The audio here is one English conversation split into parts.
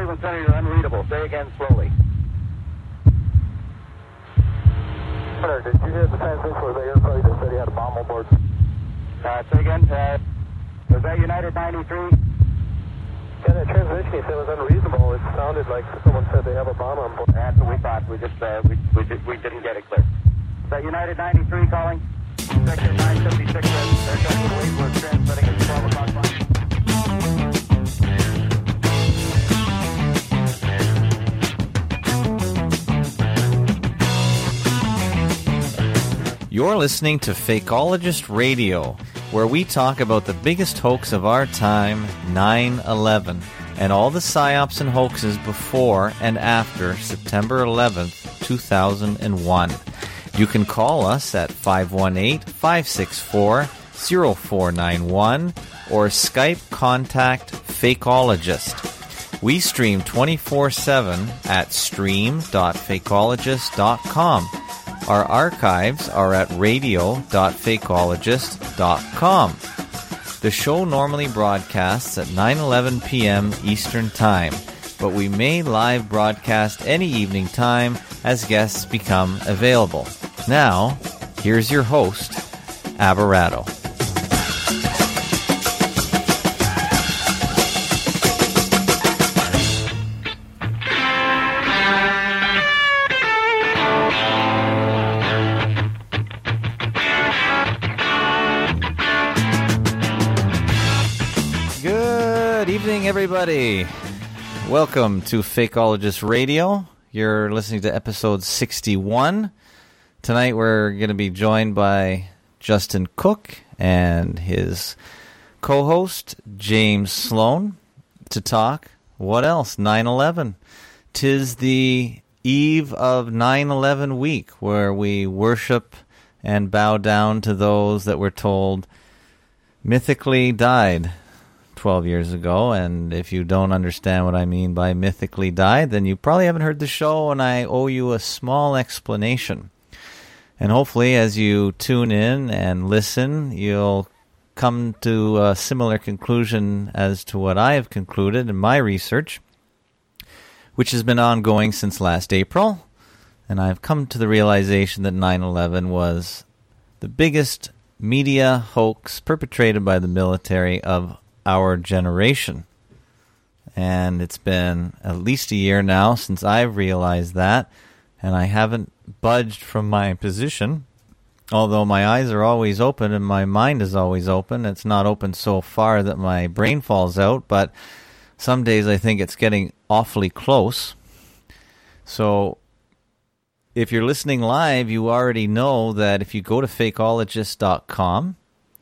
Cleveland Center, you're unreadable. Say again slowly. Hunter, did you hear the transmission where the airplane that said he had a bomb on board? Say again. Was that United 93? Yeah, that transmission he said was unreasonable. It sounded like someone said they have a bomb on board. That's what we thought. We just we didn't get it clear. Is that United 93 calling? Sector 956. We're transmitting at 12 o'clock. You're listening to Fakeologist Radio, where we talk about the biggest hoax of our time, 9/11, and all the psyops and hoaxes before and after September 11th, 2001. You can call us at 518-564-0491 or Skype contact Fakeologist. We stream 24/7 at stream.fakeologist.com. Our archives are at radio.fakeologist.com. The show normally broadcasts at 9:11 p.m. Eastern Time, but we may live broadcast any evening time as guests become available. Now, here's your host, Aberrato. Everybody, welcome to Fakeologist Radio. You're listening to episode 61. Tonight we're going to be joined by Justin Cook and his co-host James Sloan to talk, what else? 9/11. 'Tis the eve of 9/11 week, where we worship and bow down to those that we're told mythically died 12 years ago. And if you don't understand what I mean by mythically died, then you probably haven't heard the show, and I owe you a small explanation. And hopefully as you tune in and listen, you'll come to a similar conclusion as to what I have concluded in my research, which has been ongoing since last April. And I've come to the realization that 9/11 was the biggest media hoax perpetrated by the military of our generation. And it's been at least a year now since I've realized that, and I haven't budged from my position, although my eyes are always open and my mind is always open. It's not open so far that my brain falls out, but some days I think it's getting awfully close. So if you're listening live, you already know that if you go to fakeologist.com,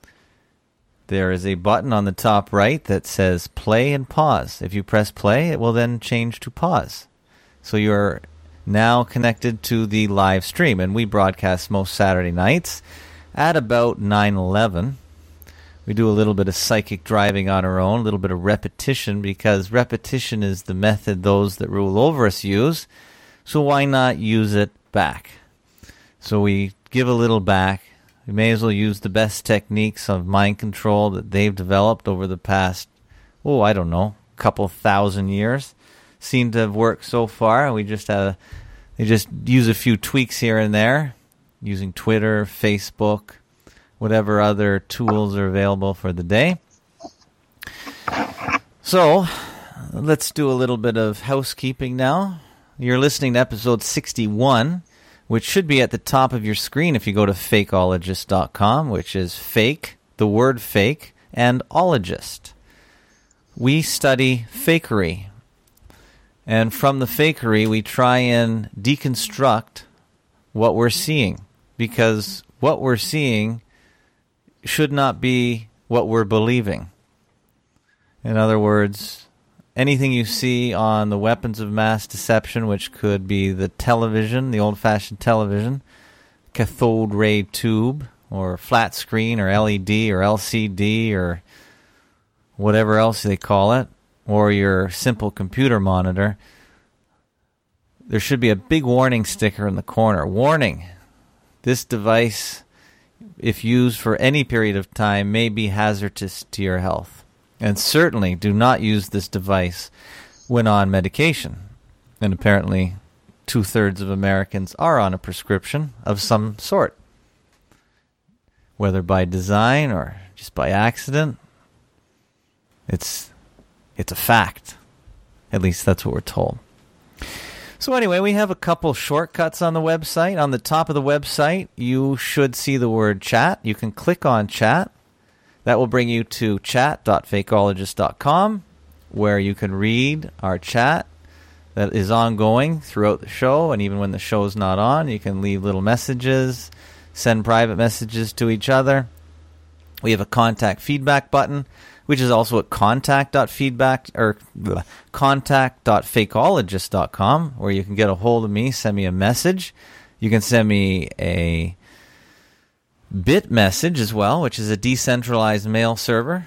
there is a button on the top right that says play and pause. If you press play, it will then change to pause. So you're now connected to the live stream, and we broadcast most Saturday nights at about 9:11. We do a little bit of psychic driving on our own, a little bit of repetition, because repetition is the method those that rule over us use. So why not use it back? So we give a little back. We may as well use the best techniques of mind control that they've developed over the past, couple thousand years. Seem to have worked so far. They just use a few tweaks here and there, using Twitter, Facebook, whatever other tools are available for the day. So, let's do a little bit of housekeeping now. You're listening to episode 61. Which should be at the top of your screen if you go to fakeologist.com, which is fake, the word fake, and ologist. We study fakery. And from the fakery, we try and deconstruct what we're seeing. Because what we're seeing should not be what we're believing. In other words, anything you see on the weapons of mass deception, which could be the television, the old-fashioned television, cathode ray tube, or flat screen, or LED, or LCD, or whatever else they call it, or your simple computer monitor, there should be a big warning sticker in the corner. Warning! This device, if used for any period of time, may be hazardous to your health. And certainly do not use this device when on medication. And apparently 2/3 of Americans are on a prescription of some sort, whether by design or just by accident. It's a fact. At least that's what we're told. So anyway, we have a couple shortcuts on the website. On the top of the website, you should see the word chat. You can click on chat. That will bring you to chat.fakeologist.com, where you can read our chat that is ongoing throughout the show. And even when the show's not on, you can leave little messages, send private messages to each other. We have a contact feedback button, which is also at contact.fakeologist.com, where you can get a hold of me, send me a message. You can send me a bit message as well, which is a decentralized mail server.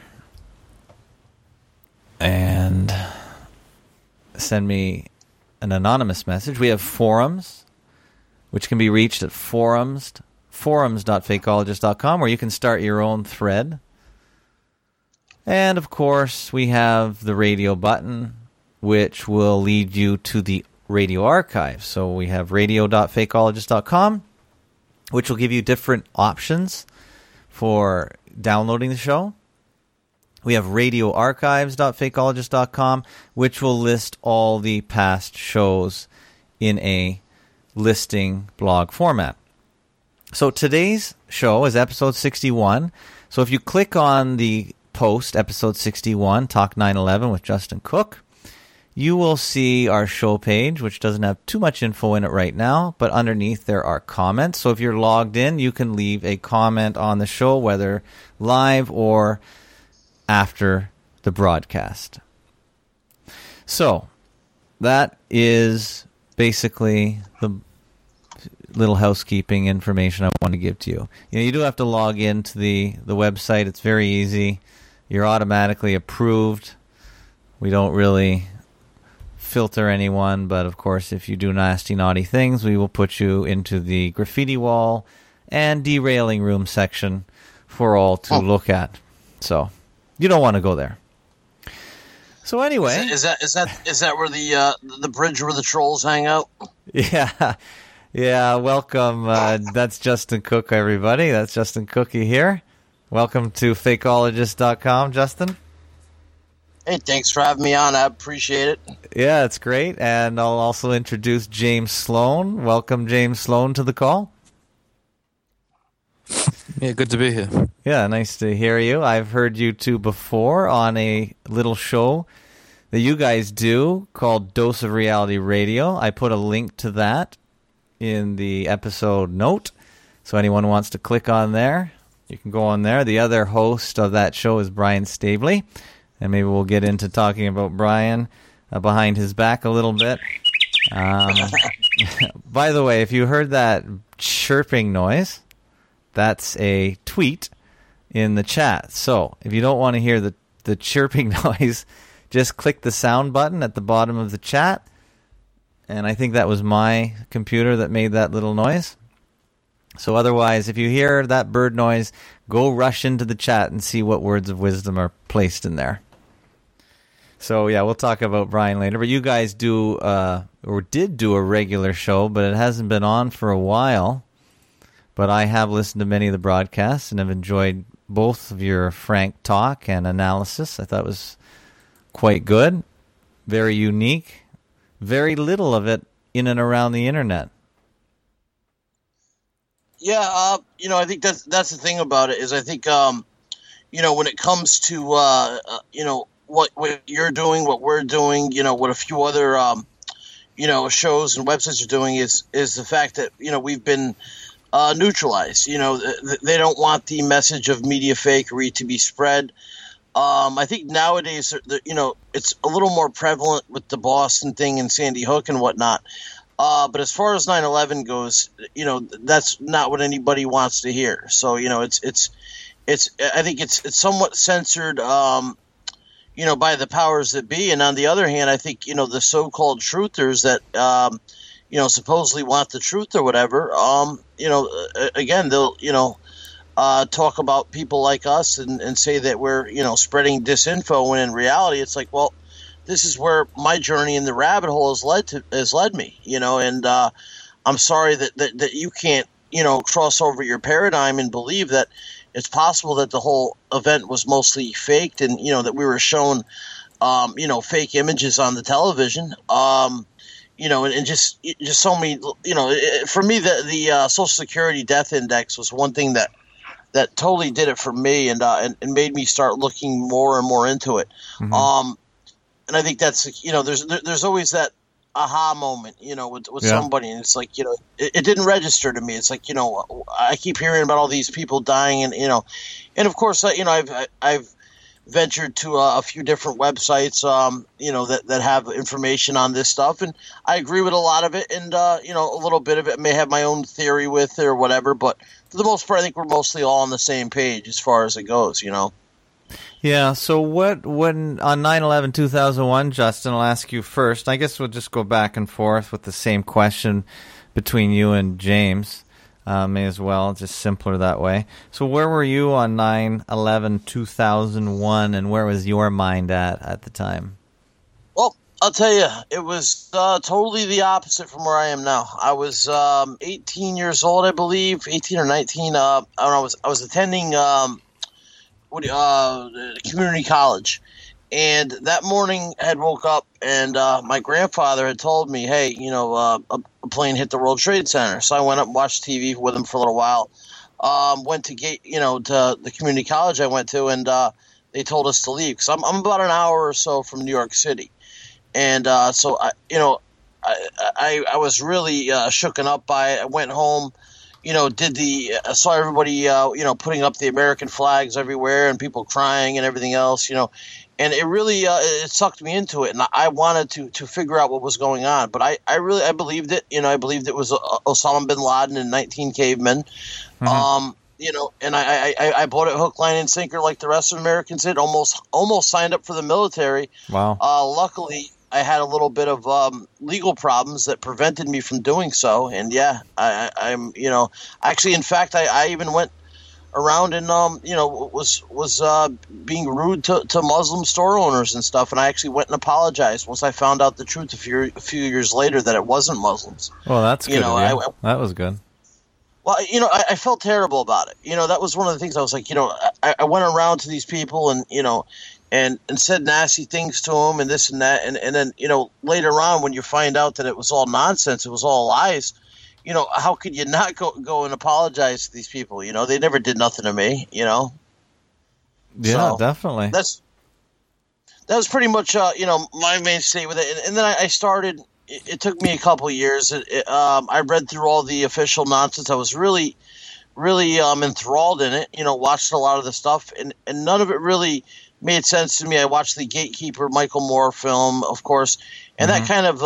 And send me an anonymous message. We have forums, which can be reached at forums.fakeologist.com, where you can start your own thread. And, of course, we have the radio button, which will lead you to the radio archive. So we have radio.fakeologist.com, which will give you different options for downloading the show. We have radioarchives.fakeologist.com, which will list all the past shows in a listing blog format. So today's show is episode 61. So if you click on the post, episode 61, Talk 9/11 with Justin Cook, you will see our show page, which doesn't have too much info in it right now, but underneath there are comments. So if you're logged in, you can leave a comment on the show, whether live or after the broadcast. So that is basically the little housekeeping information I want to give to you. You do have to log into the website. It's very easy. You're automatically approved. We don't really filter anyone, but of course, if you do nasty, naughty things, we will put you into the graffiti wall and derailing room section for all to look at. So you don't want to go there. So anyway, is that where the bridge where the trolls hang out? Yeah. Welcome. That's Justin Cook, everybody. That's Justin Cookie here. Welcome to fakeologist.com, Justin. Hey, thanks for having me on. I appreciate it. Yeah, it's great. And I'll also introduce James Sloan. Welcome, James Sloan, to the call. Yeah, good to be here. Yeah, nice to hear you. I've heard you two before on a little show that you guys do called Dose of Reality Radio. I put a link to that in the episode note. So anyone who wants to click on there, you can go on there. The other host of that show is Brian Stabley. And maybe we'll get into talking about Brian behind his back a little bit. By the way, if you heard that chirping noise, that's a tweet in the chat. So if you don't want to hear the chirping noise, just click the sound button at the bottom of the chat. And I think that was my computer that made that little noise. So otherwise, if you hear that bird noise, go rush into the chat and see what words of wisdom are placed in there. So yeah, we'll talk about Brian later. But you guys do, or did do a regular show, but it hasn't been on for a while. But I have listened to many of the broadcasts and have enjoyed both of your frank talk and analysis. I thought it was quite good, very unique, very little of it in and around the internet. Yeah, I think that's the thing about it is I think, when it comes to, what you're doing, what we're doing, what a few other, shows and websites are doing is the fact that, we've been neutralized. They don't want the message of media fakery to be spread. I think nowadays, it's a little more prevalent with the Boston thing and Sandy Hook and whatnot. But as far as 9/11 goes, that's not what anybody wants to hear. So, I think it's somewhat censored, by the powers that be. And on the other hand, I think, the so-called truthers that, supposedly want the truth or whatever, again, they'll, talk about people like us and say that we're, spreading disinfo when in reality it's like, well, this is where my journey in the rabbit hole has led me, and I'm sorry that you can't, cross over your paradigm and believe that it's possible that the whole event was mostly faked and, that we were shown, fake images on the television. And just so many, for me, the Social Security death index was one thing that totally did it for me and made me start looking more and more into it. Mm-hmm. And I think that's, there's always that aha moment, with somebody, and it's like, it didn't register to me. It's like, I keep hearing about all these people dying and, and of course, I've ventured to a few different websites, that have information on this stuff, and I agree with a lot of it, and a little bit of it may have my own theory with it or whatever, but for the most part, I think we're mostly all on the same page as far as it goes, Yeah, so when on 9/11/2001, Justin, I'll ask you first. I guess we'll just go back and forth with the same question between you and James. May as well, just simpler that way. So where were you on 9/11/2001, and where was your mind at the time? Well, I'll tell you, it was totally the opposite from where I am now. I was 18 years old, I believe, 18 or 19. I was attending community college, and that morning I had woke up, and my grandfather had told me, hey, a plane hit the World Trade Center. So I went up and watched TV with him for a little while. Went to to the community college I went to, and they told us to leave because I'm about an hour or so from New York City, and so I was really shooken up by it. I went home. Saw everybody, putting up the American flags everywhere and people crying and everything else, and it really, it sucked me into it. And I wanted to figure out what was going on, but I believed it. I believed it was Osama bin Laden and 19 cavemen. Mm-hmm. And I bought it hook, line, and sinker like the rest of Americans did. Almost signed up for the military. Wow. Luckily, I had a little bit of legal problems that prevented me from doing so, and I'm actually, in fact, I even went around and was being rude to Muslim store owners and stuff, and I actually went and apologized once I found out the truth a few years later that it wasn't Muslims. Well, that's good. That was good. Well, I felt terrible about it. That was one of the things I was like, I went around to these people and and said nasty things to them and this and that. And then, later on when you find out that it was all nonsense, it was all lies, how could you not go and apologize to these people? They never did nothing to me, Yeah, so definitely. That was pretty much, my mainstay with it. And then I started, it took me a couple of years. I read through all the official nonsense. I was really, really enthralled in it, watched a lot of the stuff, and none of it really made sense to me. I watched the Gatekeeper Michael Moore film, of course, and that kind of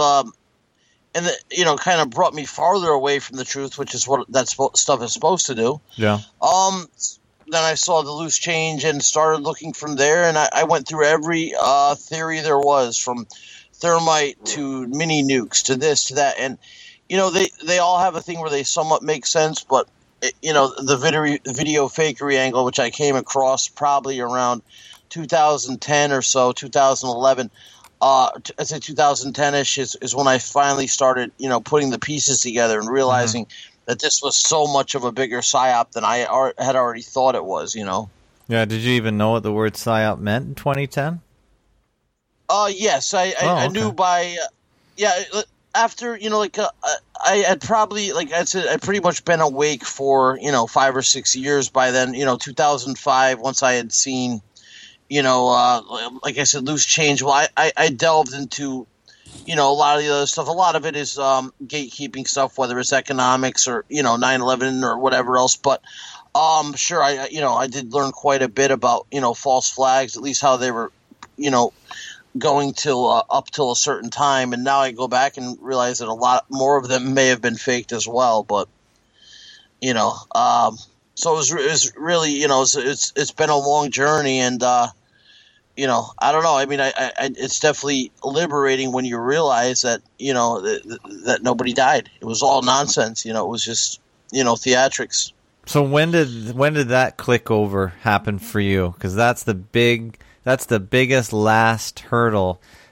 kind of brought me farther away from the truth, which is what that stuff is supposed to do. Yeah. Then I saw the Loose Change and started looking from there, and I went through every theory there was, from thermite to mini nukes to this to that, and they all have a thing where they somewhat make sense, but the video fakery angle, which I came across probably around 2010 or so, 2011, I'd say 2010-ish is when I finally started, putting the pieces together and realizing that this was so much of a bigger psyop than I had already thought it was, Yeah, did you even know what the word psyop meant in 2010? Yes, I knew by, after, I had probably, like I said, I'd pretty much been awake for, 5 or 6 years by then, 2005, once I had seen, like I said, Loose Change. Well, I delved into, a lot of the other stuff. A lot of it is gatekeeping stuff, whether it's economics or, 9/11 or whatever else. But sure, I did learn quite a bit about, false flags, at least how they were, going till up till a certain time. And now I go back and realize that a lot more of them may have been faked as well. But, so it was really, it's been a long journey, and I don't know. I mean, it's definitely liberating when you realize that that nobody died. It was all nonsense. It was just theatrics. So when did that click over happen for you? Because that's the biggest last hurdle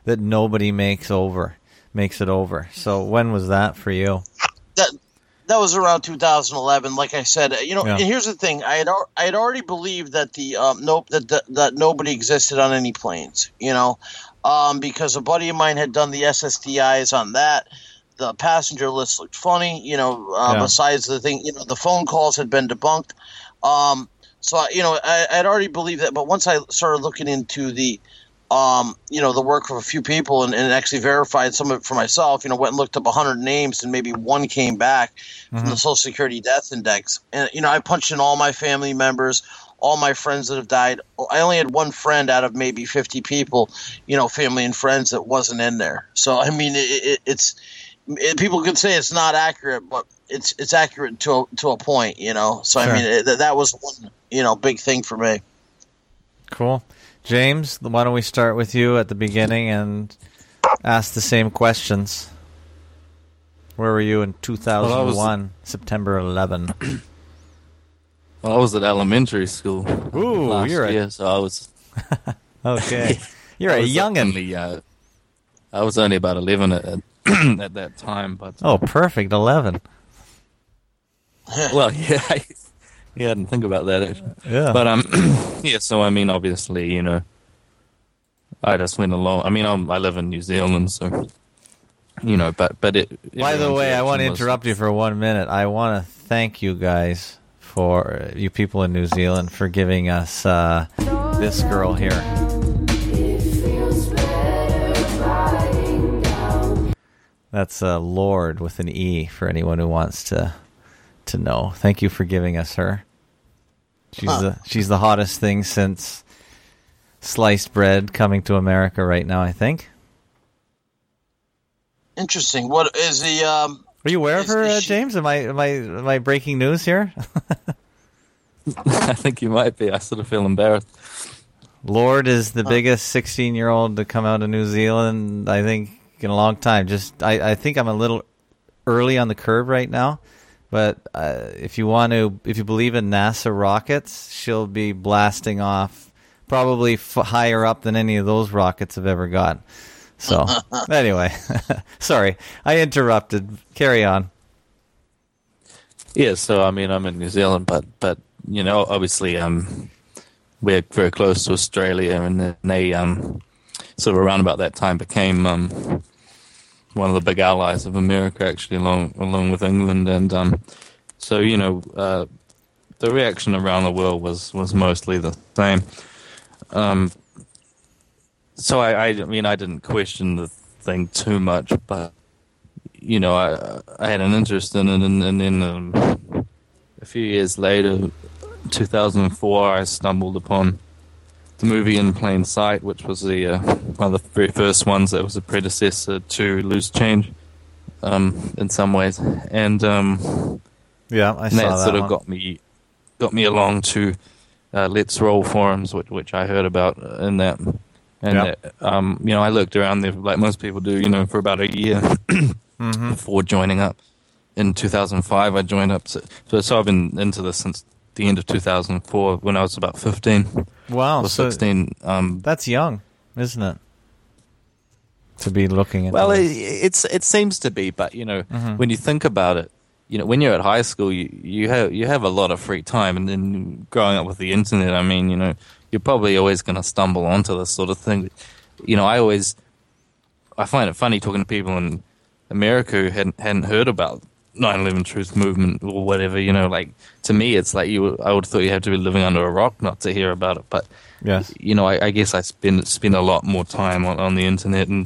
that nobody makes it over. So when was that for you? That was around 2011. Like I said, Yeah. And here's the thing: I had already believed that that nobody existed on any planes. Because a buddy of mine had done the SSDIs on that. The passenger list looked funny. Besides the thing, the phone calls had been debunked. So I had already believed that, but once I started looking into the the work of a few people and actually verified some of it for myself, went and looked up 100 names and maybe one came back from the Social Security Death Index. And, I punched in all my family members, all my friends that have died. I only had one friend out of maybe 50 people, family and friends that wasn't in there. So, I mean, it's people could say it's not accurate, but it's accurate to a point, So, sure. I mean, that was one, big thing for me. Cool. James, why don't we start with you at the beginning and ask the same questions? Where were you in 2001, September 11? Well, I was at elementary school. Ooh, last you're year, so I was... Okay. You're a youngin'. I was only about 11 at that time. But oh, perfect, 11. Well, yeah, I didn't think about that, actually. Yeah. But, yeah, so, I mean, obviously, I just went along. I mean, I live in New Zealand, so, but it... By the way, I want to interrupt you for 1 minute. I want to thank you guys, for you people in New Zealand, for giving us this girl here. That's Lord with an E for anyone who wants to know. Thank you for giving us her. She's the hottest thing since sliced bread coming to America right now, I think. Interesting. What is the? Are you aware of her, James? Am I breaking news here? I think you might be. I sort of feel embarrassed. Lord is the biggest 16-year-old to come out of New Zealand, I think, in a long time. I think I'm a little early on the curve right now. But if you believe in NASA rockets, she'll be blasting off probably higher up than any of those rockets have ever got. So, anyway, sorry, I interrupted. Carry on. Yeah, so I mean, I'm in New Zealand, but obviously, we're very close to Australia, and they sort of around about that time became one of the big allies of America, actually, along with England, and so the reaction around the world was mostly the same. So I mean, I didn't question the thing too much, but I had an interest in it, and then a few years later, 2004, I stumbled upon the movie In Plain Sight, which was one of the very first ones that was a predecessor to Loose Change, in some ways, and yeah, I saw that sort of one. got me along to Let's Roll forums, which I heard about in that, and I looked around there like most people do, for about a year before joining up. In 2005, I joined up, so I've been into this since the end of 2004, when I was about 15. Wow, or 16. That's young, isn't it? To be looking at. Well, it seems to be, but when you think about it, when you're at high school, you have a lot of free time, and then growing up with the internet, I mean, you're probably always going to stumble onto this sort of thing. I find it funny talking to people in America who hadn't heard about 9/11 Truth Movement or whatever, like, to me, it's like I would have thought you had to be living under a rock not to hear about it. But, yes. I guess I spend a lot more time on the internet, and,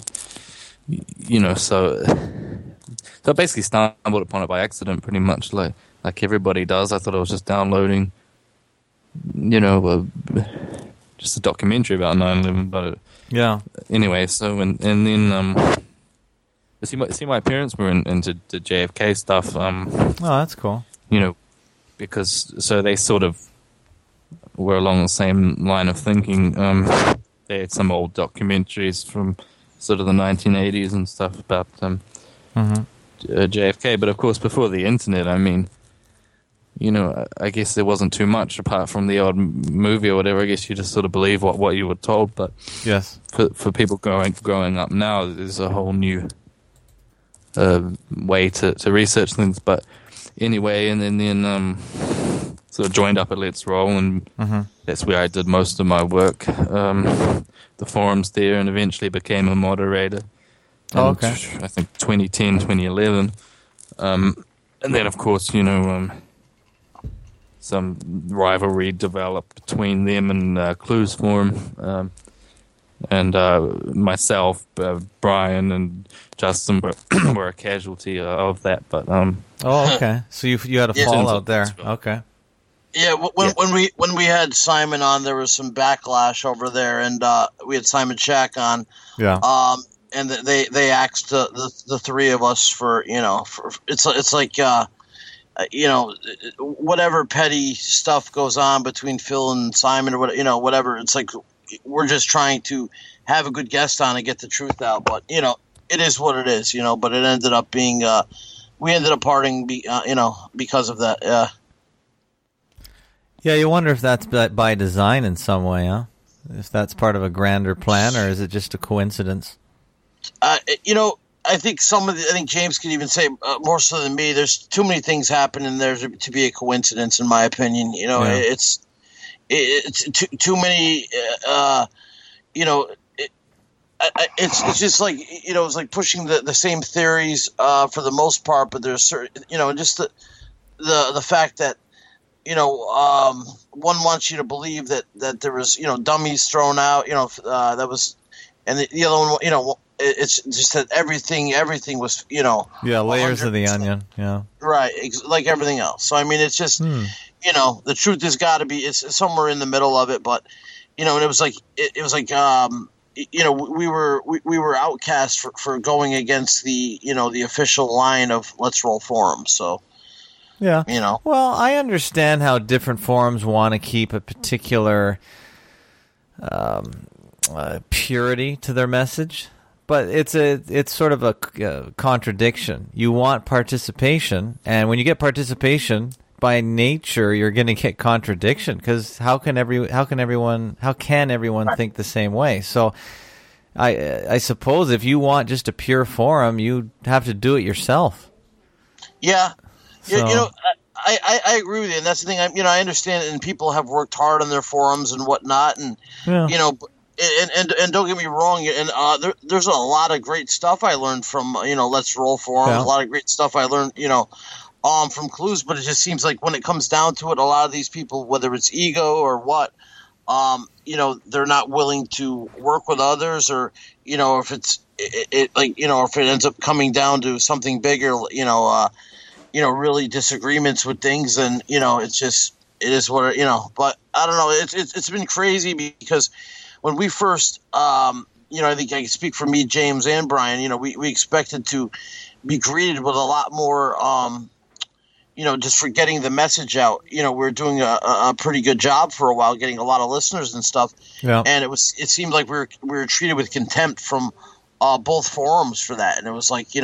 so I basically stumbled upon it by accident, pretty much, like everybody does. I thought I was just downloading, just a documentary about 9/11, but yeah. Anyway, so, and then, See, my parents were into the JFK stuff. Oh, that's cool. Because so they sort of were along the same line of thinking. They had some old documentaries from sort of the 1980s and stuff about JFK. But of course, before the internet, I mean, I guess there wasn't too much apart from the odd movie or whatever. I guess you just sort of believe what you were told. But yes, for people growing up now, there's a whole new way to research things. But anyway, and then sort of joined up at Let's Roll, and that's where I did most of my work. The forums there, and eventually became a moderator. Oh, okay. I think 2010, 2011. And then, of course, some rivalry developed between them and Clues Forum. And myself, Brian, and Justin were a casualty of that. But oh, okay. So you had a fallout there. Okay. Yeah, when we had Simon on, there was some backlash over there, and we had Simon Shack on. Yeah. And they asked the three of us for it's like whatever petty stuff goes on between Phil and Simon or whatever. It's like we're just trying to have a good guest on and get the truth out. But it is what it is. But it ended up being we ended up parting because of that. Yeah, you wonder if that's by design in some way, huh? If that's part of a grander plan, or is it just a coincidence? I think I think James could even say more so than me. There's too many things happening there to be a coincidence, in my opinion. It's too many. It's just like it's like pushing the same theories for the most part, but there's certain just the fact that. One wants you to believe that there was, dummies thrown out, that was, and the other one, it's just that everything was, yeah, layers of the onion, yeah, right, like everything else. So I mean, it's just, the truth has got to be it's somewhere in the middle of it, but and it was like we were outcast for going against the the official line of Let's Roll Forums, so. Yeah. Well, I understand how different forums want to keep a particular purity to their message, but it's sort of a contradiction. You want participation, and when you get participation, by nature, you're going to get contradiction, because how can everyone think the same way? So, I suppose if you want just a pure forum, you have to do it yourself. Yeah. So. I agree with you, and that's the thing. I understand, and people have worked hard on their forums and whatnot, and and don't get me wrong, and there's a lot of great stuff I learned from Let's Roll forums. Yeah. A lot of great stuff I learned from Clues, but it just seems like when it comes down to it, a lot of these people, whether it's ego or what, they're not willing to work with others, or if it's if it ends up coming down to something bigger, really disagreements with things, and it is what but I don't know, it's been crazy, because when we first I think I can speak for me, James, and Brian, we expected to be greeted with a lot more just for getting the message out. We're doing a pretty good job for a while, getting a lot of listeners and stuff. Yeah. And it seemed like we were treated with contempt from both forums for that, and it was like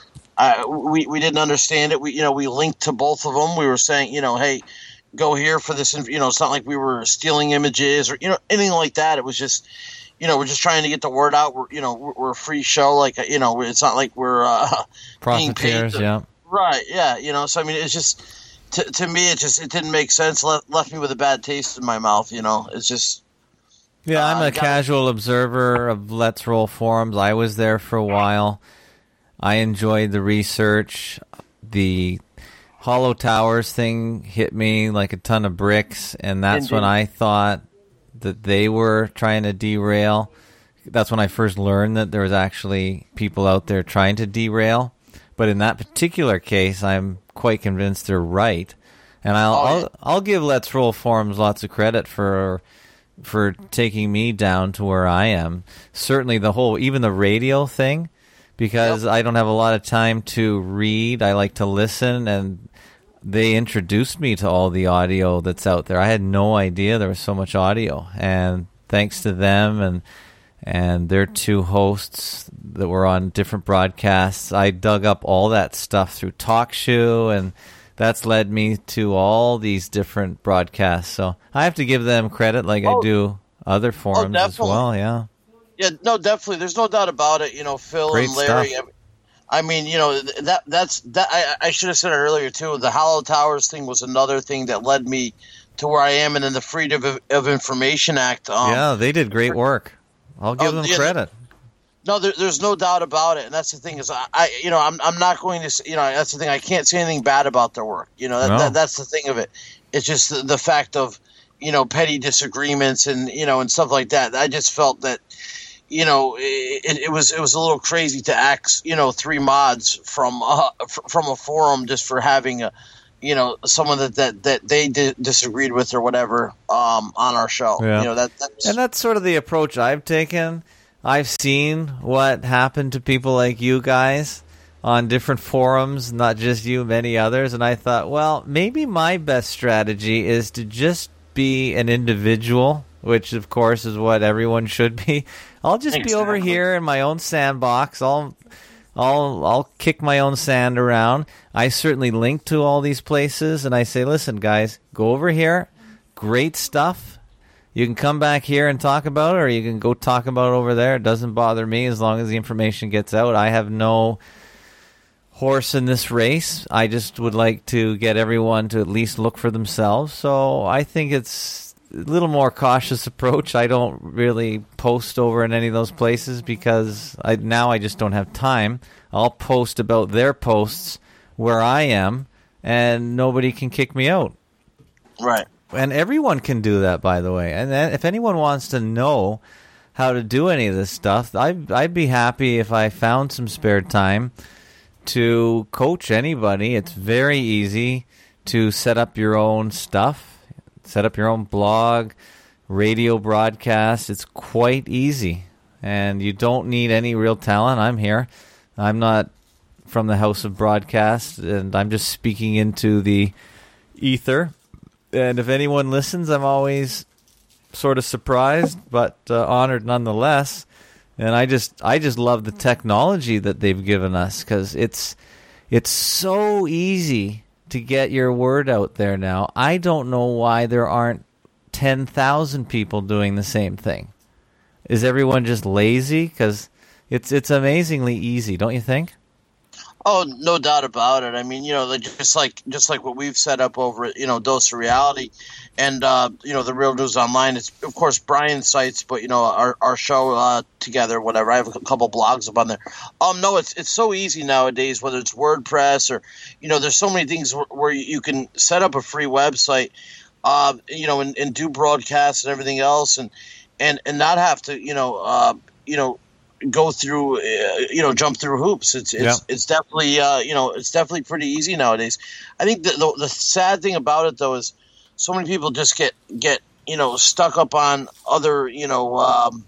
we didn't understand it. We linked to both of them. We were saying, hey, go here for this. It's not like we were stealing images or anything like that. It was just, we're just trying to get the word out. We're a free show. Like it's not like we're being paid. Yeah. Right. Yeah. So I mean, it's just to me, it didn't make sense. Left me with a bad taste in my mouth. It's just. Yeah, I'm a casual observer of Let's Roll forums. I was there for a while. I enjoyed the research. The Hollow Towers thing hit me like a ton of bricks, and that's when I thought that they were trying to derail. That's when I first learned that there was actually people out there trying to derail. But in that particular case, I'm quite convinced they're right. And I'll give Let's Roll forums lots of credit for taking me down to where I am. Certainly even the radio thing, because I don't have a lot of time to read. I like to listen, and they introduced me to all the audio that's out there. I had no idea there was so much audio, and thanks to them and their two hosts that were on different broadcasts, I dug up all that stuff through TalkShoe and that's led me to all these different broadcasts. So I have to give them credit like I do other forums as well, yeah. Yeah, no, definitely. There's no doubt about it. Phil Great and Larry. stuff. I mean, that's I should have said it earlier too. The Hollow Towers thing was another thing that led me to where I am, and then the Freedom of Information Act. Yeah, they did great work. I'll give them credit. No, there's no doubt about it, and that's the thing is, I'm not going to, that's the thing. I can't say anything bad about their work. That's the thing of it. It's just the fact of, petty disagreements and and stuff like that. I just felt that, it was a little crazy to axe 3 mods from a forum just for having a, someone that they disagreed with or whatever on our show. Yeah. And that's sort of the approach I've taken. I've seen what happened to people like you guys on different forums, not just you, many others, and I thought, well, maybe my best strategy is to just be an individual, which of course is what everyone should be. I'll just be over here in my own sandbox. I'll kick my own sand around. I certainly link to all these places, and I say, listen, guys, go over here. Great stuff. You can come back here and talk about it, or you can go talk about it over there. It doesn't bother me as long as the information gets out. I have no horse in this race. I just would like to get everyone to at least look for themselves. So I think it's a little more cautious approach. I don't really post over in any of those places because I just don't have time. I'll post about their posts where I am, and nobody can kick me out. Right. And everyone can do that, by the way. And then if anyone wants to know how to do any of this stuff, I'd be happy if I found some spare time to coach anybody. It's very easy to set up your own stuff, set up your own blog, radio broadcast. It's quite easy. And you don't need any real talent. I'm here. I'm not from the House of Broadcast, and I'm just speaking into the ether. And if anyone listens, I'm always sort of surprised, but honored nonetheless. And I just love the technology that they've given us because it's so easy to get your word out there now. I don't know why there aren't 10,000 people doing the same thing. Is everyone just lazy? Because it's amazingly easy, don't you think? Oh, no doubt about it. I mean, just like what we've set up over at, Dose of Reality and, the Real News Online. It's, of course, Brian's sites, but, our show together, whatever. I have a couple blogs up on there. No, it's so easy nowadays, whether it's WordPress or, there's so many things where you can set up a free website, and do broadcasts and everything else and not have to, go through, jump through hoops. It's definitely, it's definitely pretty easy nowadays. I think the sad thing about it though is so many people just get stuck up on other, on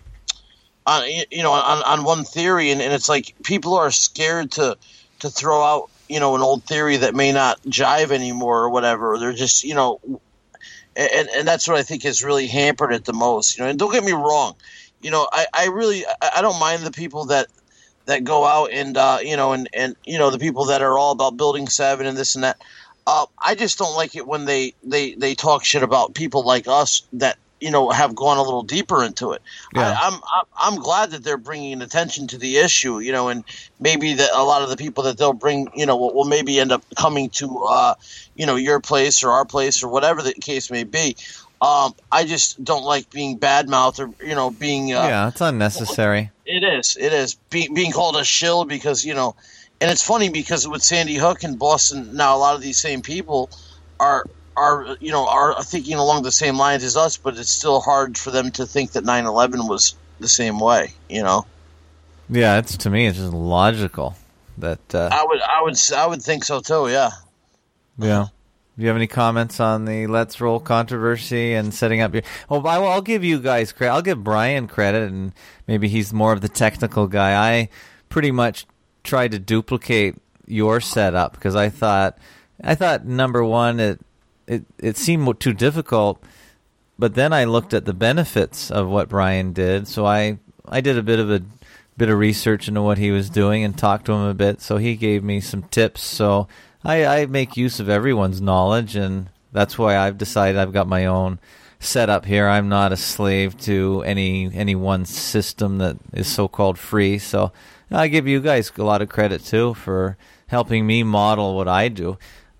one theory, and it's like people are scared to throw out, an old theory that may not jive anymore or whatever. Or they're just, and that's what I think has really hampered it the most. And don't get me wrong. I don't mind the people that go out and the people that are all about Building 7 and this and that. I just don't like it when they talk shit about people like us that have gone a little deeper into it. Yeah. I'm glad that they're bringing attention to the issue, and maybe that a lot of the people that they'll bring, will maybe end up coming to your place or our place or whatever the case may be. I just don't like being badmouthed or, being... yeah, it's unnecessary. It is. Being called a shill because, and it's funny because with Sandy Hook and Boston, now a lot of these same people are thinking along the same lines as us, but it's still hard for them to think that 9/11 was the same way, Yeah, to me, it's just logical that... I would think so too, yeah. Yeah. Do you have any comments on the Let's Roll controversy and setting up your... Oh, I'll give you guys credit. I'll give Brian credit, and maybe he's more of the technical guy. I pretty much tried to duplicate your setup because I thought number one, it seemed too difficult, but then I looked at the benefits of what Brian did, so I did a bit of research into what he was doing and talked to him a bit, so he gave me some tips, so I make use of everyone's knowledge, and that's why I've decided I've got my own setup here. I'm not a slave to any one system that is so-called free. So I give you guys a lot of credit too for helping me model what I do.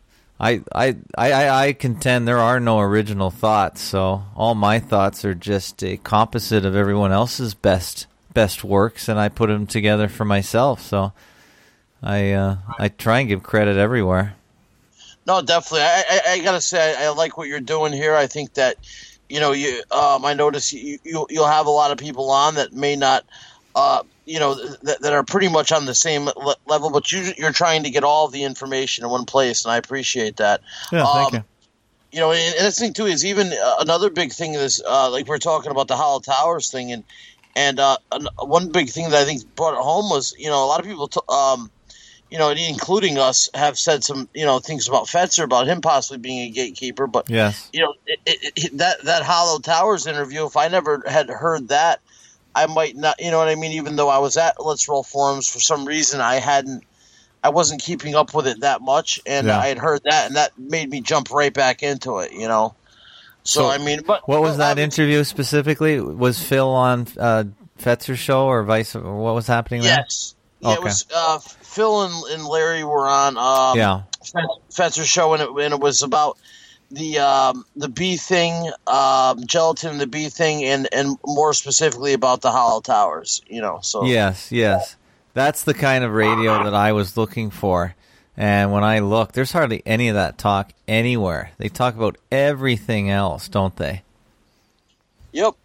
I contend there are no original thoughts, so all my thoughts are just a composite of everyone else's best works, and I put them together for myself. So I try and give credit everywhere. No, definitely. I gotta say, I like what you're doing here. I think that, I notice you'll have a lot of people on that may not, that are pretty much on the same level, but you're trying to get all the information in one place, and I appreciate that. Yeah, thank you. And this thing too is even another big thing is like we're talking about the Hollow Towers thing, and one big thing that I think brought it home was a lot of people, including us, have said some things about Fetzer, about him possibly being a gatekeeper, but yes, that Hollow Towers interview, if I never had heard that, I might not, even though I was at Let's Roll forums, for some reason I wasn't keeping up with it that much, and I had heard that, and that made me jump right back into it, So what was that interview specifically? Was Phil on Fetzer's show or what was happening there? Yes. Yeah, okay. It was Phil and Larry were on Fetzer's show, and it was about the bee thing, gelatin, the bee thing, and more specifically about the Hollow Towers. So yes, that's the kind of radio that I was looking for. And when I look, there's hardly any of that talk anywhere. They talk about everything else, don't they? Yep.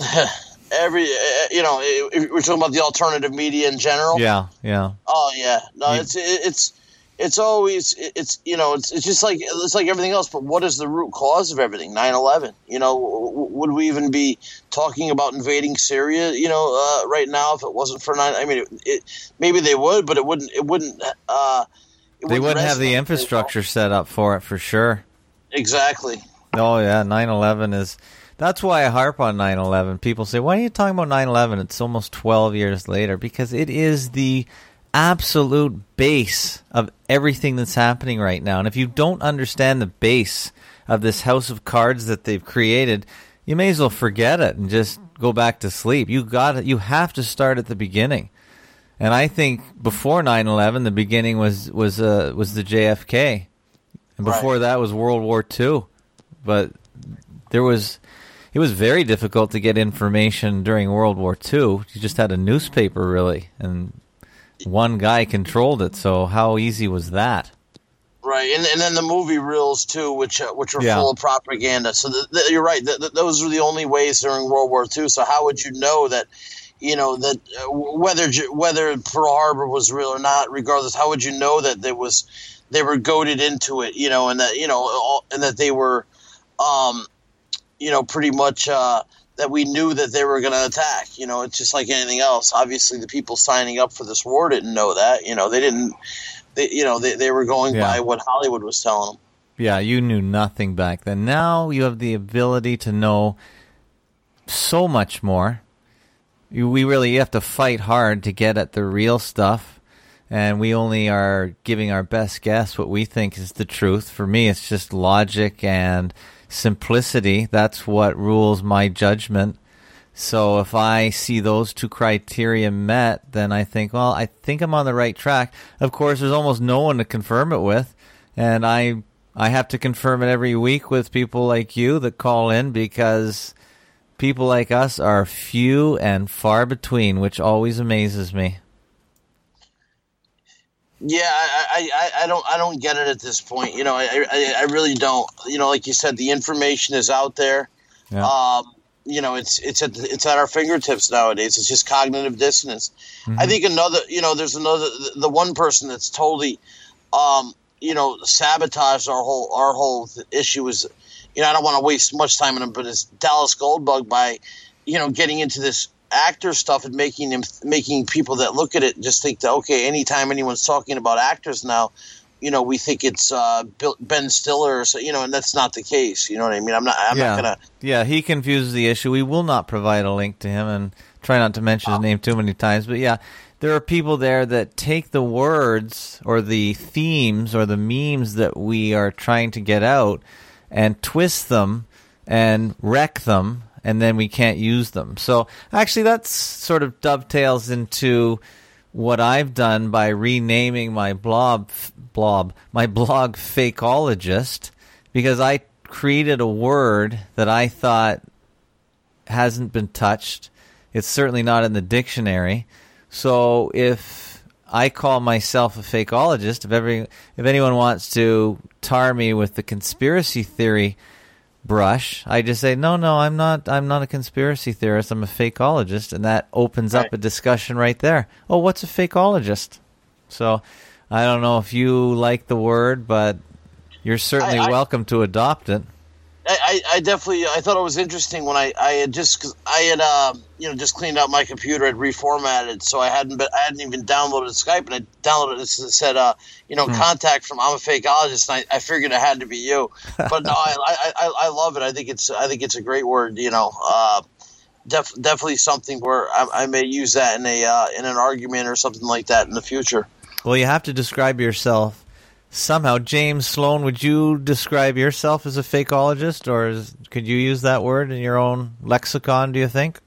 We're talking about the alternative media in general. Yeah. Oh yeah, no, it's always it's just like everything else. But what is the root cause of everything? 9/11. Would we even be talking about invading Syria? Right now if it wasn't for 9. I mean, maybe they would, but it wouldn't. They wouldn't have the infrastructure set up for it, for sure. Exactly. Oh yeah, 9/11 is. That's why I harp on 9/11. People say, why are you talking about 9/11? It's almost 12 years later, because it is the absolute base of everything that's happening right now. And if you don't understand the base of this house of cards that they've created, you may as well forget it and just go back to sleep. You have to start at the beginning. And I think before 9/11, the beginning was the JFK, and before that was World War II. But it was very difficult to get information during World War II. You just had a newspaper, really, and one guy controlled it. So how easy was that? Right, and then the movie reels too, which were full of propaganda. So you're right. Those were the only ways during World War II. So how would you know that? Whether Pearl Harbor was real or not, regardless, how would you know that they were goaded into it, and that and that they were, pretty much that we knew that they were going to attack. It's just like anything else. Obviously, the people signing up for this war didn't know that. They didn't. They were going by what Hollywood was telling them. Yeah, you knew nothing back then. Now you have the ability to know so much more. You have to fight hard to get at the real stuff, and we only are giving our best guess what we think is the truth. For me, it's just logic and simplicity. That's what rules my judgment. So if I see those two criteria met, then I think I'm on the right track. Of course, there's almost no one to confirm it with, and I have to confirm it every week with people like you that call in, because people like us are few and far between, which always amazes me. Yeah, I don't get it at this point. I really don't. Like you said, the information is out there. Yeah. It's at our fingertips nowadays. It's just cognitive dissonance. Mm-hmm. I think there's the one person that's totally, sabotaged our whole issue is. I don't want to waste much time on him, but it's Dallas Goldbug by, getting into this actor stuff and making people that look at it just think that, okay, anytime anyone's talking about actors now, we think it's Ben Stiller, and that's not the case. You know what I mean? I'm not gonna. Yeah, he confuses the issue. We will not provide a link to him, and try not to mention his name too many times, but yeah, there are people there that take the words or the themes or the memes that we are trying to get out and twist them and wreck them, and then we can't use them. So actually that sort of dovetails into what I've done by renaming my blog Fakeologist, because I created a word that I thought hasn't been touched. It's certainly not in the dictionary. So if I call myself a fakeologist, if anyone wants to tar me with the conspiracy theory brush, I just say, no, I'm not a conspiracy theorist, I'm a fakeologist, and that opens up a discussion right there. Oh, what's a fakeologist? So I don't know if you like the word, but you're certainly welcome to adopt it. I definitely thought it was interesting when I had just cleaned out my computer, had reformatted, so I hadn't even downloaded Skype, and I downloaded it. It said contact from I'm a fakeologist, and I figured it had to be you. But no, I love it. I think it's a great word. Definitely something where I may use that in an argument or something like that in the future. Well, you have to describe yourself somehow. James Sloan, would you describe yourself as a fakeologist, or could you use that word in your own lexicon, do you think?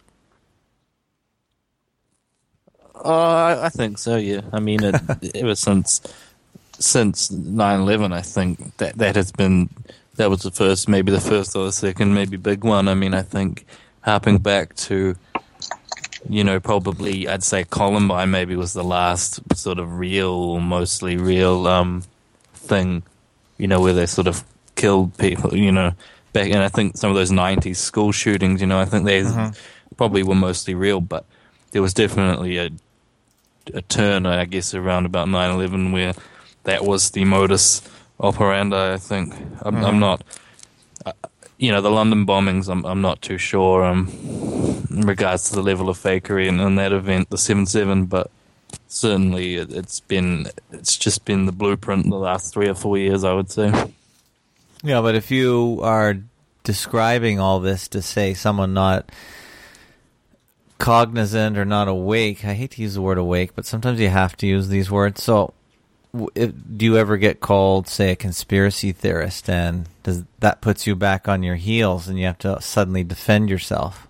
I think so, yeah. I mean, ever since 9/11, I think that was the first, maybe the first or the second, maybe big one. I mean, I think harping back to, probably I'd say Columbine maybe was the last sort of mostly real thing, where they sort of killed people, back. And I think some of those 90s school shootings, I think they probably were mostly real, but there was definitely a turn, I guess, around about 9/11 where that was the modus operandi, I think. I'm not, the London bombings, I'm not too sure in regards to the level of fakery in that event, the 7/7, but certainly it's just been the blueprint the last 3 or 4 years, I would say. Yeah, but if you are describing all this to say someone not cognizant or not awake, I hate to use the word awake, but sometimes you have to use these words. So do you ever get called, say, a conspiracy theorist, and that puts you back on your heels and you have to suddenly defend yourself?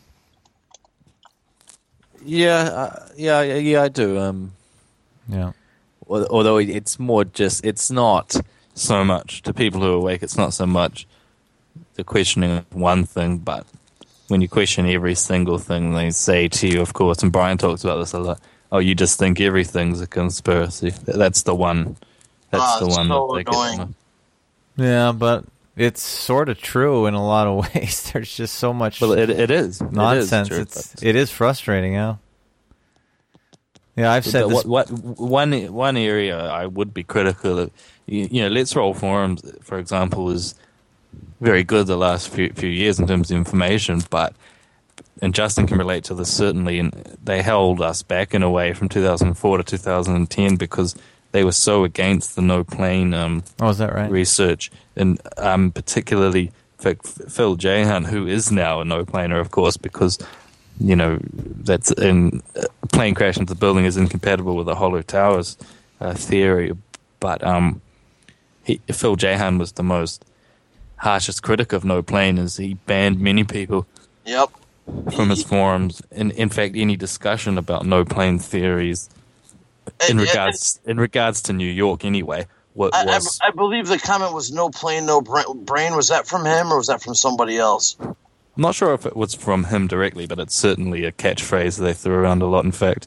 Yeah, I do. Yeah. Although it's not so much to people who are awake. It's not so much the questioning of one thing, but when you question every single thing they say to you, of course. And Brian talks about this a lot. Oh, you just think everything's a conspiracy. That's the one. That's the one so that they get. Yeah, but it's sort of true in a lot of ways. There's just so much it is nonsense. It is frustrating, yeah. Yeah, I've said this. One area I would be critical of, Let's Roll Forums, for example, is very good the last few years in terms of information, and Justin can relate to this certainly, and they held us back in a way from 2004 to 2010 because they were so against the no plane is that right? research, and particularly Phil Jahan, who is now a no planer, of course, because that's in a plane crash into the building is incompatible with the hollow towers theory. But Phil Jahan was the most harshest critic of no planers. He banned many people from his forums, and in fact any discussion about no plane theories in regards to New York anyway. I believe the comment was no plane, no brain. Was that from him or was that from somebody else? I'm not sure if it was from him directly, but it's certainly a catchphrase they threw around a lot. In fact,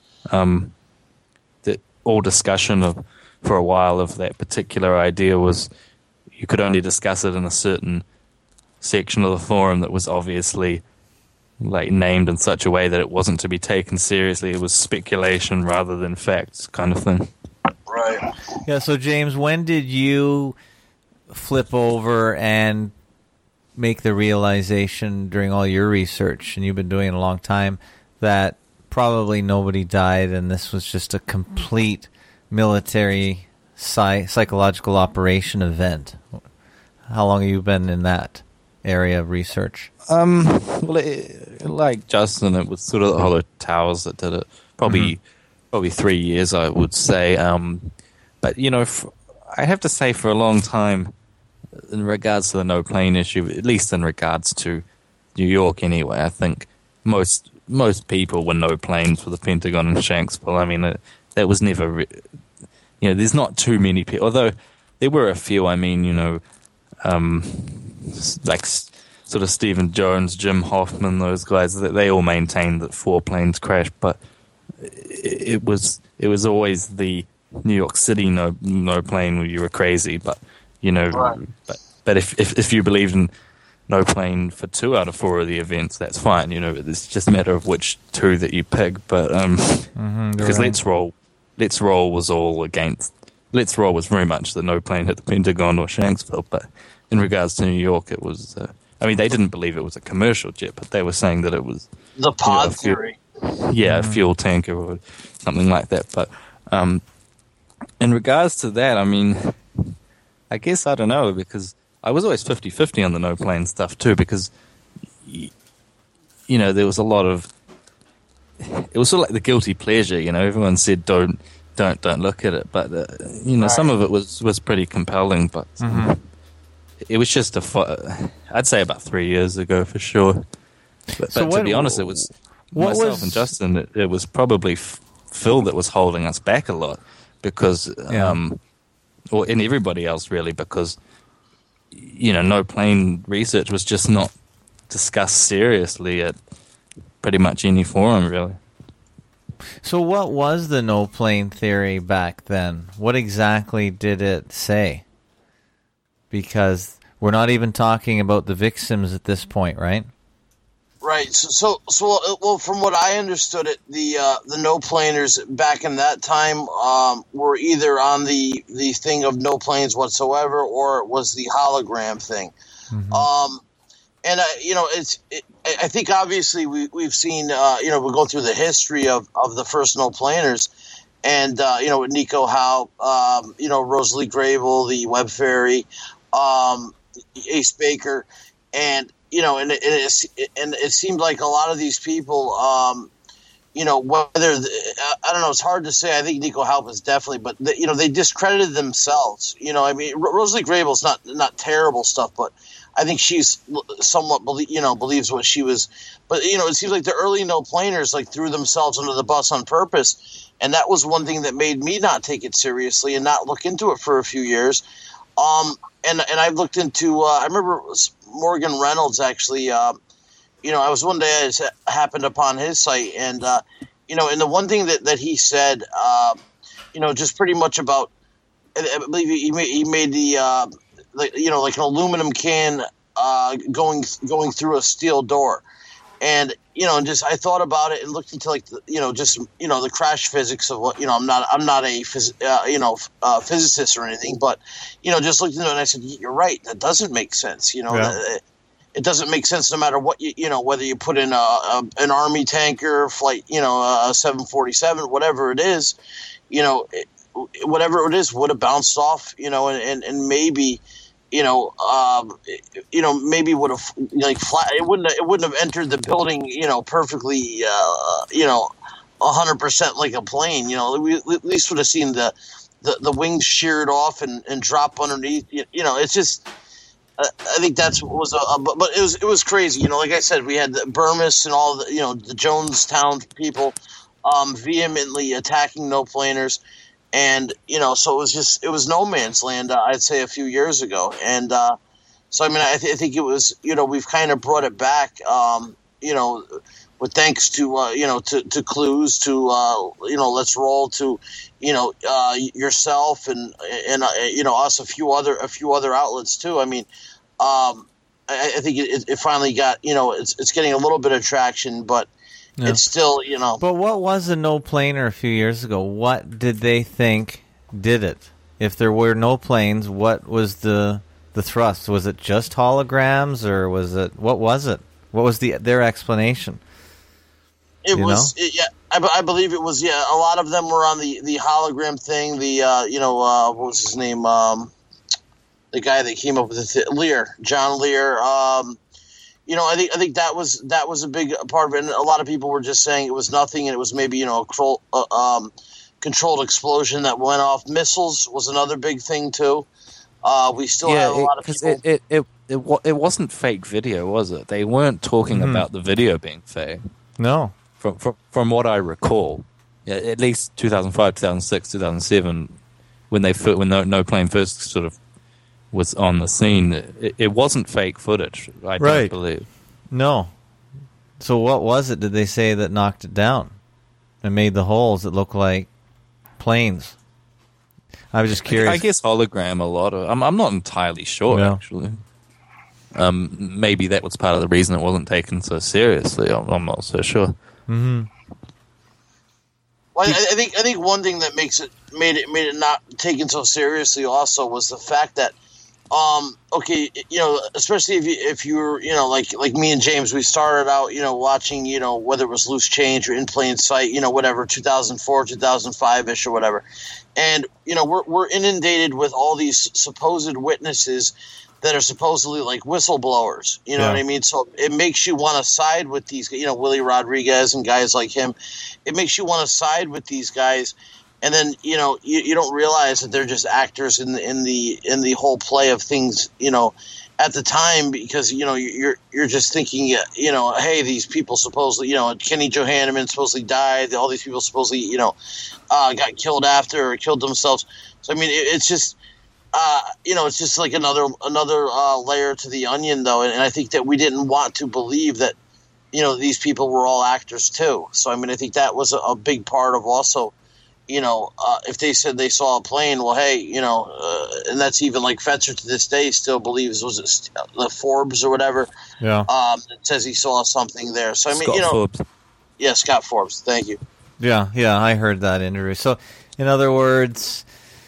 the all discussion for a while of that particular idea was you could only discuss it in a certain section of the forum that was obviously named in such a way that it wasn't to be taken seriously. It was speculation rather than facts, kind of thing. Right. Yeah. So James, when did you flip over and make the realization during all your research, and you've been doing it a long time, that probably nobody died and this was just a complete military psychological operation event? How long have you been in that? area of research? Well, like Justin, it was sort of the Hollow Towers that did it. Probably 3 years, I would say. But I have to say, for a long time, in regards to the no plane issue, at least in regards to New York, anyway, I think most people were no planes for the Pentagon and Shanksville. I mean, that was never. There's not too many people, although there were a few. I mean, like sort of Stephen Jones, Jim Hoffman, those guys, they all maintained that 4 planes crashed, but it was always the New York City no plane where you were crazy. But Right. but if you believed in no plane for 2 out of 4 of the events, that's fine. It's just a matter of which 2 that you pick. But because right. Let's Roll was all against. Let's Roll was very much that no plane hit the Pentagon or Shanksville. But in regards to New York, it was. They didn't believe it was a commercial jet, but they were saying that it was The pod theory. a fuel tanker or something like that. But in regards to that, I mean, I guess I don't know, because I was always 50-50 on the no plane stuff too, because there was a lot of, it was sort of like the guilty pleasure. Everyone said don't look at it, but Right. some of it was pretty compelling, but it was just I'd say about 3 years ago for sure. But to be honest, it was myself and Justin. It was probably Phil that was holding us back a lot, because and everybody else really, because no plane research was just not discussed seriously at pretty much any forum, really. So what was the no plane theory back then? What exactly did it say? Because we're not even talking about the victims at this point, right? Right. So, from what I understood it, the no planers back in that time were either on the thing of no planes whatsoever, or it was the hologram thing. And I think obviously we've seen we go through the history of the first no planers, and with Nico Howe, Rosalie Grable, the Webb Fairy, Ace Baker, and it seemed like a lot of these people, whether I don't know, it's hard to say. I think Nico Howe is definitely, but they discredited themselves. Rosalie Grable's not terrible stuff, but I think she's somewhat believes what she was. But it seems like the early no planers threw themselves under the bus on purpose, and that was one thing that made me not take it seriously and not look into it for a few years. And I've looked into. I remember Morgan Reynolds actually. I was one day I happened upon his site, and and the one thing that he said, just pretty much about. I believe he made the like an aluminum can going through a steel door, and just I thought about it and looked into the crash physics of what I'm not a physicist or anything, but just looked into it and I said, you're right, that doesn't make sense. It doesn't make sense no matter what whether you put in an army tanker flight, a 747, whatever it is, whatever it is would have bounced off, and maybe. Maybe would have flat. It wouldn't have entered the building, perfectly, 100% like a plane. We at least would have seen the wings sheared off and drop underneath. It's just. I think that's what was but it was crazy. Like I said, we had the Burmis and all the the Jonestown people vehemently attacking no planers. And so it was no man's land. I'd say a few years ago, and so I mean, I think it was. We've kind of brought it back. With thanks to to Clues, to Let's Roll, to yourself, and us, a few other outlets too. I mean, I think it finally got it's getting a little bit of traction, but. Yeah. It's still, But what was a no planer a few years ago? What did they think did it? If there were no planes, what was the thrust? Was it just holograms, or was it what was it? What was their explanation? It was I believe it was a lot of them were on the hologram thing. The what was his name? the guy that came up with it, John Lear. You know, I think that was a big part of it. And a lot of people were just saying it was nothing, and it was maybe, you know, a controlled explosion that went off. Missiles was another big thing too. We still have a lot of people. It wasn't fake video, was it? They weren't talking about the video being fake. No. From what I recall, at least 2005, 2006, 2007, when No Plane first sort of was on the scene, it wasn't fake footage. I don't believe. No. So what was it? Did they say that knocked it down and made the holes that look like planes? I was just curious. I guess hologram a lot of. I'm not entirely sure actually. Maybe that was part of the reason it wasn't taken so seriously. I'm not so sure. Mm-hmm. Well, I think one thing that made it not taken so seriously also was the fact that, okay, you know, especially if you were, you know, like me and James, we started out, you know, watching, you know, whether it was Loose Change or In Plain Sight, you know, whatever, 2004, 2005-ish or whatever. And, you know, we're inundated with all these supposed witnesses that are supposedly like whistleblowers, you know what I mean? So it makes you want to side with these, you know, Willie Rodriguez and guys like him. It makes you want to side with these guys, and then, you know, you don't realize that they're just actors in the whole play of things, you know, at the time, because, you know, you're just thinking, you know, hey, these people supposedly, you know, Kenny Johanneman supposedly died, all these people supposedly, you know, got killed after or killed themselves. So I mean, it's just. You know, it's just like another layer to the onion, though, and I think that we didn't want to believe that, you know, these people were all actors too. So I mean, I think that was a big part of also, you know, if they said they saw a plane, well, hey, you know, and that's even like Fetzer to this day still believes, was it the Forbes or whatever? Yeah. It says he saw something there. So I mean, Scott you know, Forbes. Yeah, Scott Forbes. Thank you. Yeah, I heard that interview. So, in other words,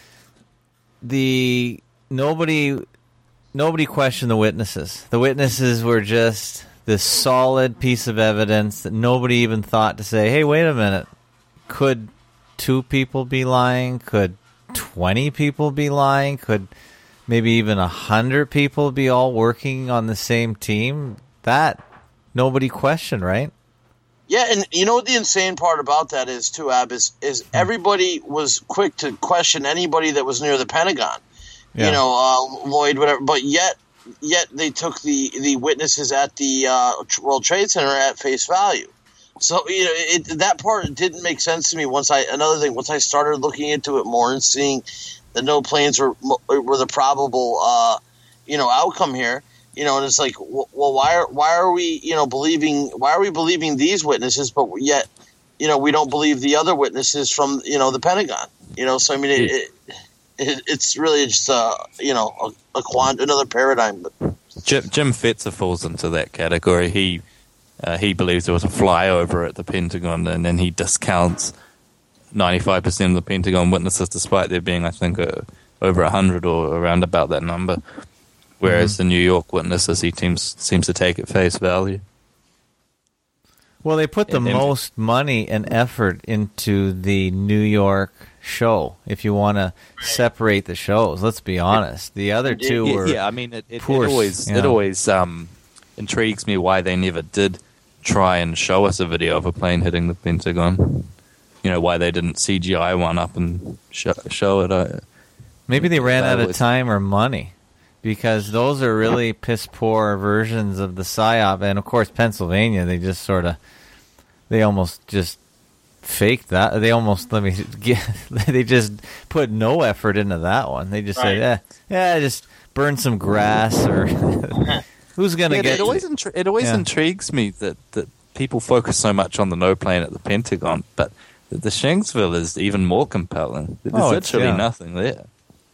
nobody questioned the witnesses. The witnesses were just this solid piece of evidence that nobody even thought to say, hey, wait a minute, could 2 people be lying? Could 20 people be lying? Could maybe even 100 people be all working on the same team? That nobody questioned, right? Yeah, and you know what the insane part about that is too, Ab, is everybody was quick to question anybody that was near the Pentagon. Yeah. You know, Lloyd, whatever. But yet they took the witnesses at the World Trade Center at face value. So, you know, that part didn't make sense to me once I started looking into it more and seeing that no planes were the probable you know, outcome here. You know, and it's like, well, why are we, you know, believing these witnesses, but yet, you know, we don't believe the other witnesses from, you know, the Pentagon. You know, so I mean, it's really just you know, another paradigm. But Jim Fetzer falls into that category. He believes there was a flyover at the Pentagon, and then he discounts 95% of the Pentagon witnesses, despite there being, I think, over 100 or around about that number. Whereas the New York witnesses, he seems to take at face value. Well, they put the most money and effort into the New York show. If you want to separate the shows, let's be honest. The other two were I mean, it always intrigues me why they never did try and show us a video of a plane hitting the Pentagon. You know, why they didn't CGI one up and show it. Maybe they ran out of time or money. Because those are really piss-poor versions of the PSYOP. And, of course, Pennsylvania, they almost just faked that. They just put no effort into that one. They just said, just burn some grass or who's going to get it always intrigues me that people focus so much on the no plane at the Pentagon, but the Shanksville is even more compelling. There's literally nothing there.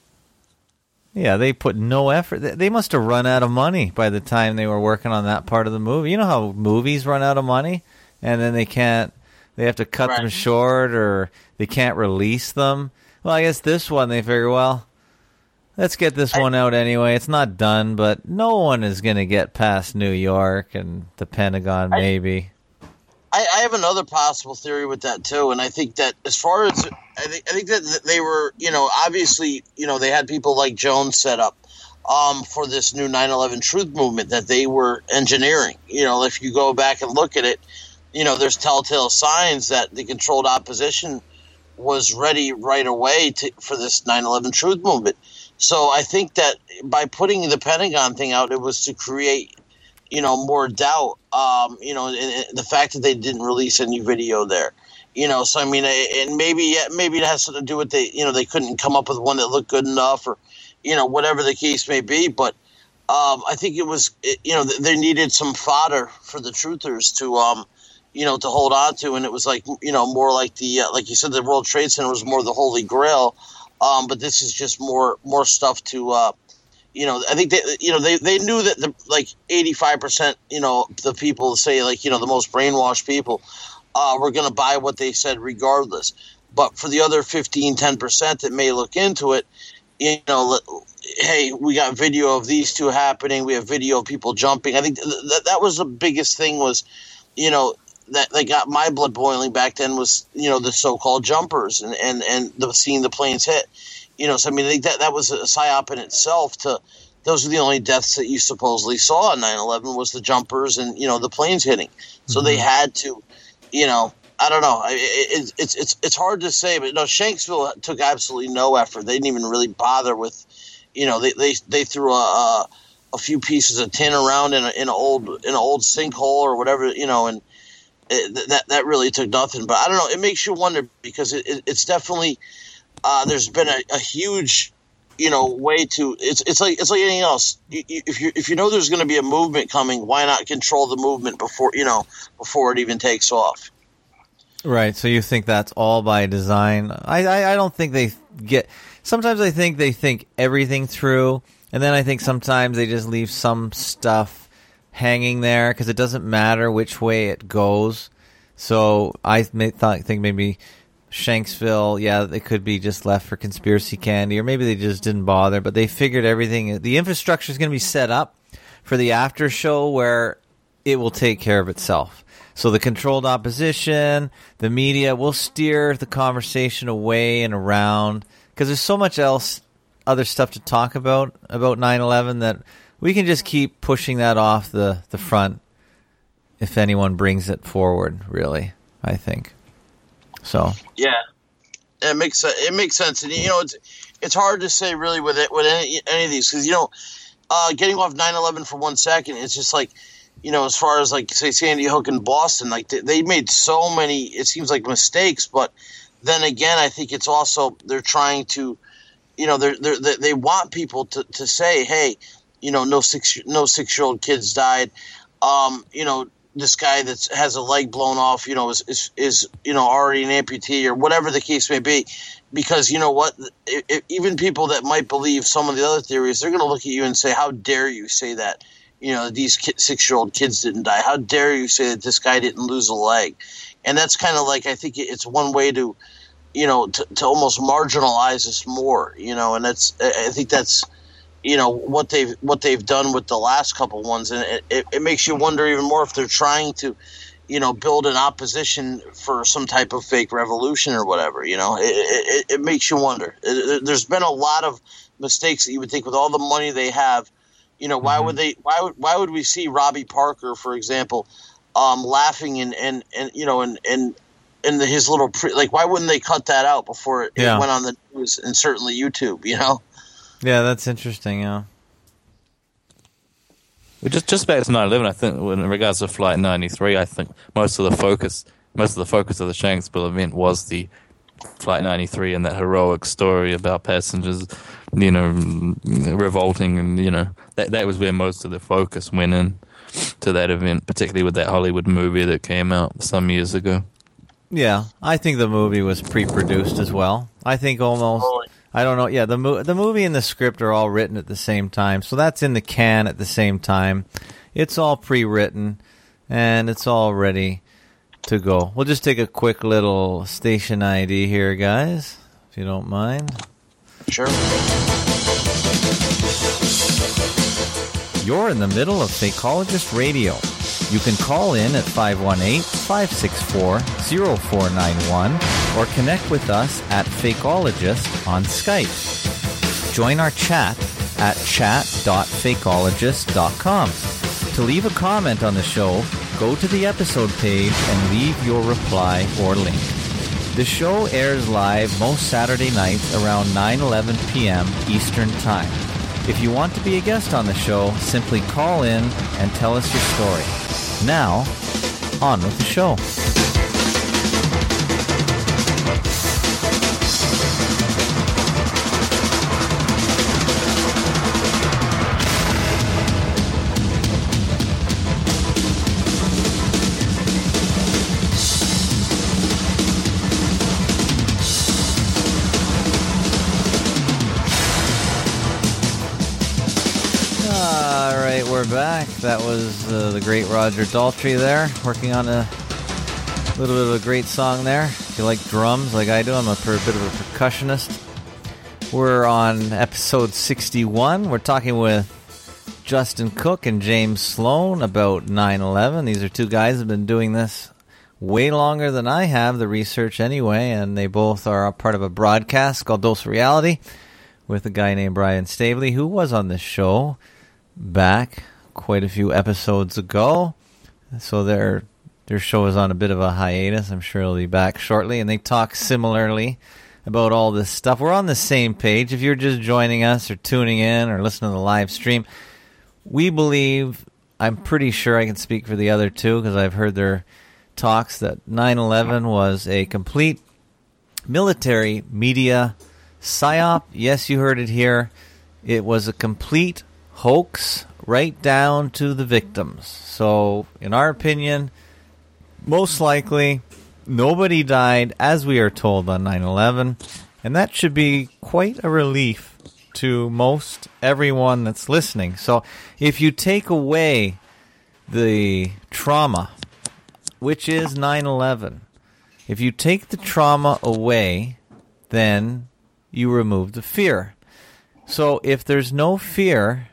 Yeah, they put no effort. They must have run out of money by the time they were working on that part of the movie. You know how movies run out of money, and then they have to cut them short, or they can't release them. Well, I guess this one, they figure, well, let's get this one out anyway. It's not done, but no one is going to get past New York and the Pentagon, maybe. I have another possible theory with that too, and I think that as far as I think that they were, you know, obviously, you know, they had people like Jones set up. for this new 9/11 truth movement that they were engineering. If you go back and look at it, there's telltale signs that the controlled opposition was ready right away for this 9/11 truth movement. So I think that by putting the Pentagon thing out, it was to create, more doubt. And the fact that they didn't release any video there. So I mean, and maybe it has something to do with they couldn't come up with one that looked good enough, or whatever the case may be. But I think it was they needed some fodder for the truthers to to hold on to, and it was like more like the like you said, the World Trade Center was more the Holy Grail, but this is just more stuff to I think they knew that the 85% the people say the most brainwashed people were going to buy what they said regardless. But for the other 10% that may look into it, hey, we got video of these two happening. We have video of people jumping. I think that was the biggest thing was, that they got my blood boiling back then was, the so-called jumpers and seeing the planes hit. So I mean, I think that was a psyop in itself. Those are the only deaths that you supposedly saw on 9/11 was the jumpers and, the planes hitting. So they had to, I don't know. It's hard to say, but no, Shanksville took absolutely no effort. They didn't even really bother with, they threw a few pieces of tin around in an old sinkhole or whatever, and that really took nothing. But I don't know. It makes you wonder because it's definitely there's been a huge way to it's like anything else. If you know there's going to be a movement coming, why not control the movement before it even takes off? Right. So you think that's all by design? I don't think they get. Sometimes I think they think everything through, and then I think sometimes they just leave some stuff hanging there because it doesn't matter which way it goes. So I think maybe Shanksville, they could be just left for conspiracy candy, or maybe they just didn't bother, but they figured everything. The infrastructure is going to be set up for the after show where it will take care of itself. So the controlled opposition, the media will steer the conversation away and around because there's so much other stuff to talk about 9/11 that we can just keep pushing that off the front if anyone brings it forward, really, I think. So yeah, it makes sense, and it's hard to say really with any of these because getting off 9/11 for 1 second, it's just like as far as like say Sandy Hook and Boston, like they made so many it seems like mistakes, but then again I think it's also they're trying to they want people to say hey no 6-year-old kids died, this guy that has a leg blown off, is already an amputee or whatever the case may be. Because you know what? Even people that might believe some of the other theories, they're going to look at you and say, how dare you say that, these 6-year-old kids didn't die? How dare you say that this guy didn't lose a leg? And that's kind of like, I think it's one way to, to almost marginalize us more, and I think that's, what they've done with the last couple ones, and it makes you wonder even more if they're trying to, build an opposition for some type of fake revolution or whatever. It makes you wonder. There's been a lot of mistakes that you would think with all the money they have, why would we see Robbie Parker, for example, laughing and his little why wouldn't they cut that out before it went on the news and certainly YouTube? Yeah, that's interesting. Yeah. Just back to 9/11, I think in regards to Flight 93, I think most of the focus of the Shanksville event was the Flight 93 and that heroic story about passengers, revolting, and that was where most of the focus went in to that event, particularly with that Hollywood movie that came out some years ago. Yeah, I think the movie was pre-produced as well. I think almost. I don't know. Yeah, the movie and the script are all written at the same time, so that's in the can at the same time. It's all pre-written, and it's all ready to go. We'll just take a quick little station ID here, guys, if you don't mind. Sure. You're in the middle of Fakeologist Radio. You can call in at 518-564-0491 or connect with us at Fakeologist on Skype. Join our chat at chat.fakeologist.com. To leave a comment on the show, go to the episode page and leave your reply or link. The show airs live most Saturday nights around 9:11 p.m. Eastern Time. If you want to be a guest on the show, simply call in and tell us your story. Now, on with the show. We're back. That was the great Roger Daltrey there, working on a little bit of a great song there. If you like drums like I do, I'm a bit of a percussionist. We're on episode 61. We're talking with Justin Cook and James Sloan about 9/11. These are two guys who have been doing this way longer than I have, the research anyway, and they both are a part of a broadcast called Dose of Reality with a guy named Brian Stavely, who was on this show back quite a few episodes ago. So their show is on a bit of a hiatus. I'm sure it'll be back shortly. And they talk similarly about all this stuff. We're on the same page. If you're just joining us or tuning in or listening to the live stream, we believe, I'm pretty sure I can speak for the other two because I've heard their talks, that 9/11 was a complete military media psyop. Yes, you heard it here. It was a complete hoax right down to the victims. So, in our opinion, most likely nobody died, as we are told, on 9/11, and that should be quite a relief to most everyone that's listening. So, if you take away the trauma, which is 9/11, if you take the trauma away, then you remove the fear. So, if there's no fear,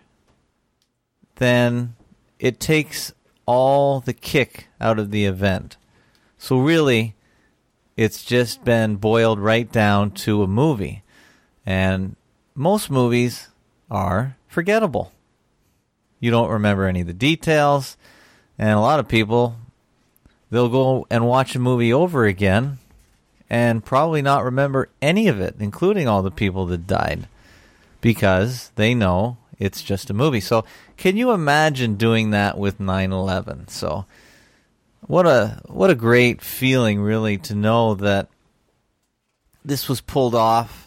then it takes all the kick out of the event. So really, it's just been boiled right down to a movie. And most movies are forgettable. You don't remember any of the details. And a lot of people, they'll go and watch a movie over again and probably not remember any of it, including all the people that died, because they know it's just a movie. So can you imagine doing that with 9/11? So what a great feeling, really, to know that this was pulled off.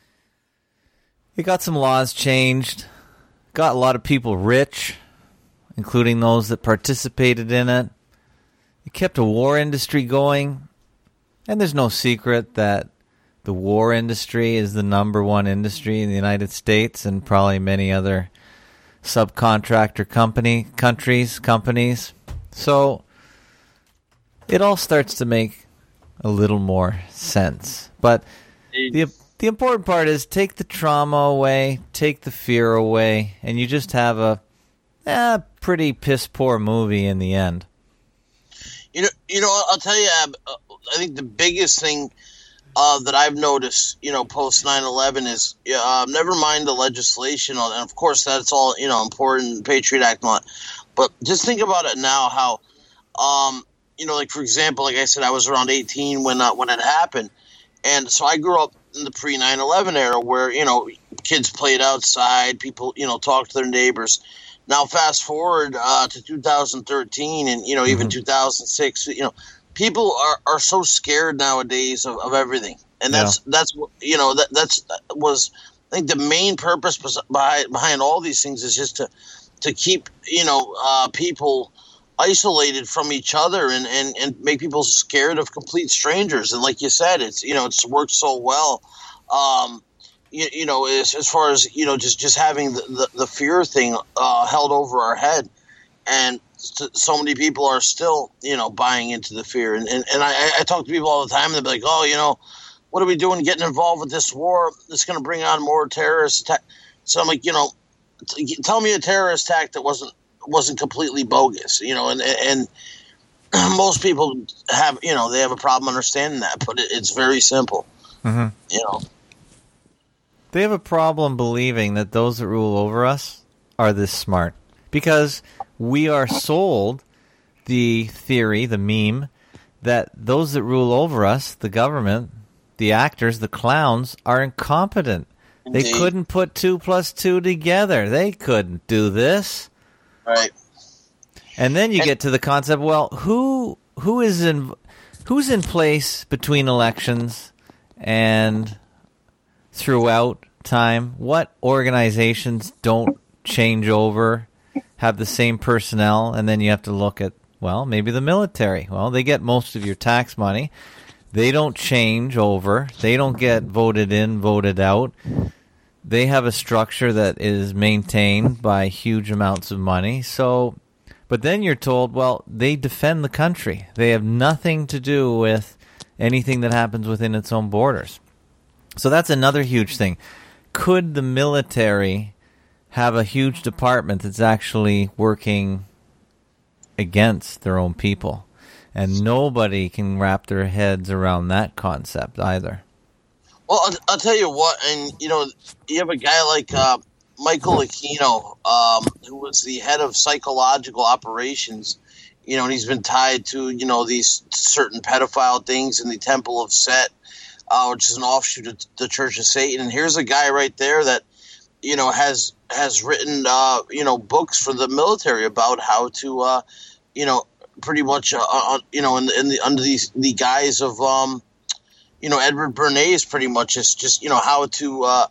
It got some laws changed, got a lot of people rich, including those that participated in it. It kept a war industry going, and there's no secret that the war industry is the number one industry in the United States and probably many other subcontractor companies. So it all starts to make a little more sense. But the important part is take the trauma away, take the fear away, and you just have a pretty piss-poor movie in the end. You know, I'll tell you, Ab, I think the biggest thing that I've noticed, post 9/11 is, never mind the legislation, and of course that's all, important, Patriot Act and all that. But just think about it now, how, like for example, like I said, I was around 18 when it happened, and so I grew up in the pre-9/11 era where, kids played outside, people, talked to their neighbors. Now fast forward to 2013 and, even 2006, people are so scared nowadays of everything, and that's was I think the main purpose behind all these things is just to keep people isolated from each other and make people scared of complete strangers. And like you said, it's worked so well. As far as just having the fear thing held over our head, and so many people are still, buying into the fear. And I talk to people all the time, and they'll be like, oh, what are we doing getting involved with this war? It's going to bring on more terrorist attack. So I'm like, tell me a terrorist attack that wasn't completely bogus, and most people have, they have a problem understanding that, but it's very simple, They have a problem believing that those that rule over us are this smart. Because we are sold the theory, the meme, that those that rule over us, the government, the actors, the clowns, are incompetent. Indeed. They couldn't put 2 plus 2 together. They couldn't do this. Right. And then you get to the concept, well, who's in place between elections and throughout time? What organizations don't change over, have the same personnel? And then you have to look at, well, maybe the military. Well, they get most of your tax money. They don't change over. They don't get voted in, voted out. They have a structure that is maintained by huge amounts of money. So, but then you're told, well, they defend the country. They have nothing to do with anything that happens within its own borders. So that's another huge thing. Could the military have a huge department that's actually working against their own people? And nobody can wrap their heads around that concept either. Well, I'll tell you what, and you have a guy like Michael Aquino, who was the head of psychological operations, and he's been tied to, these certain pedophile things in the Temple of Set, which is an offshoot of the Church of Satan. And here's a guy right there that, has written, books for the military about how to, pretty much, under the guise of, Edward Bernays, pretty much is just, how to,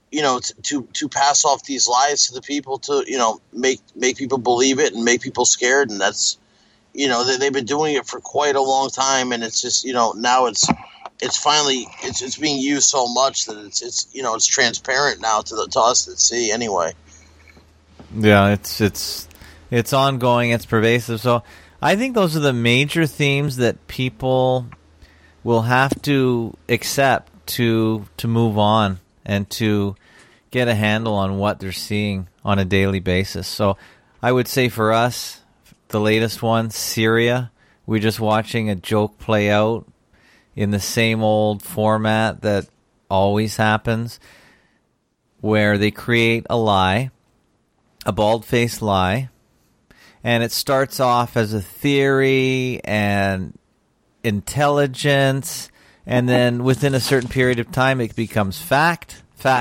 to pass off these lies to the people to, make people believe it and make people scared. And that's, they've been doing it for quite a long time. And it's just, now it's finally, it's being used so much that it's transparent now to us that see anyway. Yeah, it's ongoing, it's pervasive. So I think those are the major themes that people will have to accept to move on and to get a handle on what they're seeing on a daily basis. So I would say for us, the latest one, Syria, we're just watching a joke play out in the same old format that always happens, where they create a lie, a bald-faced lie, and it starts off as a theory and intelligence, and then within a certain period of time it becomes fact,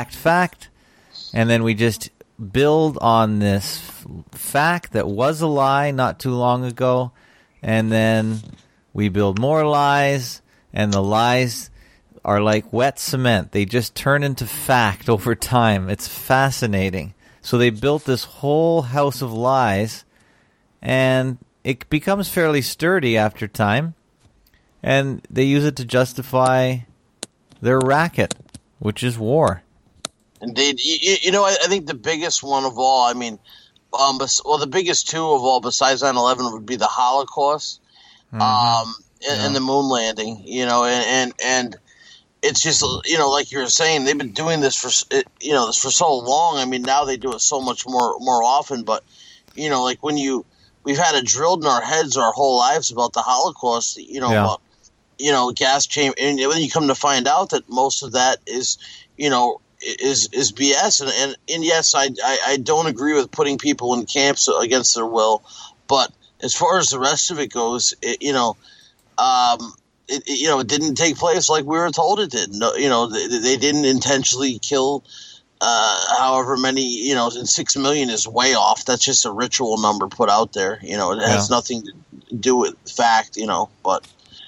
and then we just build on this fact that was a lie not too long ago, and then we build more lies, and the lies are like wet cement. They just turn into fact over time. It's fascinating. So they built this whole house of lies, and it becomes fairly sturdy after time, and they use it to justify their racket, which is war. Indeed. I think the biggest one of all, the biggest two of all besides 9/11 would be the Holocaust and the moon landing, and it's just, like you were saying, they've been doing this for so long. Now they do it so much more often, but, like we've had it drilled in our heads our whole lives about the Holocaust, about, gas chamber, and then you come to find out that most of that is BS. And yes, I don't agree with putting people in camps against their will, but as far as the rest of it goes, it didn't take place like we were told it did. No, they didn't intentionally kill however many, and 6 million is way off. That's just a ritual number put out there. It has nothing to do with fact, but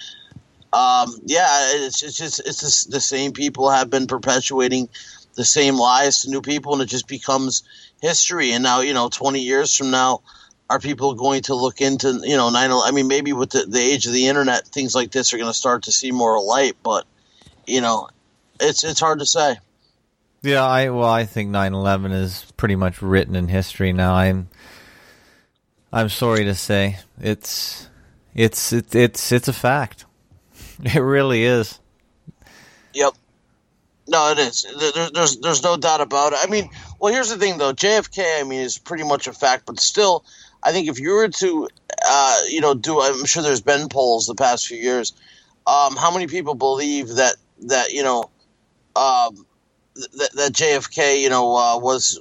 it's just the same people have been perpetuating the same lies to new people, and it just becomes history. And now, 20 years from now, are people going to look into, 9/11? Maybe with the age of the internet, things like this are going to start to see more light, but, it's hard to say. Yeah, I think 9/11 is pretty much written in history now. I'm sorry to say, it's a fact. It really is. Yep. No, it is. There's no doubt about it. Well, here's the thing though. JFK, is pretty much a fact, but still, I think if you were to, I'm sure there's been polls the past few years. How many people believe that that JFK, was,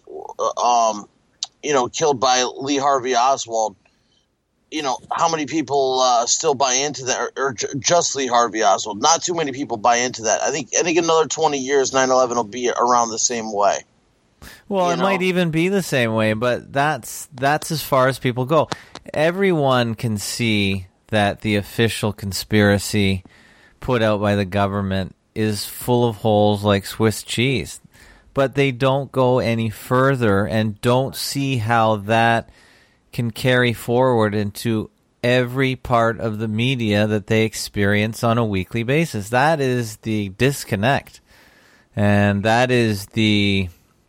killed by Lee Harvey Oswald. How many people still buy into that, or just Lee Harvey Oswald? Not too many people buy into that. I think another 20 years, 9/11 will be around the same way. Well, it might even be the same way, but that's as far as people go. Everyone can see that the official conspiracy put out by the government is full of holes like Swiss cheese, but they don't go any further and don't see how that can carry forward into every part of the media that they experience on a weekly basis. That is the disconnect, and that is the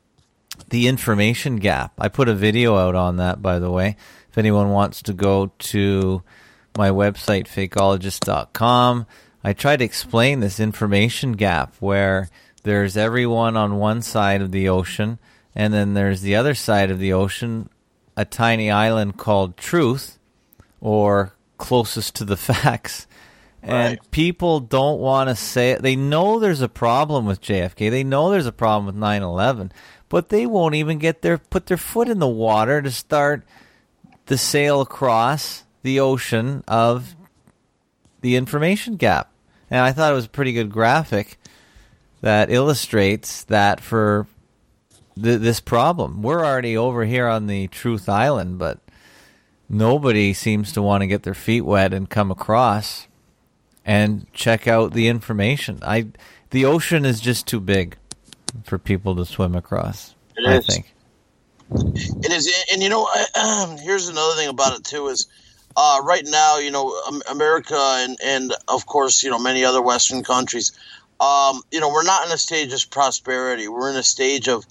information gap. I put a video out on that, by the way. If anyone wants to go to my website, fakeologist.com, I try to explain this information gap where there's everyone on one side of the ocean, and then there's the other side of the ocean, a tiny island called Truth, or closest to the facts. And people don't want to say it. They know there's a problem with JFK. They know there's a problem with 9/11, but they won't even put their foot in the water to start the sail across the ocean of the information gap. And I thought it was a pretty good graphic that illustrates that for this problem. We're already over here on the Truth Island, but nobody seems to want to get their feet wet and come across and check out the information. The ocean is just too big for people to swim across, I think. It is. And, here's another thing about it, too, is right now, America and of course, many other Western countries, we're not in a stage of prosperity. We're in a stage of,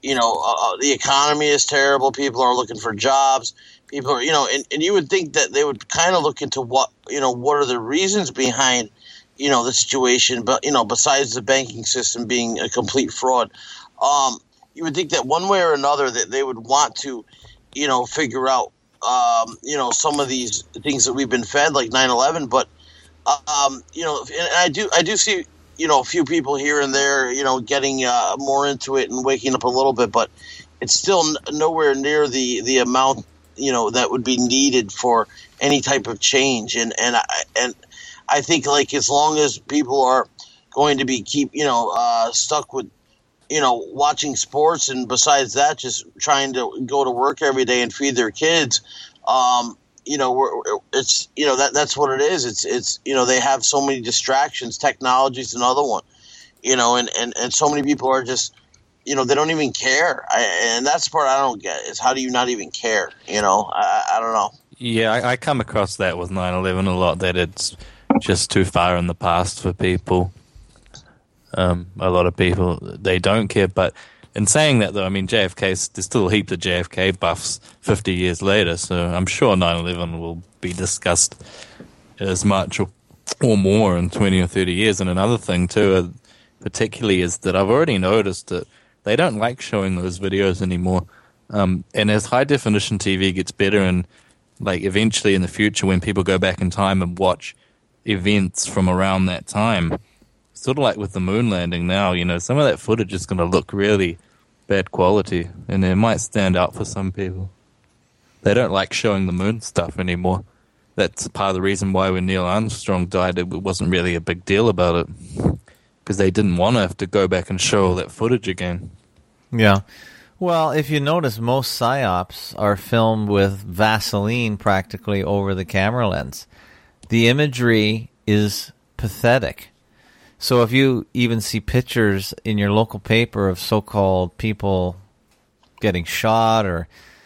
the economy is terrible. People are looking for jobs. People are, and you would think that they would kind of look into what are the reasons behind, the situation. But, besides the banking system being a complete fraud, you would think that one way or another that they would want to, figure out, some of these things that we've been fed, like 9/11. But, and I do see, a few people here and there, getting more into it and waking up a little bit, but it's still nowhere near the amount, that would be needed for any type of change. And I think, like, as long as people are going to be stuck with, watching sports, and besides that, just trying to go to work every day and feed their kids, it's that's what it is. It's they have so many distractions. Technology's another one, and so many people are just, they don't even care. And that's the part I don't get, is how do you not even care? I don't know. Yeah, I come across that with 9/11 a lot, that it's just too far in the past for people. A lot of people, they don't care. But in saying that, though, I mean, there's still a heap of JFK buffs 50 years later, so I'm sure 9/11 will be discussed as much or more in 20 or 30 years. And another thing, too, particularly, is that I've already noticed that they don't like showing those videos anymore. And as high-definition TV gets better, and like eventually in the future when people go back in time and watch events from around that time, sort of like with the moon landing now, some of that footage is going to look really bad quality, and it might stand out for some people. They don't like showing the moon stuff anymore. That's part of the reason why when Neil Armstrong died, it wasn't really a big deal about it, because they didn't want to have to go back and show all that footage again. Yeah. Well, if you notice, most psyops are filmed with Vaseline practically over the camera lens. The imagery is pathetic. So if you even see pictures in your local paper of so-called people getting shot or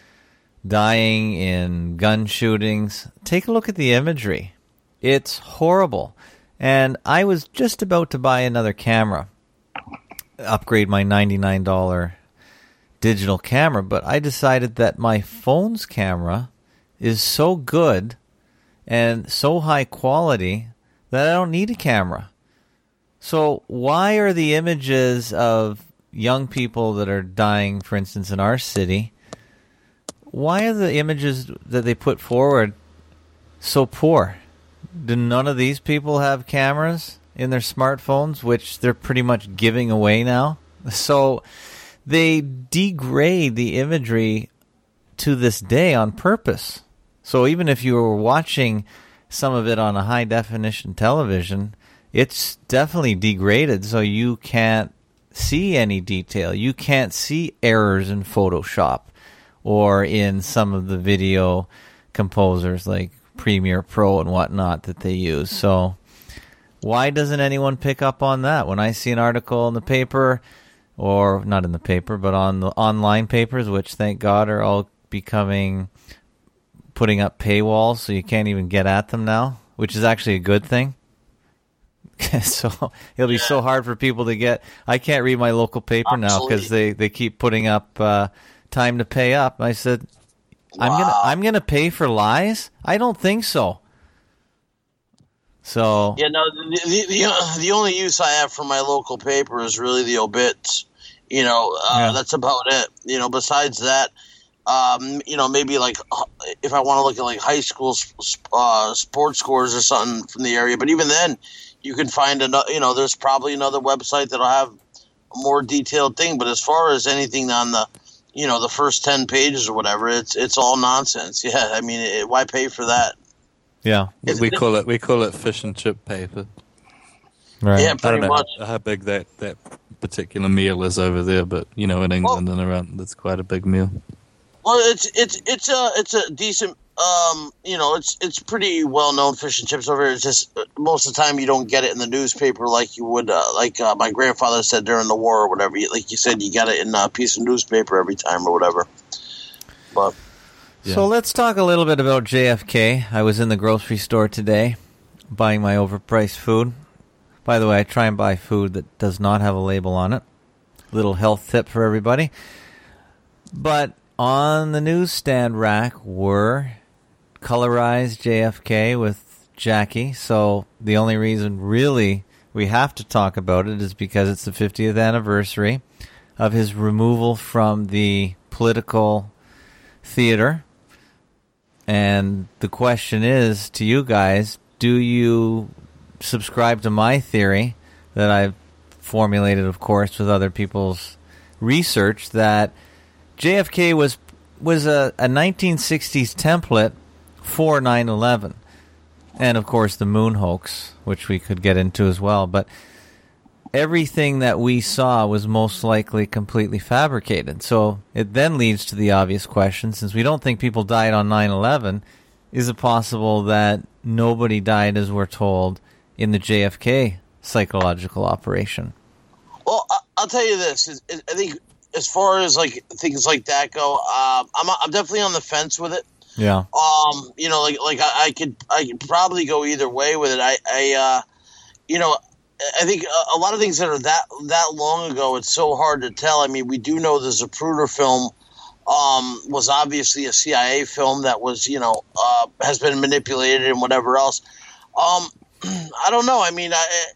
dying in gun shootings, take a look at the imagery. It's horrible. And I was just about to buy another camera, upgrade my $99 digital camera, but I decided that my phone's camera is so good and so high quality that I don't need a camera. So why are the images of young people that are dying, for instance, in our city, why are the images that they put forward so poor? Do none of these people have cameras in their smartphones, which they're pretty much giving away now So they degrade the imagery to this day on purpose. So even if you were watching some of it on a high-definition television, it's definitely degraded, so you can't see any detail. You can't see errors in Photoshop or in some of the video composers like Premiere Pro and whatnot that they use. So why doesn't anyone pick up on that? When I see an article in the paper, or not in the paper, but on the online papers, which thank God are all putting up paywalls so you can't even get at them now, which is actually a good thing. So it'll be so hard for people to get. I can't read my local paper now because they keep putting up time to pay up. I said, wow. I'm gonna pay for lies? I don't think so. So yeah, no. The only use I have for my local paper is really the obits. That's about it. Besides that, maybe like if I want to look at like high school sports scores or something from the area. But even then, you can find there's probably another website that'll have a more detailed thing. But as far as anything on the the first 10 pages or whatever, it's all nonsense. Yeah, I mean, why pay for that? Yeah, we call it fish and chip paper. Right. Yeah, pretty much. How big that particular meal is over there, but in England and around, that's quite a big meal. Well, it's a decent. It's pretty well known fish and chips over here. It's just most of the time you don't get it in the newspaper like you would, my grandfather said during the war or whatever. Like you said, you got it in a piece of newspaper every time or whatever. But yeah. So let's talk a little bit about JFK. I was in the grocery store today buying my overpriced food. By the way, I try and buy food that does not have a label on it. Little health tip for everybody. But on the newsstand rack were colorized JFK with Jackie. So the only reason really we have to talk about it is because it's the 50th anniversary of his removal from the political theater. And the question is to you guys, do you subscribe to my theory that I've formulated, of course, with other people's research, that JFK was a 1960s template for 9/11, and of course the moon hoax, which we could get into as well. But everything that we saw was most likely completely fabricated. So it then leads to the obvious question: since we don't think people died on 9/11, is it possible that nobody died, as we're told, in the JFK psychological operation? Well, I'll tell you this: I think as far as like things like that go, I'm definitely on the fence with it. Yeah. I could probably go either way with it. I think a lot of things that are that long ago, it's so hard to tell. I mean, we do know the Zapruder film was obviously a CIA film that was has been manipulated and whatever else. I don't know. I mean,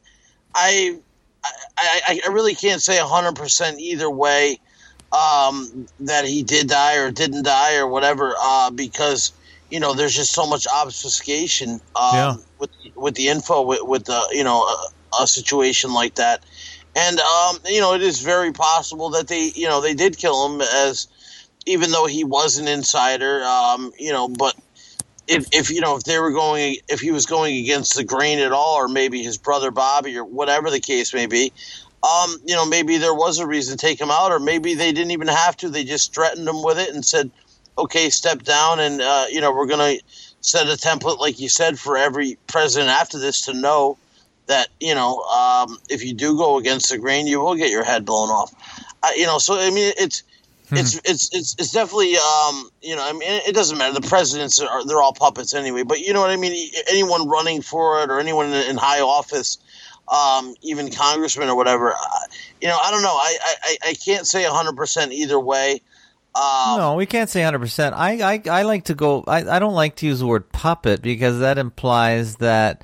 I really can't say 100% either way that he did die or didn't die or whatever, because there's just so much obfuscation with the info with the a situation like that, and it is very possible that they did kill him, as even though he was an insider, but. If he was going against the grain at all, or maybe his brother Bobby, or whatever the case may be, maybe there was a reason to take him out, or maybe they didn't even have to. They just threatened him with it and said, "Okay, step down, and we're going to set a template, like you said, for every president after this to know that if you do go against the grain, you will get your head blown off." So I mean, it's definitely I mean, it doesn't matter. The presidents they're all puppets anyway. But you know what I mean. Anyone running for it, or anyone in high office, even congressmen or whatever, I don't know. I can't say 100% either way. No, we can't say 100%. I like to go. I don't like to use the word puppet, because that implies that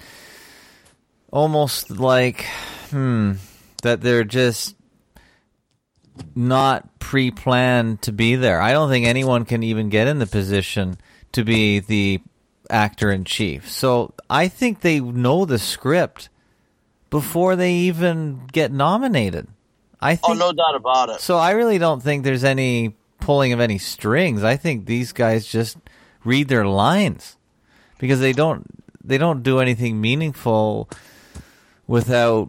almost like that they're just not pre-planned to be there. I don't think anyone can even get in the position to be the actor-in-chief. So I think they know the script before they even get nominated. I think, no doubt about it. So I really don't think there's any pulling of any strings. I think these guys just read their lines because they don't do anything meaningful without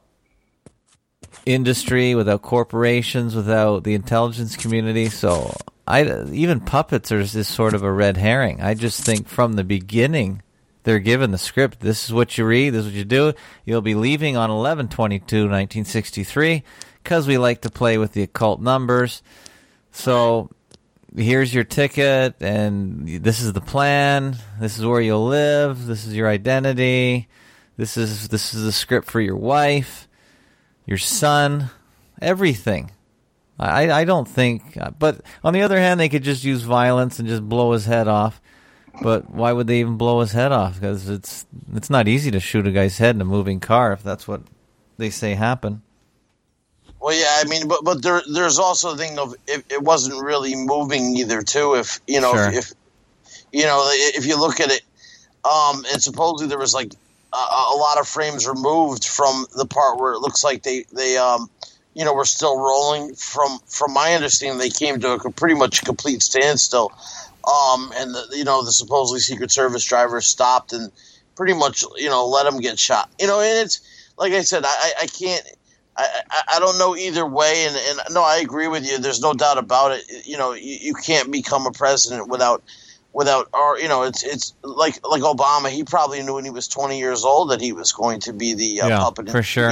industry, without corporations, without the intelligence community. So even puppets is sort of a red herring. I just think from the beginning they're given the script. This is what you read. This is what you do. You'll be leaving on 11/22/1963 because we like to play with the occult numbers. So here's your ticket, and this is the plan. This is where you'll live. This is your identity. This is the script for your wife, your son, everything. I don't think, but on the other hand, they could just use violence and just blow his head off. But why would they even blow his head off? Because it's not easy to shoot a guy's head in a moving car if that's what they say happened. Well, yeah, I mean, but there's also the thing of it wasn't really moving either, too. If you know, Sure. if you look at it, and supposedly there was like a lot of frames removed from the part where it looks like they were still rolling. From my understanding, they came to a pretty much complete standstill. And the supposedly Secret Service driver stopped and pretty much let him get shot. And it's like I said, I can't. I don't know either way, and no, I agree with you. There's no doubt about it. You can't become a president without it's like Obama. He probably knew when he was 20 years old that he was going to be the puppet. For sure.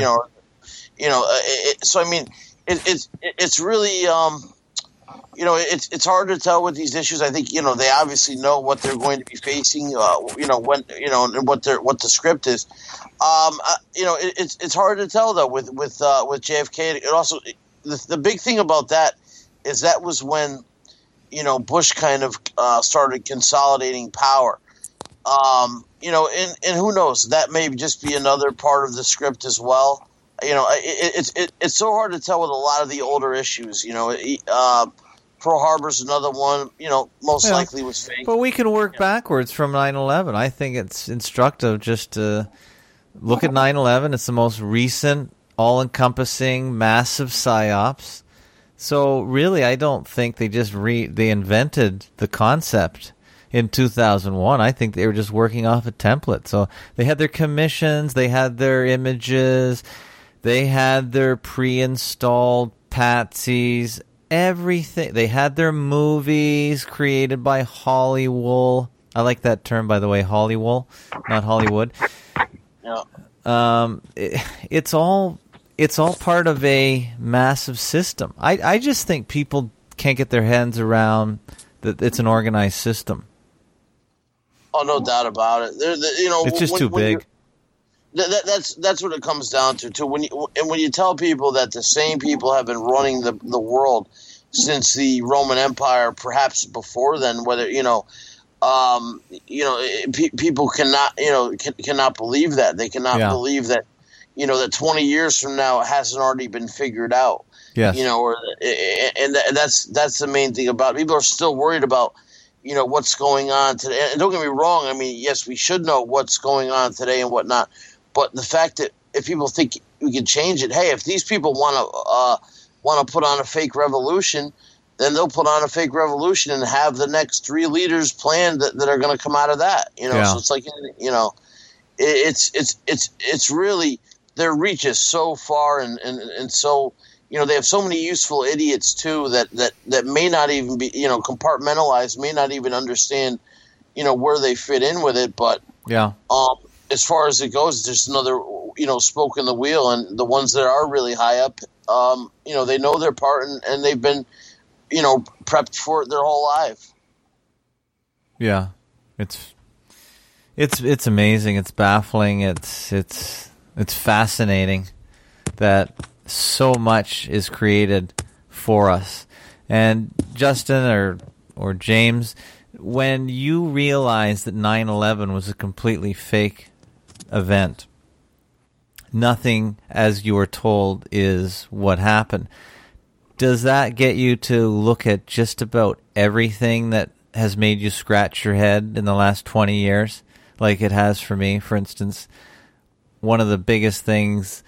So I mean, it's really it's hard to tell with these issues. I think they obviously know what they're going to be facing. When and what the script is. It's hard to tell though with JFK. It also the big thing about that is that was when Bush kind of started consolidating power. And who knows, that may just be another part of the script as well. It's so hard to tell with a lot of the older issues. Pearl Harbor's another one, most likely was fake. But we can work backwards from 9/11. I think it's instructive just to look at 9/11. It's the most recent, all-encompassing, massive psyops. So really, I don't think they just they invented the concept in 2001. I think they were just working off a template. So they had their commissions, they had their images, they had their pre-installed patsies, everything. They had their movies created by Hollywood. I like that term, by the way, Hollywood, not Hollywood. Yeah. It's all part of a massive system. I just think people can't get their hands around that it's an organized system. Oh, no doubt about it. It's just too big. That's what it comes down to. When you tell people that the same people have been running the world since the Roman Empire, perhaps before then, whether people cannot believe that. They cannot believe that that 20 years from now it hasn't already been figured out. Yes. And that's the main thing about it. People are still worried about what's going on today. And don't get me wrong. I mean, yes, we should know what's going on today and whatnot. But the fact that if people think we can change it, hey, if these people want to put on a fake revolution, then they'll put on a fake revolution and have the next 3 leaders planned that are going to come out of that. So it's like it's really, their reach is so far and so they have so many useful idiots too that may not even be compartmentalized, may not even understand where they fit in with it. But as far as it goes, there's another spoke in the wheel, and the ones that are really high up, they know their part and they've been prepped for it their whole life. Yeah, it's amazing. It's baffling. It's fascinating that so much is created for us. And Justin or James, when you realize that 9/11 was a completely fake event, nothing as you were told is what happened, does that get you to look at just about everything that has made you scratch your head in the last 20 years, like it has for me? For instance, one of the biggest things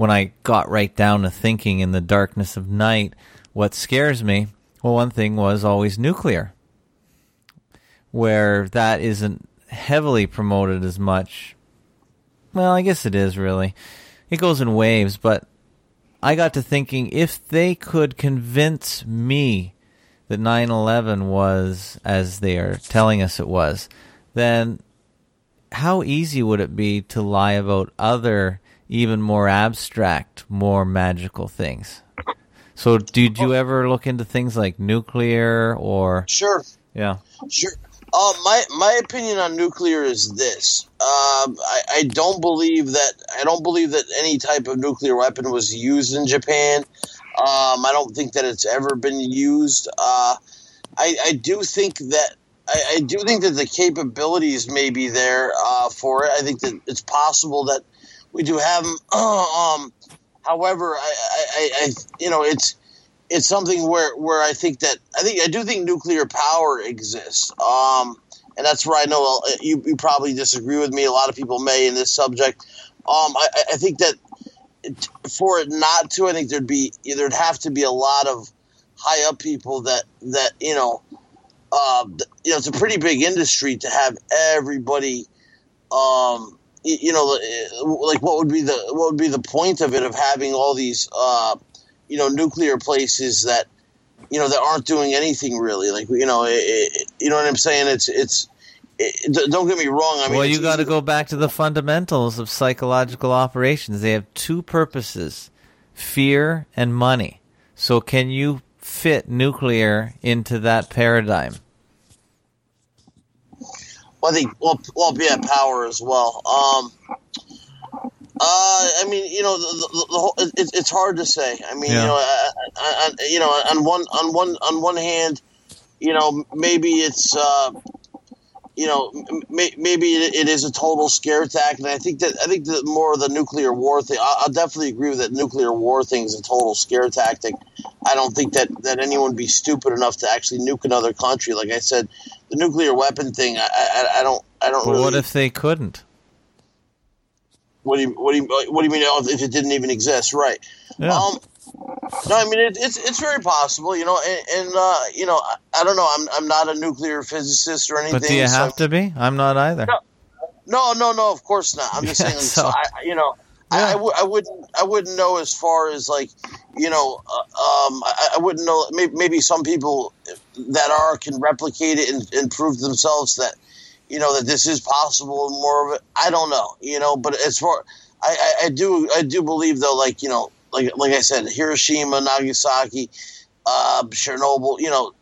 when I got right down to thinking in the darkness of night, what scares me, well, one thing was always nuclear, where that isn't heavily promoted as much. Well, I guess it is, really. It goes in waves, but I got to thinking, if they could convince me that 9/11 was as they are telling us it was, then how easy would it be to lie about other, even more abstract, more magical things? So did you ever look into things like nuclear or... Sure. Yeah. Sure. My opinion on nuclear is this. I don't believe that any type of nuclear weapon was used in Japan. I don't think that it's ever been used. I do think that the capabilities may be there for it. I think that it's possible that we do have them. However, it's something where I do think nuclear power exists. And that's where I know you probably disagree with me. A lot of people may in this subject. I think that for it not to, I think there'd have to be a lot of high up people that it's a pretty big industry to have everybody. Like what would be the point of it, of having all these nuclear places that that aren't doing anything really, like you know what I'm saying? Don't get me wrong. I mean, well, you got to go back to the fundamentals of psychological operations. They have two purposes: fear and money. So, can you fit nuclear into that paradigm? Well, I think yeah, power as well. I mean, the whole, it's hard to say. I mean, Yeah. on one hand, maybe it's maybe it is a total scare attack, and I think that more of the nuclear war thing. I'll definitely agree with that. Nuclear war thing is a total scare tactic. I don't think that anyone would be stupid enough to actually nuke another country. Like I said, the nuclear weapon thing. I don't. But really, what if they couldn't? What do you mean if it didn't even exist? Right. Yeah. No, I mean it's very possible, and I don't know. I'm not a nuclear physicist or anything. But do you have to be? I'm not either. No, of course not. I'm just saying. So- I wouldn't know as far as like, I wouldn't know. Maybe some people that can replicate it and prove themselves that, that this is possible and more of it. I don't know, but as far, I do believe though, like, like I said, Hiroshima, Nagasaki, Chernobyl,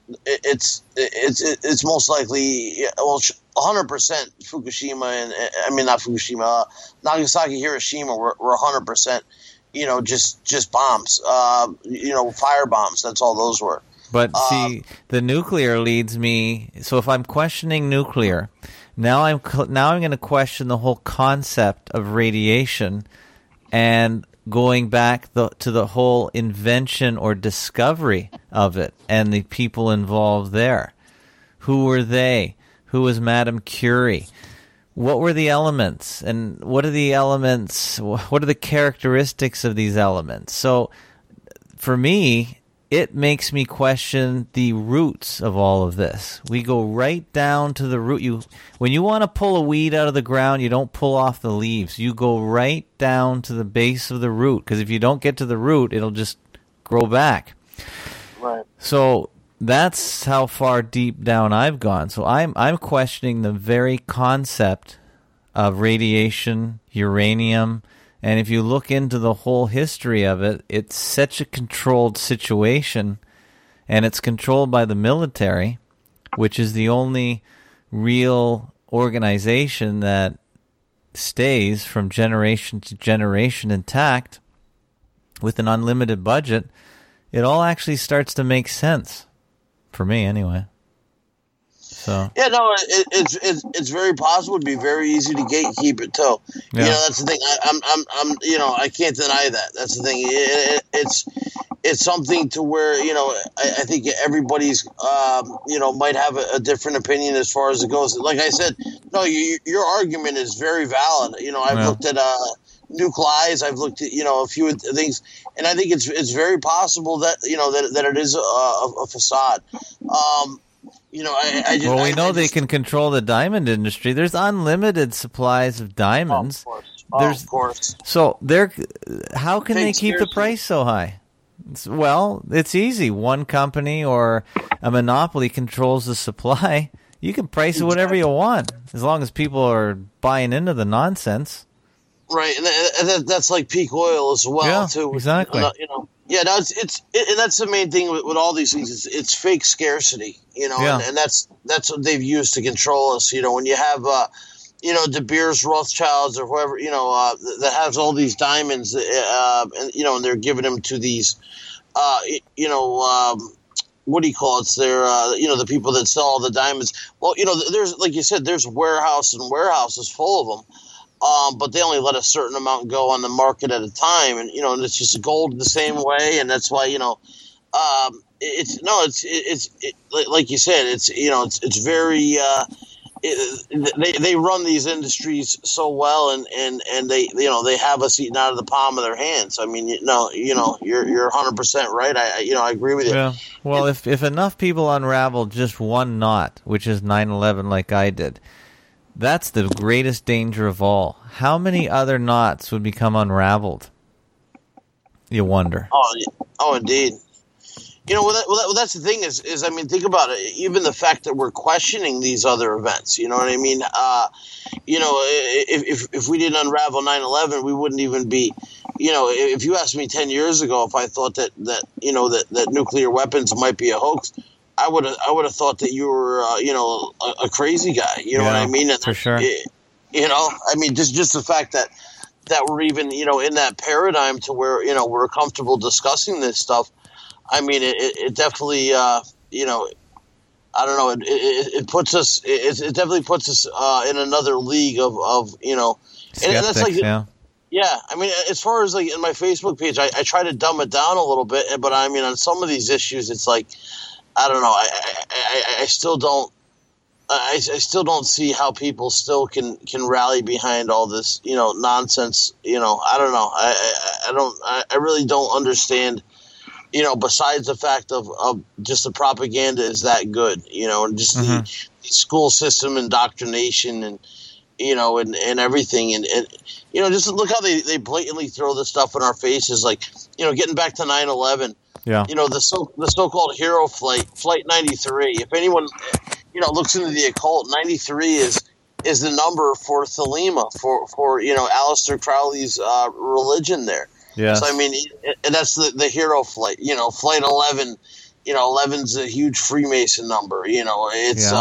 it's most likely, 100% Fukushima, and I mean not Fukushima, Nagasaki, Hiroshima were 100%, just bombs, fire bombs. That's all those were. But see, the nuclear leads me. So if I'm questioning nuclear, now I'm going to question the whole concept of radiation, and going back to the whole invention or discovery of it and the people involved there. Who were they? Who was Madame Curie? What were the elements? And what are the elements? What are the characteristics of these elements? So for me, it makes me question the roots of all of this. We go right down to the root. When you want to pull a weed out of the ground, you don't pull off the leaves. You go right down to the base of the root, because if you don't get to the root, it'll just grow back. Right. So that's how far deep down I've gone. So I'm questioning the very concept of radiation, uranium. And if you look into the whole history of it, it's such a controlled situation, and it's controlled by the military, which is the only real organization that stays from generation to generation intact with an unlimited budget. It all actually starts to make sense, for me anyway. So yeah, no, it's very possible. It'd be very easy to gatekeep it too. Yeah. That's the thing. I'm I can't deny that. That's the thing. It's something to where I think everybody's might have a different opinion as far as it goes. Like I said, no, your argument is very valid. I've looked at Nuclides. I've looked at a few things, and I think it's very possible that that it is a facade. We know they can control the diamond industry. There's unlimited supplies of diamonds. Of course. So how can they keep the price so high? Well, it's easy. One company or a monopoly controls the supply. You can price it whatever you want, as long as people are buying into the nonsense. Right, and that's like peak oil as well, too. Exactly. And that's the main thing with all these things. It's fake scarcity, and that's what they've used to control us. When you have, De Beers, Rothschilds, or whoever, that has all these diamonds, and they're giving them to these, what do you call it? It's their, the people that sell all the diamonds. Well, there's, like you said, there's warehouses full of them. But they only let a certain amount go on the market at a time, and and it's just gold the same way, and that's why it's like you said, it's very they run these industries so well, and they have us eating out of the palm of their hands. I mean, you're 100% right. I agree with you. Yeah. Well, if enough people unravel just one knot, which is 9/11, like I did. That's the greatest danger of all. How many other knots would become unraveled? You wonder. Oh, indeed. Well, that's the thing is, I mean, think about it. Even the fact that we're questioning these other events, you know what I mean? If we didn't unravel 9/11, we wouldn't even be, if you asked me 10 years ago if I thought that nuclear weapons might be a hoax, I would have thought that you were, a crazy guy. You know what I mean? And for sure. I mean, just the fact that we're even, in that paradigm to where, we're comfortable discussing this stuff. I mean, it definitely, I don't know. It puts us. It definitely puts us in another league of Skeptics, and that's like, yeah. I mean, as far as like in my Facebook page, I try to dumb it down a little bit, but I mean, on some of these issues, it's like, I don't know. I still don't. I still don't see how people still can rally behind all this, nonsense. I don't know. I really don't understand. Besides the fact of just the propaganda is that good, and just the school system indoctrination and and everything, and just look how they blatantly throw this stuff in our faces, like getting back to 9/11. Yeah. The so-called hero flight 93. If anyone, looks into the occult, 93 is the number for Thelema, for Aleister Crowley's religion there. Yeah. So I mean, and that's the hero flight. Flight 11. 11's a huge Freemason number. It's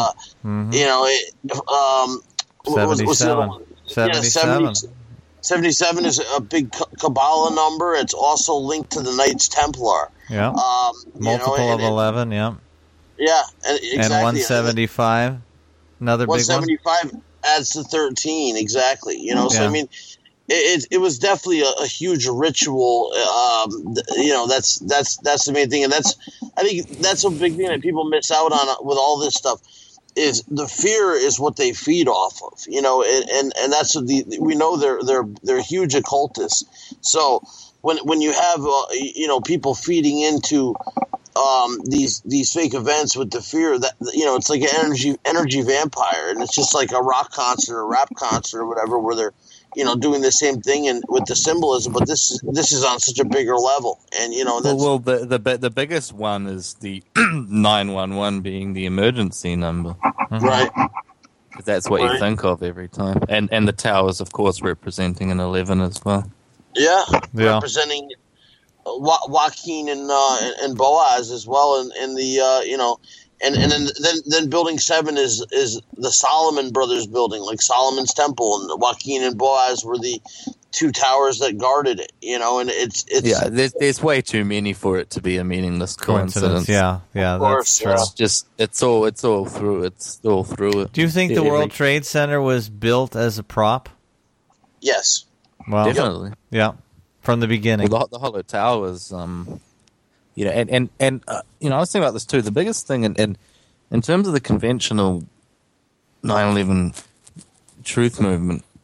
what's the other one? 77. 77 is a big Kabbalah number. It's also linked to the Knights Templar. Yeah. Multiple of 11, yeah. Yeah, exactly. And 175, another big one. 175 adds to 13, exactly. So I mean, it was definitely a huge ritual. That's the main thing, and I think that's a big thing that people miss out on with all this stuff. Is the fear is what they feed off of, and that's what we know they're huge occultists. So when you have people feeding into these fake events with the fear that it's like an energy vampire, and it's just like a rock concert or rap concert or whatever, where they're doing the same thing and with the symbolism, but this is on such a bigger level, and that's, the biggest one is the 911 being the emergency number, right? That's what you think of every time, and the towers, of course, representing an 11 as well. Yeah. Representing Joaquin and Boaz as well, and the and then building 7 is the Solomon Brothers building, like Solomon's Temple, and Joaquin and Boaz were the 2 towers that guarded it. And it's there's way too many for it to be a meaningless coincidence. Yeah, that's true. It's all through it. Do you think the World Trade Center was built as a prop? Yes. Well, definitely. Yeah, from the beginning. Well, the Hollow Towers, and I was thinking about this too. The biggest thing, in terms of the conventional 9/11 truth movement,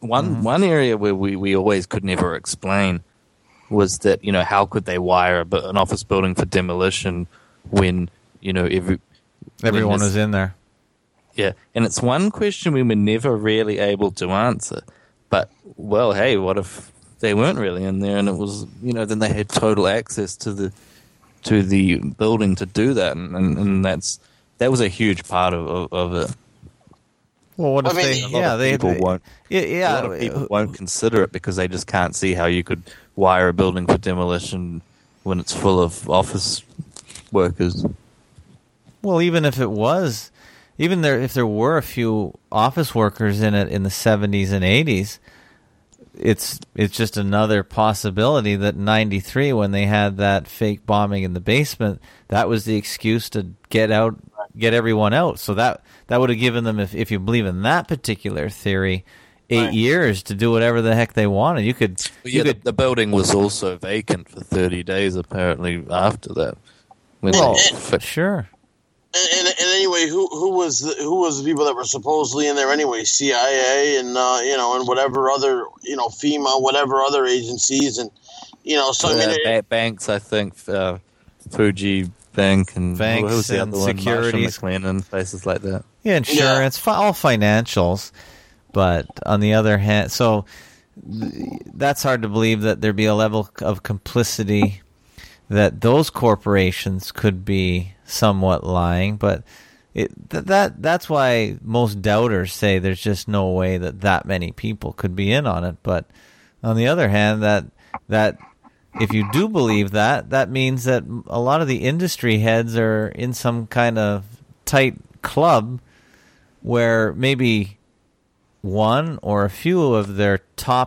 one area where we always could never explain was that, how could they wire an office building for demolition when, everyone was in there. Yeah, and it's one question we were never really able to answer. But, well, hey, what if they weren't really in there and it was, then they had total access to the building to do that, and that was a huge part of it. Well, what if a lot of people won't consider it because they just can't see how you could wire a building for demolition when it's full of office workers. Well, even if it was, if there were a few office workers in it in the 70s and 80s, it's just another possibility that in 93, when they had that fake bombing in the basement, that was the excuse to get everyone out. So that would have given them, if you believe in that particular theory, 8 years to do whatever the heck they wanted. The building was also vacant for 30 days apparently after that. Sure. And anyway, who was the people that were supposedly in there anyway? CIA and and whatever other FEMA, whatever other agencies, and banks. I think Fuji Bank and banks who was the and other one? securities, McLean and places like that. Yeah, insurance, all financials. But on the other hand, so that's hard to believe that there'd be a level of complicity that those corporations could be somewhat lying, but that's why most doubters say there's just no way that many people could be in on it. But on the other hand, that if you do believe that means that a lot of the industry heads are in some kind of tight club where maybe one or a few of their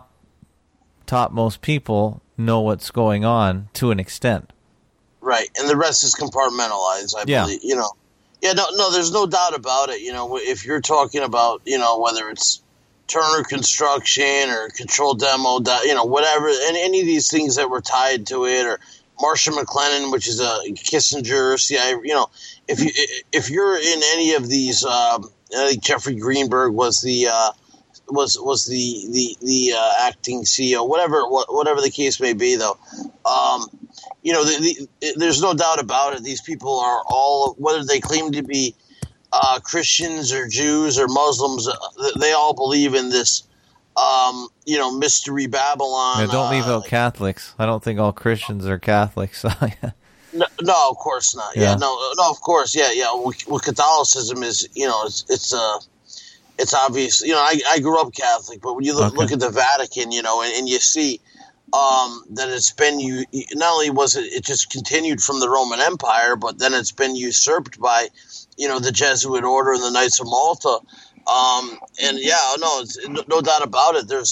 topmost people know what's going on to an extent. Right, and the rest is compartmentalized, I believe. Yeah, no, there's no doubt about it. If you're talking about, whether it's Turner Construction or Control Demo, whatever, and any of these things that were tied to it, or Marshall McLennan, which is a Kissinger, CIA, if you're in any of these, I think Jeffrey Greenberg was the acting CEO, whatever the case may be, though. There's no doubt about it. These people are all, whether they claim to be Christians or Jews or Muslims, they all believe in this, mystery Babylon. Yeah, don't leave out Catholics. I don't think all Christians are Catholics. No, of course not. Yeah, no, of course. Yeah. Well, Catholicism is, it's obvious. I grew up Catholic, but when you look at the Vatican, and you see that it's been not only was it just continued from the Roman Empire, but then it's been usurped by the Jesuit order and the Knights of Malta. It's no doubt about it. There's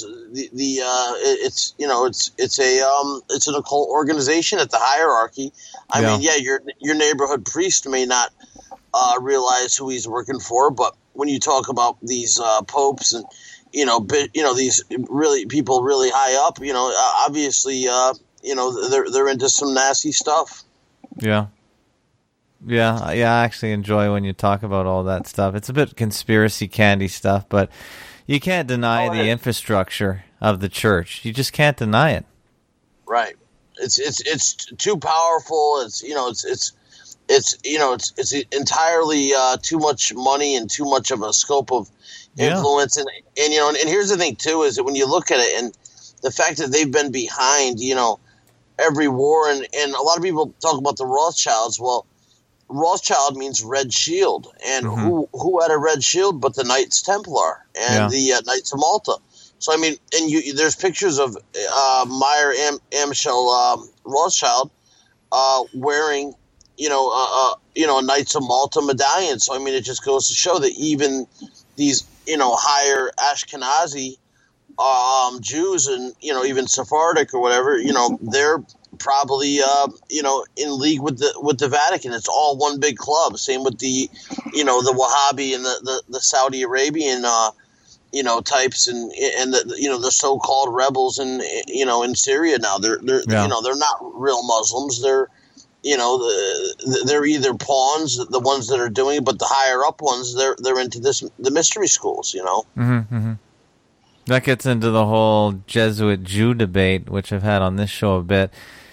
it's an occult organization at the hierarchy. I mean, your neighborhood priest may not realize who he's working for, but when you talk about these popes and these people really high up, obviously, they're into some nasty stuff. Yeah. I actually enjoy when you talk about all that stuff. It's a bit conspiracy candy stuff, but you can't deny the infrastructure of the church. You just can't deny it. Right. It's too powerful. It's entirely too much money and too much of a scope of influence. And here's the thing too, is that when you look at it and the fact that they've been behind, every war, and a lot of people talk about the Rothschilds. Well, Rothschild means red shield, and who had a red shield but the Knights Templar and the Knights of Malta. So I mean, and there's pictures of Meyer Amschel Rothschild wearing a Knights of Malta medallion. So I mean, it just goes to show that even these higher Ashkenazi Jews and even Sephardic or whatever, they're probably in league with the Vatican. It's all one big club. Same with the the Wahhabi and the Saudi Arabian types and the so-called rebels in Syria now. They're not real Muslims. They're they're either pawns, the ones that are doing it, but the higher up ones, they're into the mystery schools. That gets into the whole Jesuit-Jew debate, which I've had on this show a bit.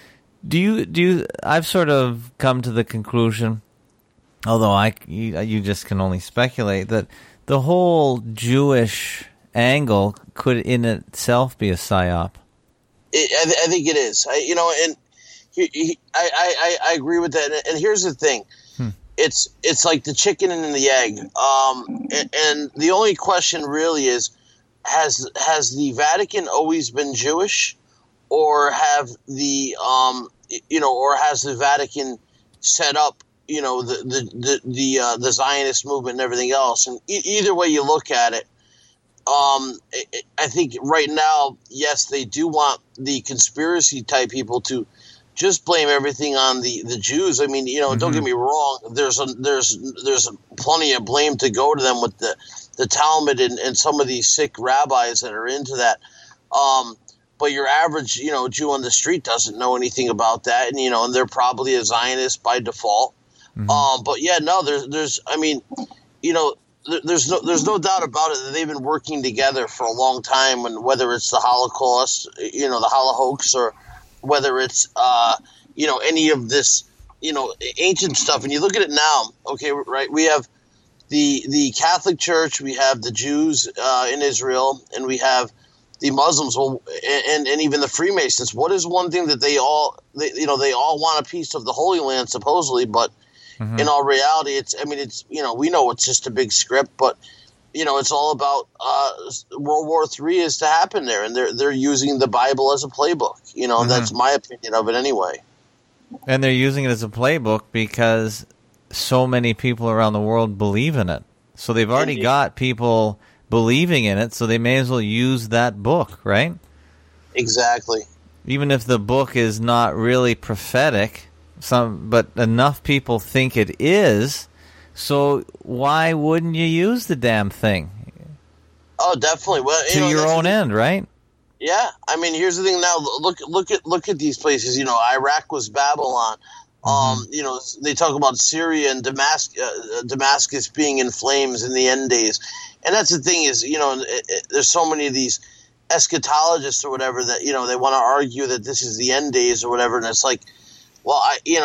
I've sort of come to the conclusion, although you just can only speculate, that the whole Jewish angle could in itself be a psyop. I think it is. I agree with that. And here's the thing. It's like the chicken and the egg. And the only question really is, has the Vatican always been Jewish, or has the Vatican set up, the Zionist movement and everything else? And either way you look at it, I think right now, yes, they do want the conspiracy type people to just blame everything on the Jews. I mean, don't get me wrong. There's plenty of blame to go to them with the Talmud and some of these sick rabbis that are into that. But your average, Jew on the street doesn't know anything about that, and they're probably a Zionist by default. But yeah, no, there's no doubt about it that they've been working together for a long time, and whether it's the Holocaust, the Holocaust, or whether it's any of this ancient stuff. And you look at it now, okay, right? We have the Catholic Church, we have the Jews in Israel, and we have the Muslims, and even the Freemasons. What is one thing that they all want a piece of the Holy Land supposedly, but in all reality, we know it's just a big script, but it's all about World War III is to happen there, and they're using the Bible as a playbook. That's my opinion of it anyway. And they're using it as a playbook because so many people around the world believe in it. So they've already got people believing in it, so they may as well use that book, right? Exactly. Even if the book is not really prophetic, but enough people think it is, so why wouldn't you use the damn thing? Oh, definitely. Well, to your own end, right? Yeah. I mean, here's the thing now. Look at these places. Iraq was Babylon. They talk about Syria and Damascus being in flames in the end days. And that's the thing is, there's so many of these eschatologists or whatever that, they want to argue that this is the end days or whatever. And it's like, well,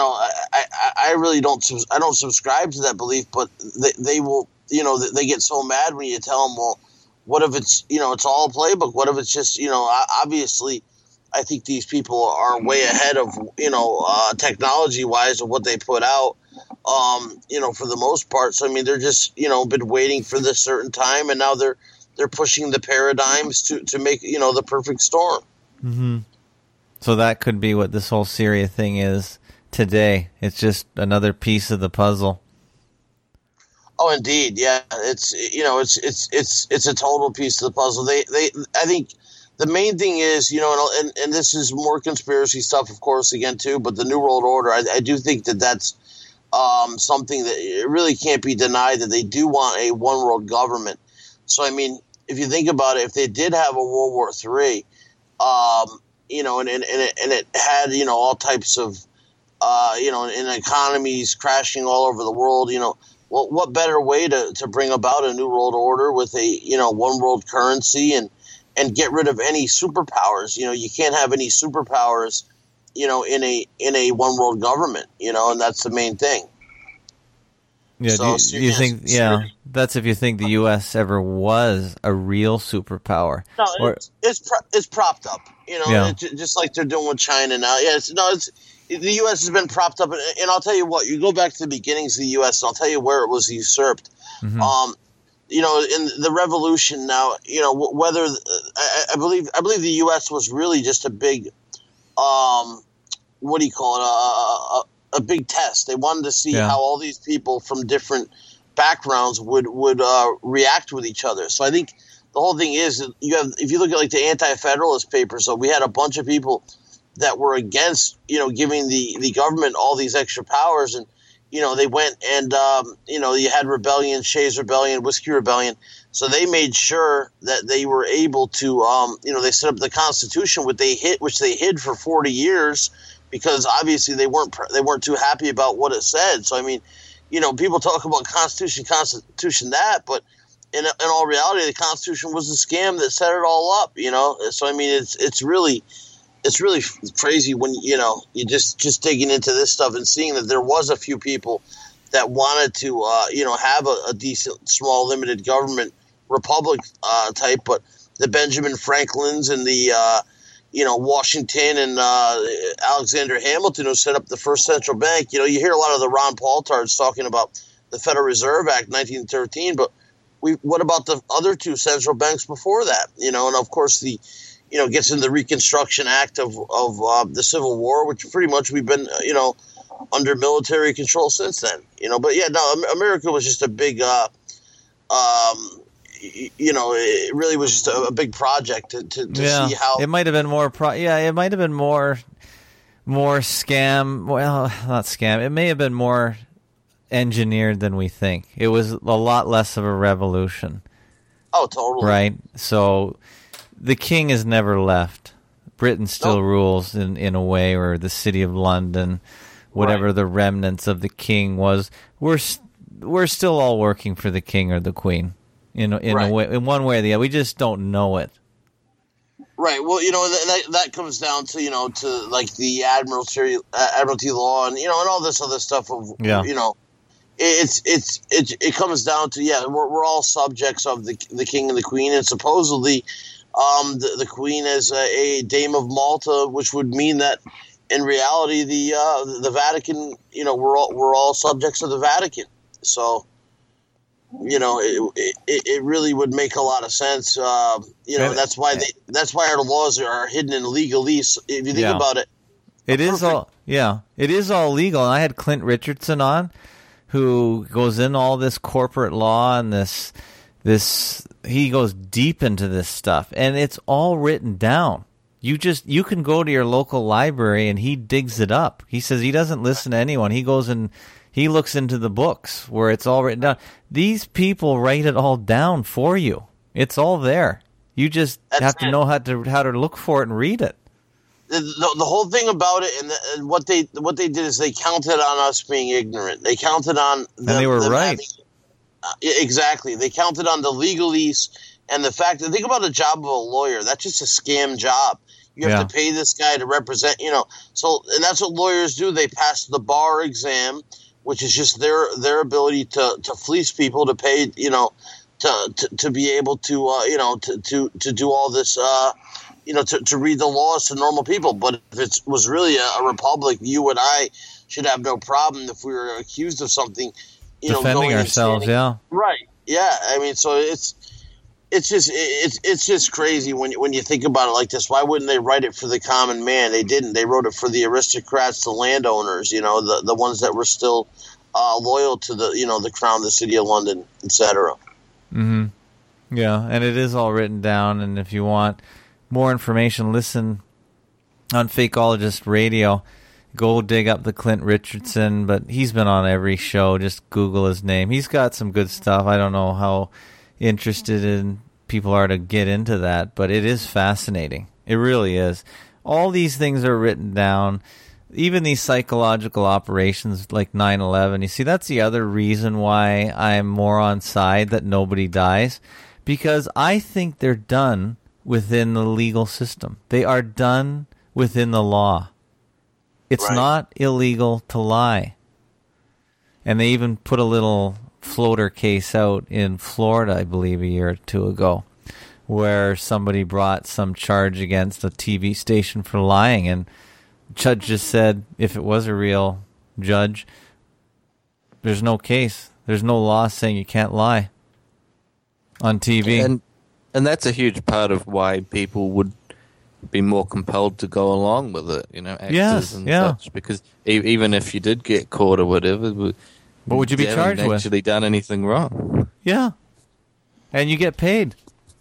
I really don't subscribe to that belief, but they will, they get so mad when you tell them, well, what if it's, it's all a playbook? What if it's just, obviously I think these people are way ahead of, technology wise of what they put out, for the most part. So, I mean, they're just, been waiting for this certain time, and now they're pushing the paradigms to make, the perfect storm. Mm-hmm. So that could be what this whole Syria thing is today. It's just another piece of the puzzle. Oh, indeed. Yeah. It's a total piece of the puzzle. I think the main thing is, and this is more conspiracy stuff, of course, again, too, but the New World Order, I do think that's something that it really can't be denied, that they do want a one world government. So, I mean, if you think about it, if they did have a World War III, and it had, all types of, and economies crashing all over the world, well, what better way to bring about a new world order with a, one world currency and get rid of any superpowers? You can't have any superpowers, in a one world government, and that's the main thing. Yeah, so, do you think? Yeah, that's if you think the U.S. ever was a real superpower. No, it's propped up. Just like they're doing with China now. Yeah, the U.S. has been propped up, and I'll tell you what. You go back to the beginnings of the U.S., and I'll tell you where it was usurped. Mm-hmm. In the revolution now, whether I believe the U.S. was really just a big, what do you call it? A big test. They wanted to see how all these people from different backgrounds would react with each other. So I think the whole thing is if you look at like the anti-federalist papers, so we had a bunch of people that were against, giving the government all these extra powers, and they went and you had rebellion, Shays Rebellion, Whiskey Rebellion. So they made sure that they were able to they set up the Constitution, which they hid for 40 years. Because obviously they weren't too happy about what it said. So I mean, people talk about Constitution that, but in all reality, the Constitution was a scam that set it all up. So I mean, it's really crazy when you just digging into this stuff and seeing that there was a few people that wanted to have a decent, small, limited government republic type, but the Benjamin Franklins and the Washington and Alexander Hamilton, who set up the first central bank. You hear a lot of the Ron Paul tards talking about the Federal Reserve Act 1913, but what about the other two central banks before that? And of course gets in the Reconstruction Act of the Civil War, which pretty much we've been under military control since then. But yeah, no, America was just a big it really was just a big project to see how it might have been more. It might have been more scam. Well, not scam. It may have been more engineered than we think. It was a lot less of a revolution. Oh, totally. Right. So the king has never left. Britain still rules in a way, or the city of London, whatever the remnants of the king was. We're still all working for the king or the queen. In a way, in one way or the other, we just don't know it. Right. Well, that comes down to to like the admiralty law and and all this other stuff of it comes down to we're all subjects of the king and the queen, and supposedly the queen is a Dame of Malta, which would mean that in reality the Vatican, we're all subjects of the Vatican. So. It really would make a lot of sense. That's why our laws are hidden in legalese. If you think about it, it is all legal. And I had Clint Richardson on, who goes in all this corporate law and this he goes deep into this stuff, and it's all written down. You can go to your local library and he digs it up. He says he doesn't listen to anyone. He goes and he looks into the books where it's all written down. These people write it all down for you. It's all there. You just have to know how to look for it and read it. The whole thing about it, and what they did is they counted on us being ignorant. They counted on and they were right. Exactly. They counted on the legalese and the fact that think about the job of a lawyer. That's just a scam job. You have to pay this guy to represent. So and that's what lawyers do. They pass the bar exam, which is just their ability to fleece people to pay, to be able to to do all this, to read the laws to normal people. But if it was really a republic, you and I should have no problem if we were accused of something, defending ourselves. Right. Yeah. I mean, so it's just crazy when you think about it like this. Why wouldn't they write it for the common man? They didn't. They wrote it for the aristocrats, the landowners, the ones that were still loyal to the crown, the city of London, etc. Mm-hmm. Yeah, and it is all written down. And if you want more information, listen on Fakeologist Radio. Go dig up the Clint Richardson, but he's been on every show. Just Google his name. He's got some good stuff. I don't know how interested in people are to get into that, but it is fascinating. It really is. All these things are written down, even these psychological operations like 9/11. You see, that's the other reason why I'm more on side that nobody dies, because I think they're done within the legal system. They are done within the law. It's not illegal to lie. And they even put a little floater case out in Florida, I believe, a year or two ago, where somebody brought some charge against a TV station for lying, and the judge just said, if it was a real judge, there's no case. There's no law saying you can't lie on TV. And that's a huge part of why people would be more compelled to go along with it, actors and such, because even if you did get caught or whatever, what would you be charged with? Actually done anything wrong? Yeah, and you get paid.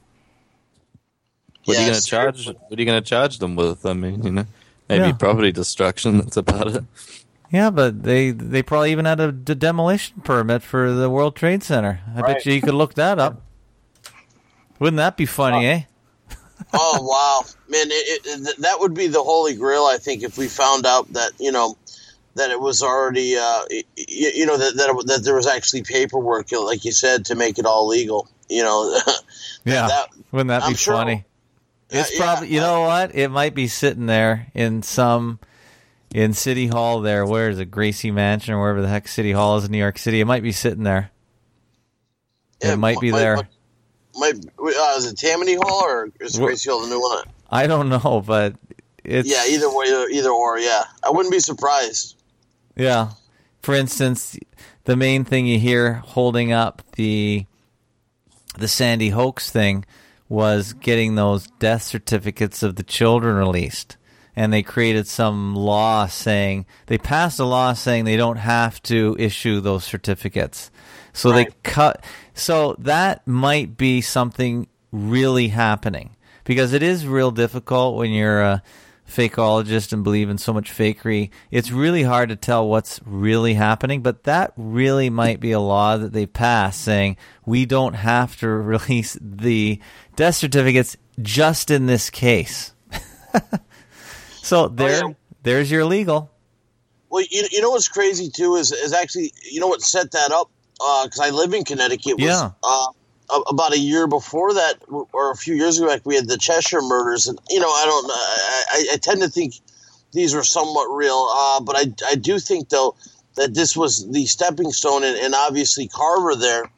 What are you going to charge? What are you going to charge them with? I mean, maybe property destruction. That's about it. Yeah, but they probably even had a demolition permit for the World Trade Center. I bet you could look that up. Wouldn't that be funny, eh? Oh wow, man! That would be the holy grail, I think, if we found out that that it was already, that there was actually paperwork, like you said, to make it all legal. You know, Yeah, wouldn't that be sure, funny? It's yeah, probably, you know what? It might be sitting there in City Hall there. Where is it? Gracie Mansion or wherever the heck City Hall is in New York City. It might be sitting there. It might be there. Is it Tammany Hall or is Gracie Hall the new one? I don't know, but it's... Yeah, either way, either or, yeah. I wouldn't be surprised. Yeah. For instance, the main thing you hear holding up the Sandy Hoax thing was getting those death certificates of the children released. And they created some law saying, they passed a law saying they don't have to issue those certificates. So Right. So that might be something really happening, because it is real difficult when you're a fakeologist and believe in so much fakery. It's really hard to tell what's really happening, but that really might be a law that they passed saying we don't have to release the death certificates just in this case. So there's your legal. Well, you know what's crazy too is actually, you know what set that up? Because I live in Connecticut. About a year before that, or a few years ago, we had the Cheshire murders, and I tend to think these were somewhat real, but I do think though that this was the stepping stone, and obviously Carver there,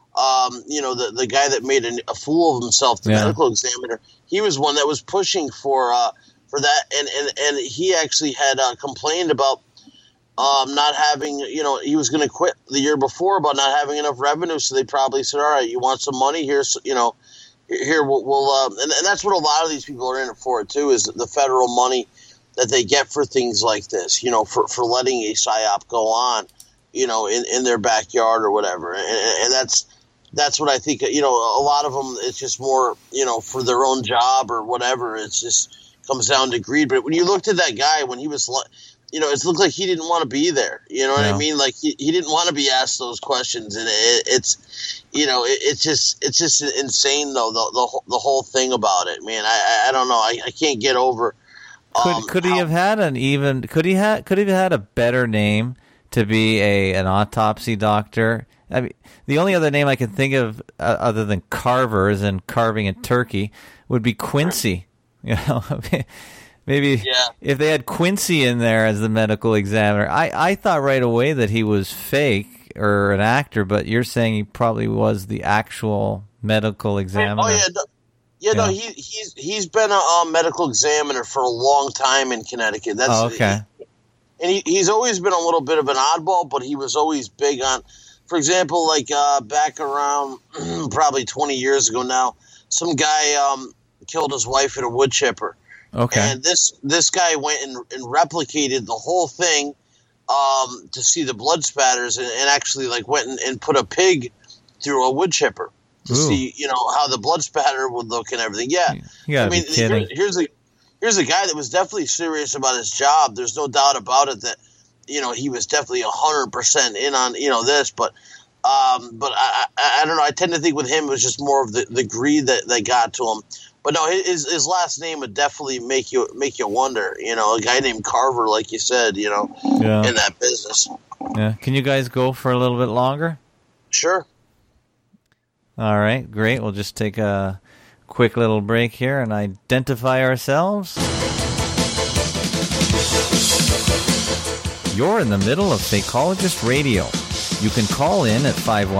the guy that made a fool of himself, the medical examiner, he was one that was pushing for that, and he actually had complained about not having, he was going to quit the year before about not having enough revenue. So they probably said, all right, you want some money? Here's, here we'll and that's what a lot of these people are in it for too, is the federal money that they get for things like this, for letting a PSYOP go on, in their backyard or whatever. And that's what I think, a lot of them, it's just more, for their own job or whatever. It's just comes down to greed. But when you looked at that guy, when he was, it looked like he didn't want to be there. You know what I mean? Like he didn't want to be asked those questions, and it's just insane though. The whole thing about it, man. I don't know. I can't get over. Could he have had could he have had a better name to be an autopsy doctor? I mean, the only other name I can think of other than Carver's and carving a turkey would be Quincy. Maybe if they had Quincy in there as the medical examiner. I thought right away that he was fake or an actor, but you're saying he probably was the actual medical examiner. No, he's been a medical examiner for a long time in Connecticut. That's okay. And he's always been a little bit of an oddball, but he was always big on, for example, like back around probably 20 years ago now, some guy killed his wife in a wood chipper. Okay. And this guy went and replicated the whole thing to see the blood spatters, and actually like went and put a pig through a wood chipper to see how the blood spatter would look and everything. Yeah, I mean, here's a guy that was definitely serious about his job. There's no doubt about it that he was definitely 100% in on this, but I don't know. I tend to think with him it was just more of the greed that got to him. But no, his last name would definitely make you wonder. A guy named Carver, like you said, in that business. Yeah. Can you guys go for a little bit longer? Sure. All right, great. We'll just take a quick little break here and identify ourselves. You're in the middle of Fakeologist Radio. You can call in at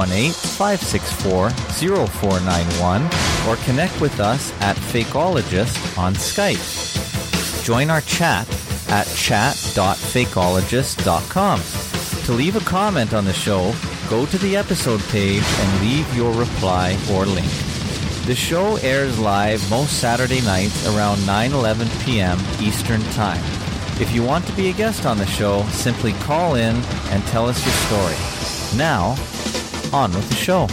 518-564-0491 or connect with us at Fakeologist on Skype. Join our chat at chat.fakeologist.com. To leave a comment on the show, go to the episode page and leave your reply or link. The show airs live most Saturday nights around 9:11 p.m. Eastern Time. If you want to be a guest on the show, simply call in and tell us your story. Now, on with the show.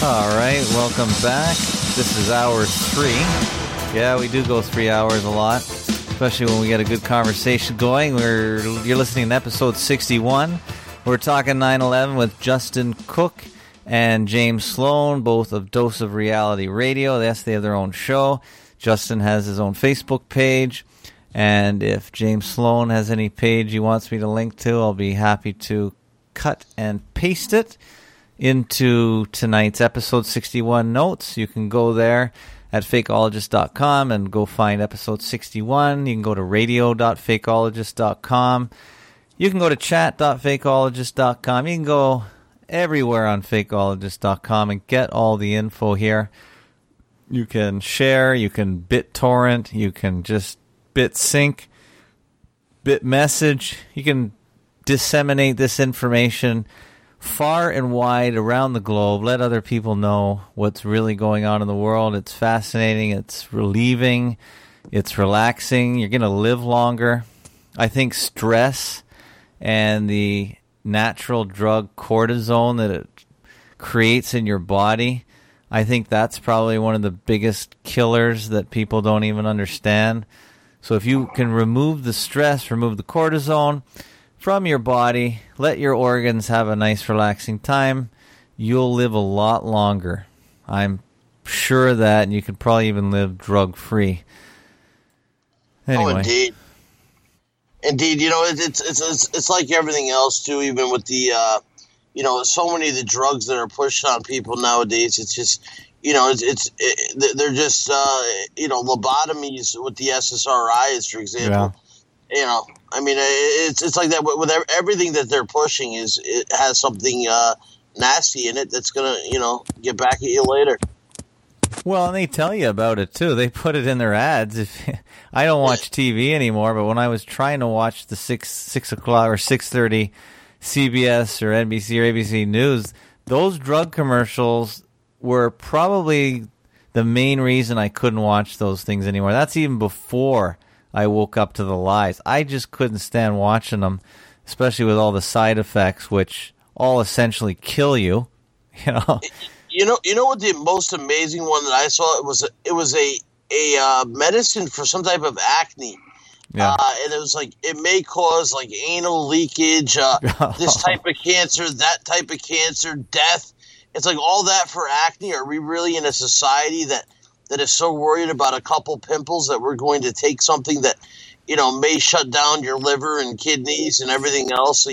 All right, welcome back. This is hour 3. Yeah, we do go 3 hours a lot, especially when we get a good conversation going. You're listening to episode 61. We're talking 9/11 with Justin Cook and James Sloan, both of Dose of Reality Radio. Yes, they have their own show. Justin has his own Facebook page. And if James Sloan has any page he wants me to link to, I'll be happy to cut and paste it into tonight's episode 61 notes. You can go there at fakeologist.com and go find episode 61. You can go to radio.fakeologist.com. You can go to chat.fakeologist.com. You can go everywhere on fakeologist.com and get all the info here. You can share, you can BitTorrent, you can just BitSync, BitMessage. You can disseminate this information far and wide around the globe. Let other people know what's really going on in the world. It's fascinating. It's relieving. It's relaxing. You're going to live longer. I think stress and the natural drug cortisone that it creates in your body, I think that's probably one of the biggest killers that people don't even understand. So if you can remove the stress, remove the cortisone from your body, let your organs have a nice relaxing time, you'll live a lot longer. I'm sure of that, and you can probably even live drug-free. Anyway. Oh, indeed. Indeed, it's like everything else, too, even with the, so many of the drugs that are pushed on people nowadays. It's just, they're just, lobotomies with the SSRIs, for example. Yeah. It's like that with everything that they're pushing it has something nasty in it that's going to, get back at you later. Well, and they tell you about it, too. They put it in their ads. I don't watch TV anymore, but when I was trying to watch the 6 o'clock or 6:30 CBS or NBC or ABC News, those drug commercials were probably the main reason I couldn't watch those things anymore. That's even before I woke up to the lies. I just couldn't stand watching them, especially with all the side effects, which all essentially kill you. You know what the most amazing one that I saw? It was a medicine for some type of acne. Yeah. And it was like, it may cause like anal leakage, this type of cancer, that type of cancer, death. It's like all that for acne. Are we really in a society that is so worried about a couple pimples that we're going to take something that, may shut down your liver and kidneys and everything else?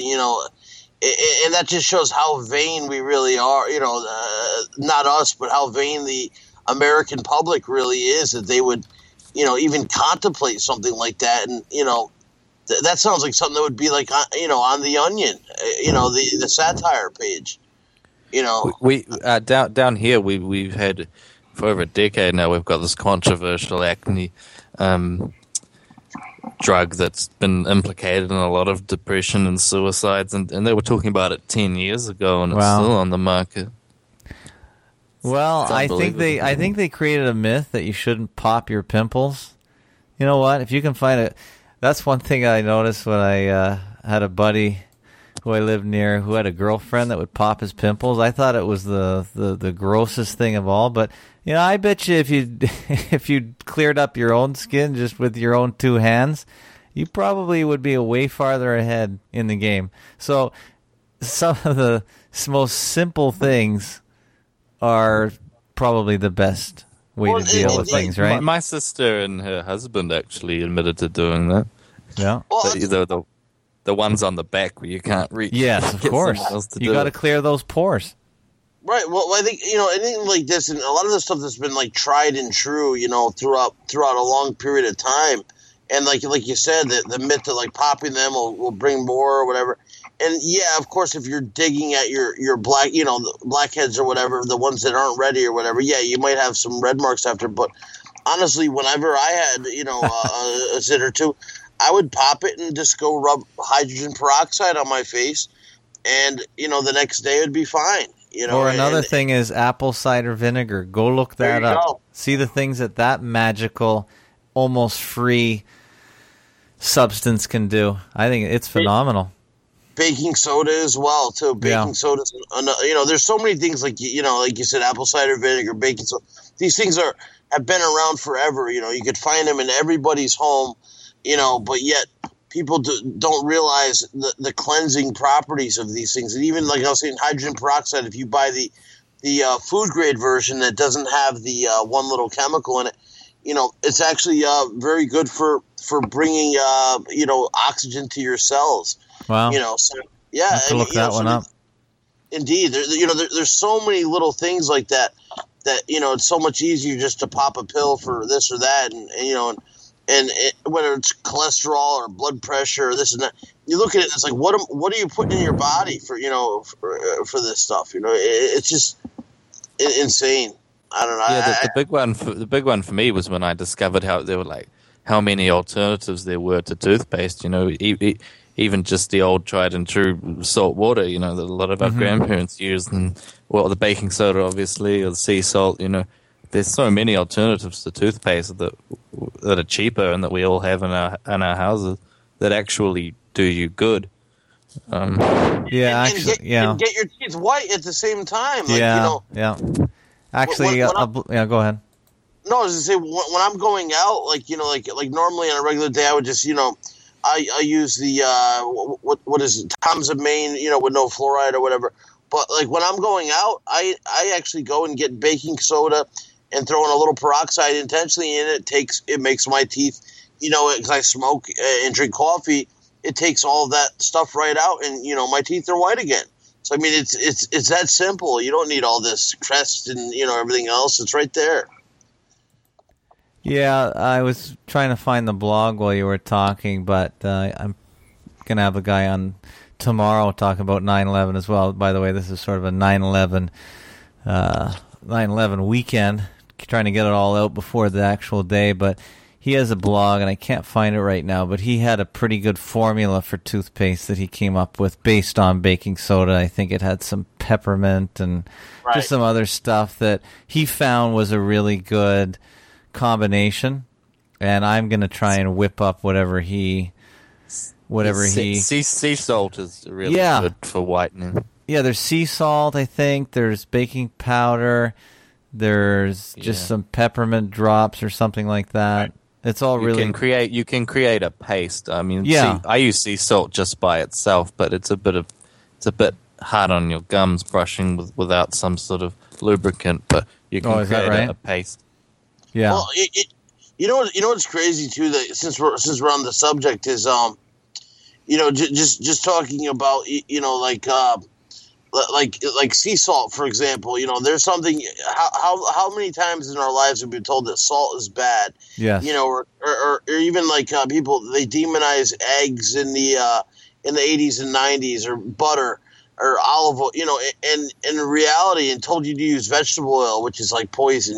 And that just shows how vain we really are, not us, but how vain the American public really is, that they would, even contemplate something like that. And, that sounds like something that would be like, on The Onion, the satire page. We down here we've had for over a decade now. We've got this controversial acne drug that's been implicated in a lot of depression and suicides, and they were talking about it 10 years ago, and it's still on the market. Well, I think they created a myth that you shouldn't pop your pimples. You know what? If you can find it, that's one thing I noticed when I had a buddy who I lived near who had a girlfriend that would pop his pimples. I thought it was the grossest thing of all, but I bet you if you cleared up your own skin just with your own two hands, you probably would be way farther ahead in the game. So some of the most simple things are probably the best way to deal with things, right? My sister and her husband actually admitted to doing that. Yeah. The ones on the back where you can't reach. Yes, of course. You got to clear those pores. Right. Well, I think anything like this, and a lot of the stuff that's been like tried and true, throughout a long period of time, and like you said, the myth that like popping them will bring more or whatever. And yeah, of course, if you're digging at your black, the blackheads or whatever, the ones that aren't ready or whatever, yeah, you might have some red marks after. But honestly, whenever I had a zit or two, I would pop it and just go rub hydrogen peroxide on my face, and the next day it would be fine. Or another thing is apple cider vinegar. Go look that up. Go. See the things that magical, almost free substance can do. I think it's phenomenal. baking soda as well too. Baking Yeah. soda, there's so many things like like you said, apple cider vinegar, baking soda. These things have been around forever. You could find them in everybody's home. But yet people don't realize the cleansing properties of these things. And even like I was saying, hydrogen peroxide. If you buy the food grade version that doesn't have the one little chemical in it, it's actually very good for bringing oxygen to your cells. Wow. So yeah, I have to look that one up. Indeed, there's so many little things like that it's so much easier just to pop a pill for this or that, and whether it's cholesterol or blood pressure or this and that, you look at it, it's like what are you putting in your body for for this stuff? It's just insane. I don't know. Yeah, the big one for me was when I discovered how many alternatives there were to toothpaste. Even just the old tried and true salt water. That a lot of our grandparents used, and the baking soda, obviously, or the sea salt. There's so many alternatives to toothpaste that are cheaper and that we all have in our houses that actually do you good. And get your teeth white at the same time. Yeah. Actually, go ahead. No, I was gonna say when I'm going out, like normally on a regular day, I would just I use the what is it, Tom's of Maine, with no fluoride or whatever. But like when I'm going out, I actually go and get baking soda and throw in a little peroxide intentionally in it. It makes my teeth, because I smoke and drink coffee, it takes all of that stuff right out, and my teeth are white again. So I mean, it's that simple. You don't need all this Crest and everything else. It's right there. Yeah, I was trying to find the blog while you were talking, but I'm going to have a guy on tomorrow talking about 9/11 as well. By the way, this is sort of a 9/11 weekend, trying to get it all out before the actual day, but he has a blog, and I can't find it right now, but he had a pretty good formula for toothpaste that he came up with based on baking soda. I think it had some peppermint and just some other stuff that he found was a really good combination, and I'm going to try and whip up whatever he sea salt is really good for whitening. Yeah, there's sea salt, I think. There's baking powder. There's just some peppermint drops or something like that. Right. It's all you can create a paste. I mean, I use sea salt just by itself, but it's a bit hard on your gums brushing without some sort of lubricant. But you can create a paste. Yeah. Well, what's crazy too, that since we're on the subject is just talking about like sea salt, for example. There's something. How many times in our lives have we been told that salt is bad? Yeah. Or even like people, they demonize eggs in the 80s and 90s, or butter or olive oil. And in reality, and told you to use vegetable oil, which is like poison.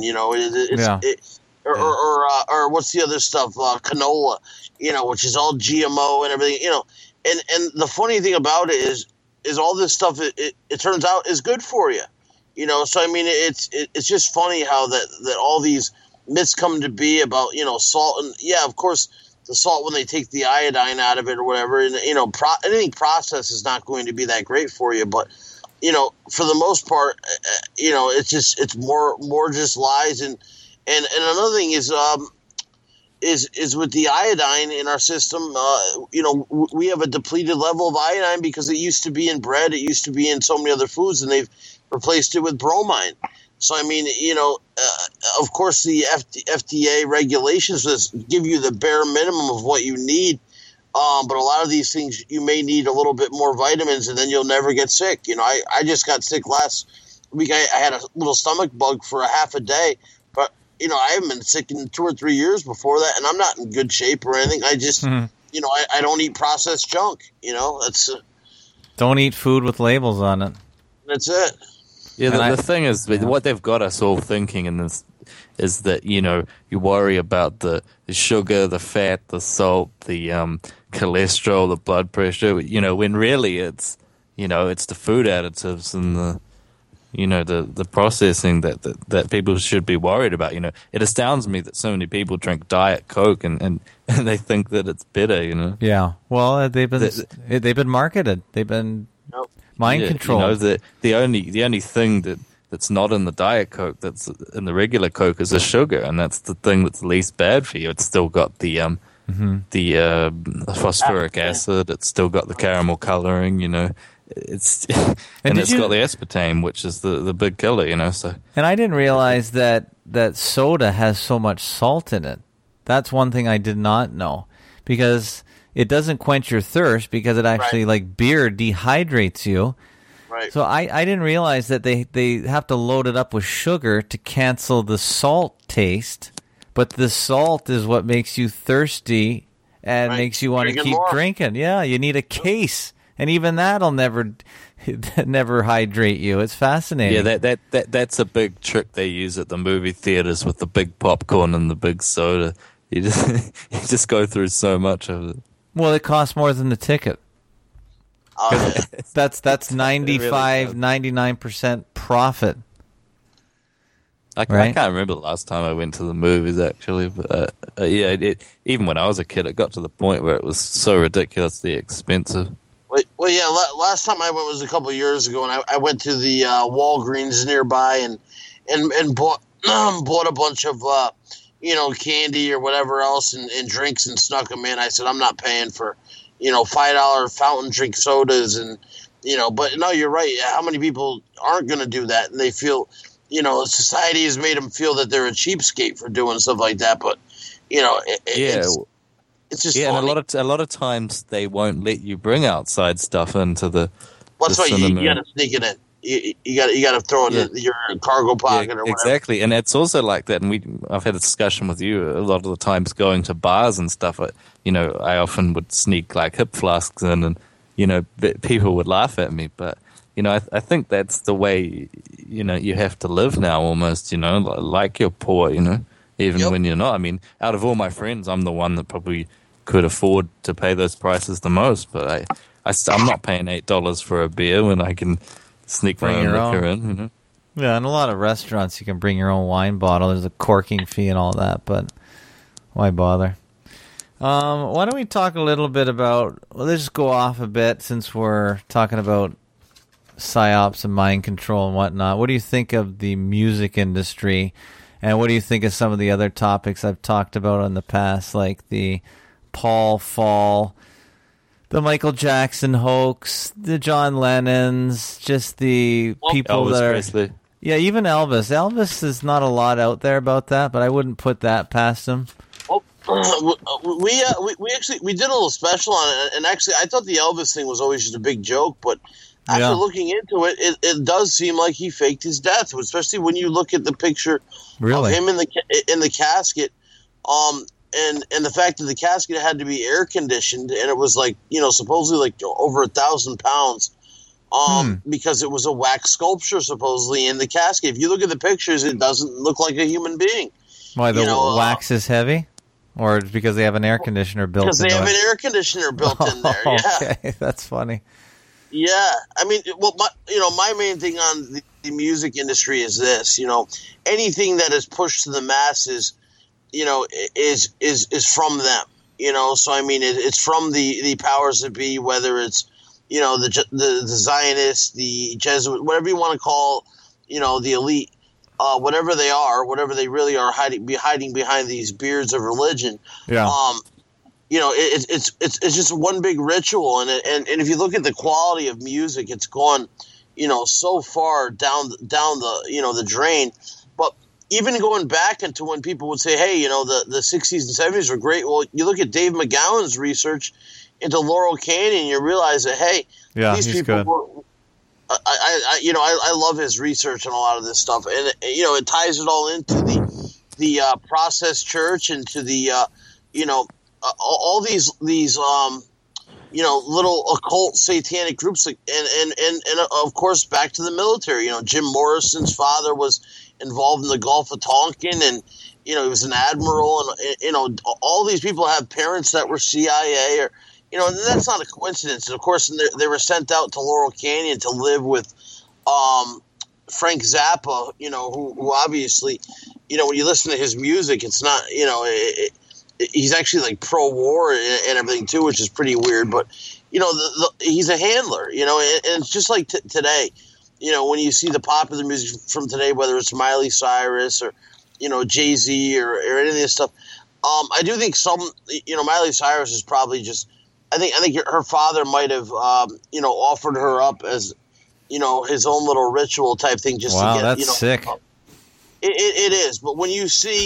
Or what's the other stuff? Canola. Which is all GMO and everything. And the funny thing about it is all this stuff it turns out is good for you, So I mean, it's just funny how that all these myths come to be about salt, and of course the salt, when they take the iodine out of it or whatever, and anything processed is not going to be that great for you, but for the most part, it's more just lies, and another thing is with the iodine in our system, we have a depleted level of iodine because it used to be in bread, it used to be in so many other foods, and they've replaced it with bromine. So, I mean, of course, the FDA regulations give you the bare minimum of what you need, but a lot of these things you may need a little bit more vitamins, and then you'll never get sick. I just got sick last week. I had a little stomach bug for a half a day, but I haven't been sick in 2 or 3 years before that, and I'm not in good shape or anything. I just, I don't eat processed junk. That's don't eat food with labels on it. That's it. Yeah, the thing is, what they've got us all thinking in this is that you worry about the sugar, the fat, the salt, the cholesterol, the blood pressure. When really it's it's the food additives and the processing that people should be worried about. It astounds me that so many people drink Diet Coke and they think that it's better. Yeah. Well, they've been marketed. They've been mind controlled. The only thing that's not in the Diet Coke that's in the regular Coke is the sugar, and that's the thing that's least bad for you. It's still got the phosphoric acid. It's still got the caramel coloring. It's got the aspartame, which is the big killer. So. And I didn't realize that soda has so much salt in it. That's one thing I did not know, because it doesn't quench your thirst, because it actually, like beer, dehydrates you. Right. So I didn't realize that they have to load it up with sugar to cancel the salt taste, but the salt is what makes you thirsty and makes you want to keep drinking. Yeah, you need a case, and even that'll never hydrate you. It's fascinating. Yeah, that's a big trick they use at the movie theaters with the big popcorn and the big soda. You just go through so much of it. Well, it costs more than the ticket. Oh, yeah. That's 95, 99% profit. I can't remember the last time I went to the movies, actually. But even when I was a kid, it got to the point where it was so ridiculously expensive. Well, yeah. Last time I went was a couple of years ago, and I went to the Walgreens nearby and bought a bunch of candy or whatever else and drinks and snuck them in. I said, I'm not paying for $5 fountain drink sodas and But no, you're right. How many people aren't going to do that? And they feel, society has made them feel that they're a cheapskate for doing stuff like that. But it's just funny. And a lot of times they won't let you bring outside stuff into the. That's why you got to sneak it in. You got to throw it in your cargo pocket or whatever. Exactly, and it's also like that. And I've had a discussion with you a lot of the times going to bars and stuff. I often would sneak like hip flasks in, and people would laugh at me. But I think that's the way you have to live now. Almost, like you're poor. Even when you're not. I mean, out of all my friends, I'm the one that probably could afford to pay those prices the most. But I'm not paying $8 for a beer when I can sneak my own liquor in. Yeah, in a lot of restaurants you can bring your own wine bottle. There's a corking fee and all that, but why bother? Why don't we talk a little bit about, let's just go off a bit since we're talking about psyops and mind control and whatnot. What do you think of the music industry, and what do you think of some of the other topics I've talked about in the past, like the Paul Fall, the Michael Jackson hoax, the John Lennons, just the people Elvis that are... Presley. Yeah, even Elvis. Elvis is not a lot out there about that, but I wouldn't put that past him. We did a little special on it, and actually I thought the Elvis thing was always just a big joke, but after looking into it, it does seem like he faked his death, especially when you look at the picture of him in the casket. And the fact that the casket had to be air conditioned, and it was like, supposedly like over 1,000 pounds, because it was a wax sculpture supposedly in the casket. If you look at the pictures, it doesn't look like a human being. Why, the wax is heavy? Or because they have an air conditioner built in? Because they have an air conditioner built in there, yeah. Okay, that's funny. Yeah, I mean, well, my main thing on the music industry is this, anything that is pushed to the masses, is from them, so I mean, it's from the powers that be, whether it's, the Zionists, the Jesuits, whatever you want to call, the elite, whatever they are, whatever they really are hiding behind these beards of religion. Yeah. It's just one big ritual, and if you look at the quality of music, it's gone, so far down the drain. But even going back into when people would say, hey, the 60s and 70s were great. Well, you look at Dave McGowan's research into Laurel Canyon, you realize that, hey, these people were. I love his research on a lot of this stuff, and it ties it all into the process church and to the all these little occult satanic groups, and of course back to the military. Jim Morrison's father was involved in the Gulf of Tonkin, and he was an admiral, and all these people have parents that were CIA, or and that's not a coincidence. And of course, they were sent out to Laurel Canyon to live with Frank Zappa, who obviously, when you listen to his music, it's not, he's actually like pro-war and everything too, which is pretty weird. But he's a handler, and it's just like today, when you see the popular music from today, whether it's Miley Cyrus or Jay-Z or any of this stuff. I do think Miley Cyrus is probably just. I think her father might have offered her up as his own little ritual type thing just to get. That's sick. It is, but when you see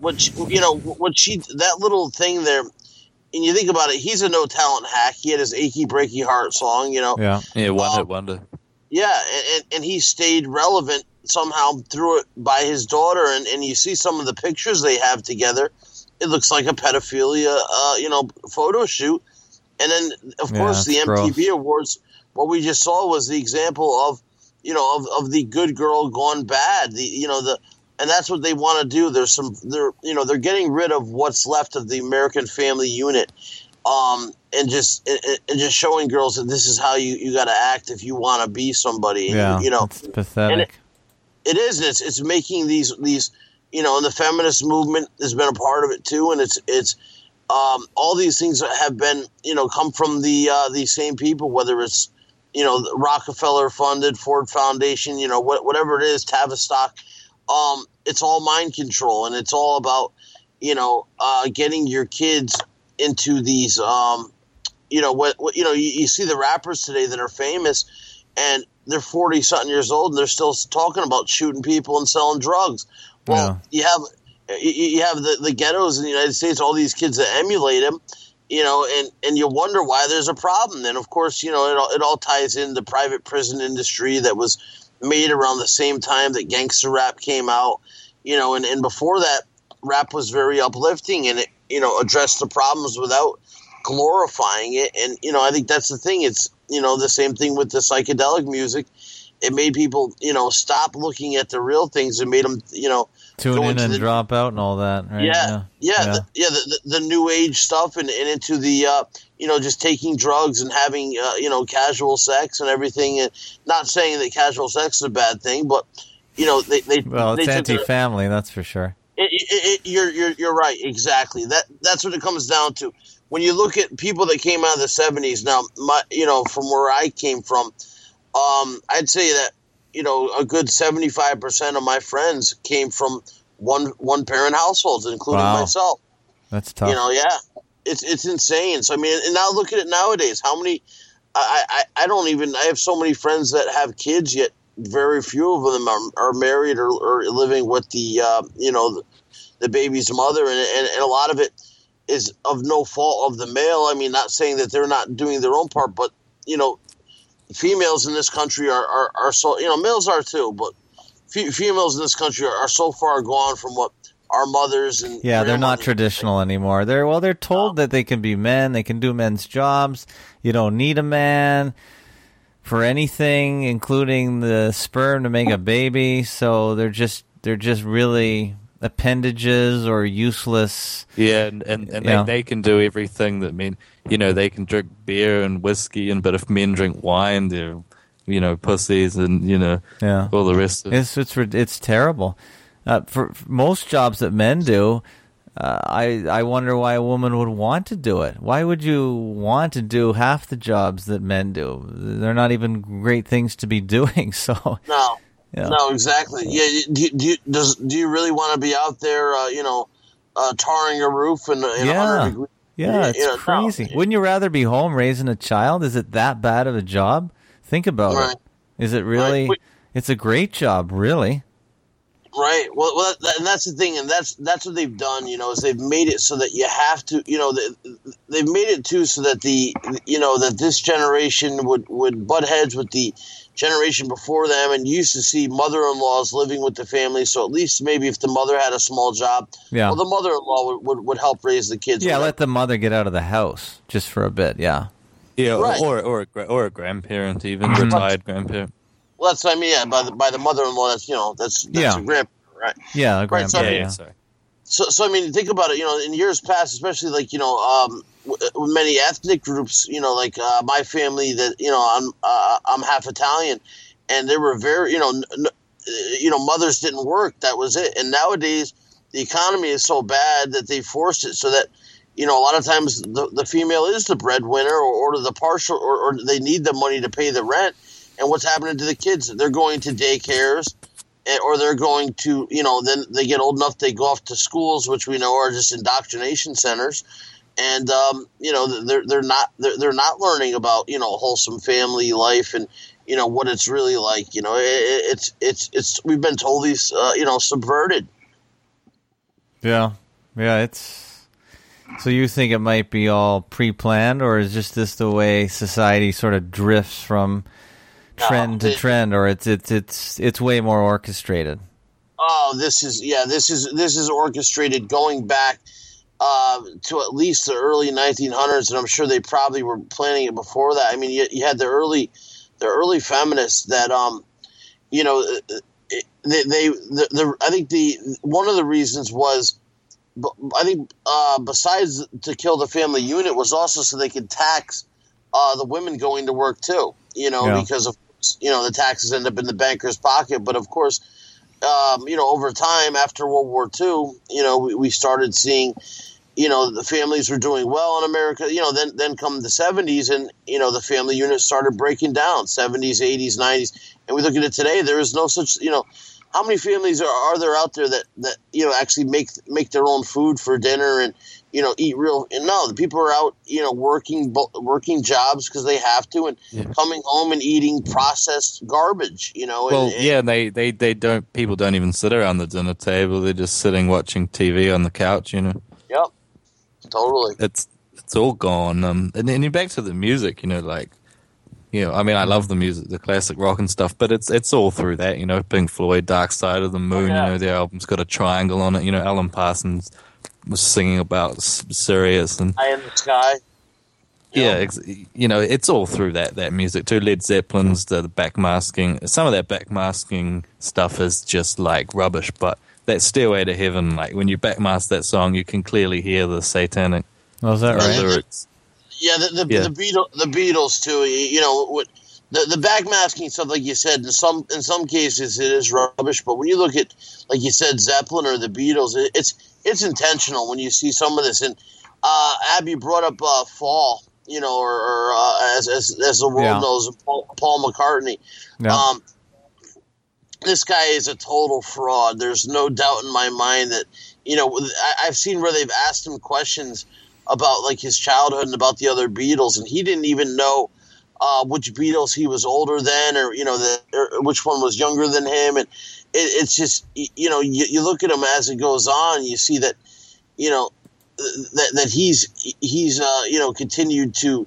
that little thing there, and you think about it, he's a no talent hack. He had his Achy Breaky Heart song, Yeah, one hit wonder. Yeah, and he stayed relevant somehow through it by his daughter, and you see some of the pictures they have together. It looks like a pedophilia, photo shoot. And then, of course, the MTV gross. Awards. What we just saw was the example of, of the good girl gone bad. And that's what they want to do. They're getting rid of what's left of the American family unit, and just showing girls that this is how you got to act if you want to be somebody. Yeah, it's pathetic. It is. It's making these and the feminist movement has been a part of it too, and it's. All these things have been, come from these same people, whether it's, Rockefeller funded, Ford Foundation, whatever it is, Tavistock. It's all mind control, and it's all about, getting your kids into these, you see the rappers today that are famous, and they're 40-something years old, and they're still talking about shooting people and selling drugs. Well, you have the ghettos in the United States, all these kids that emulate him, and you wonder why there's a problem. Then, of course, it all ties in the private prison industry that was made around the same time that gangster rap came out, and before that, rap was very uplifting and it, addressed the problems without glorifying it. And, I think that's the thing. It's, the same thing with the psychedelic music. It made people, stop looking at the real things and made them, tune in and drop out and all that, right? The new age stuff and into the just taking drugs and having casual sex and everything. And not saying that casual sex is a bad thing, but it's anti-family, that's for sure. You're right, exactly. That's what it comes down to. When you look at people that came out of the 70s, now from where I came from, I'd say that a good 75% of my friends came from one parent households, including myself. That's tough. It's insane. So I mean, and now look at it nowadays. How many? I have so many friends that have kids, yet very few of them are married or living with the baby's mother, and a lot of it is of no fault of the male. I mean, not saying that they're not doing their own part, but females in this country are so, males are too, but females in this country are so far gone from what our mothers and they're not traditional anymore. They're told that they can be men, they can do men's jobs. You don't need a man for anything, including the sperm to make a baby. So they're just really appendages or useless. Yeah, and they can do everything that men. They can drink beer and whiskey, but if men drink wine, they're, pussies and, all the rest of it. It's terrible. For most jobs that men do, I wonder why a woman would want to do it. Why would you want to do half the jobs that men do? They're not even great things to be doing, so... No. Yeah. No, exactly. Yeah, do you really want to be out there, tarring a roof and 100 degrees? Yeah, it's crazy. No. Wouldn't you rather be home raising a child? Is it that bad of a job? Think about it. Is it really? Right. It's a great job, really. Right. Well, and that's the thing, and that's what they've done. Is they've made it so that you have to. They've made it too so that that this generation would butt heads with the generation before them, and used to see mother-in-laws living with the family. So at least maybe if the mother had a small job, the mother-in-law would help raise the kids. Yeah, let the mother get out of the house just for a bit. Yeah. Yeah, right. or a grandparent, even retired grandparent. Well, that's what I mean. Yeah, by the mother-in-law, that's a grandparent, right? Yeah, a grandparent. Right, so I mean, think about it. In years past, especially with many ethnic groups, like my family, that I'm half Italian, and they were very, mothers didn't work. That was it. And nowadays, the economy is so bad that they forced it so that, a lot of times the female is the breadwinner or the partial, or they need the money to pay the rent. And what's happening to the kids? They're going to daycares, or they're going to, then they get old enough, they go off to schools, which we know are just indoctrination centers. And, they're not learning about, wholesome family life and, what it's really like. It's we've been told these, subverted. Yeah. So you think it might be all pre-planned, or is just this the way society sort of drifts from trend to trend, or it's way more orchestrated? Oh, this is orchestrated going back to at least the early 1900s, and I'm sure they probably were planning it before that. I mean, you had the early feminists that I think one of the reasons was, I think besides to kill the family unit, was also so they could tax the women going to work too. Because of the taxes end up in the banker's pocket. But of course, over time after World War II, we started seeing, the families were doing well in America. Then come the 70s, and the family unit started breaking down. 70s, 80s, 90s, and we look at it today. There is no such, how many families are there out there that actually make their own food for dinner and eat real? And no, the people are out working jobs because they have to, and coming home and eating processed garbage. They don't. People don't even sit around the dinner table. They're just sitting watching TV on the couch. Yep, totally. It's all gone. And then back to the music. I love the music, the classic rock and stuff, but it's all through that, Pink Floyd, Dark Side of the Moon, the album's got a triangle on it, Alan Parsons was singing about Sirius and Eye in the Sky. It's all through that music too. Led Zeppelin's, the backmasking, some of that backmasking stuff is just like rubbish, but that Stairway to Heaven, like when you backmask that song, you can clearly hear the satanic is that right? lyrics. Yeah, the Beatles too. The backmasking stuff, like you said, in some cases it is rubbish. But when you look at, like you said, Zeppelin or the Beatles, it's intentional. When you see some of this, and Abby brought up Fall, or as the world knows, Paul McCartney. Yeah. This guy is a total fraud. There's no doubt in my mind that I've seen where they've asked him questions about like his childhood and about the other Beatles, and he didn't even know which Beatles he was older than, or or which one was younger than him. And it's just you look at him as it goes on, you see that that he's continued to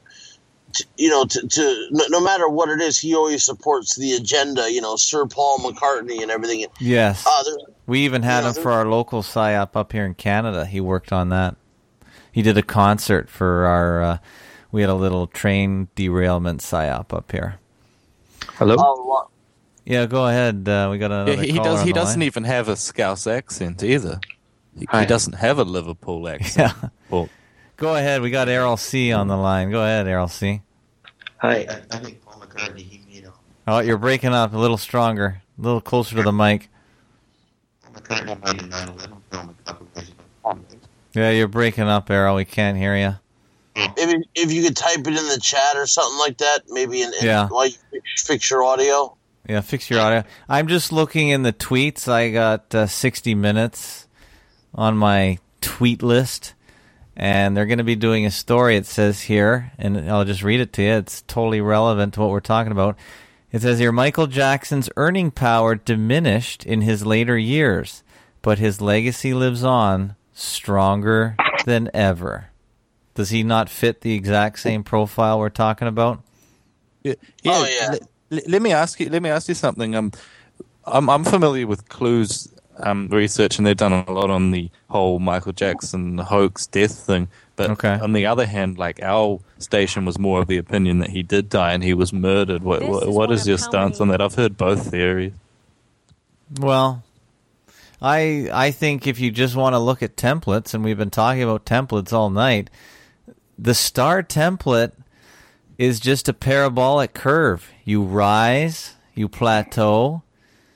no matter what it is, he always supports the agenda. Sir Paul McCartney and everything. Yes, we even had him for our local PSYOP up here in Canada. He worked on that. He did a concert for our. We had a little train derailment PSYOP up here. Hello. Yeah, go ahead. We got another. Caller He doesn't even have a Scouse accent either. He doesn't have a Liverpool accent. Yeah. Well, go ahead. We got Errol C on the line. Go ahead, Errol C. Hi. I think Paul McCartney, he made a... Oh, you're breaking up a little stronger, a little closer to the mic. Paul McCartney made a 9/11 film a couple of years ago. Yeah, you're breaking up, Errol. We can't hear you. If you could type it in the chat or something like that, maybe while you fix your audio. Yeah, fix your audio. I'm just looking in the tweets. I got 60 Minutes on my tweet list, and they're going to be doing a story, it says here, and I'll just read it to you. It's totally relevant to what we're talking about. It says here, Michael Jackson's earning power diminished in his later years, but his legacy lives on stronger than ever. Does he not fit the exact same profile we're talking about? Yeah. Oh, yeah. Let me ask you something. I'm familiar with Clue's research, and they've done a lot on the whole Michael Jackson hoax death thing. But on the other hand, like our station was more of the opinion that he did die and he was murdered. What is your stance on that? I've heard both theories. Well, I think if you just want to look at templates, and we've been talking about templates all night, the star template is just a parabolic curve. You rise, you plateau,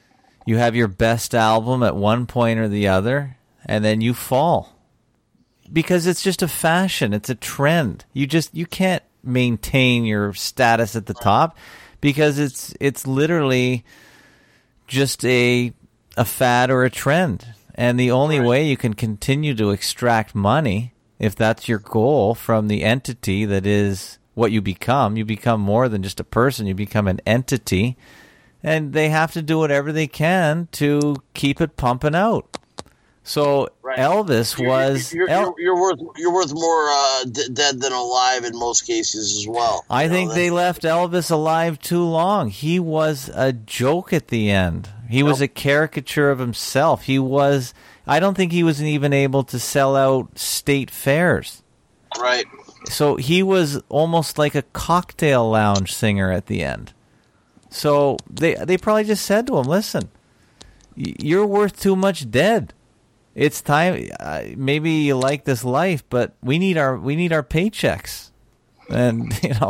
You have your best album at one point or the other, and then you fall. Because it's just a fashion. It's a trend. You can't maintain your status at the top because it's literally just a fad or a trend. And the only way you can continue to extract money, if that's your goal, from the entity that is what you become more than just a person, you become an entity, and they have to do whatever they can to keep it pumping out. So Elvis was you're worth more dead than alive in most cases as well. I think they left Elvis alive too long. He was a joke at the end. He was a caricature of himself. I don't think he was even able to sell out state fairs. Right. So he was almost like a cocktail lounge singer at the end. So they probably just said to him, "Listen, you're worth too much dead. It's time. Maybe you like this life, but we need our paychecks." And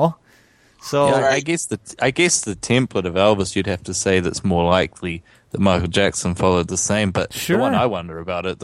so yeah, I guess the template of Elvis, you'd have to say that's more likely that Michael Jackson followed the same. But sure. The one I wonder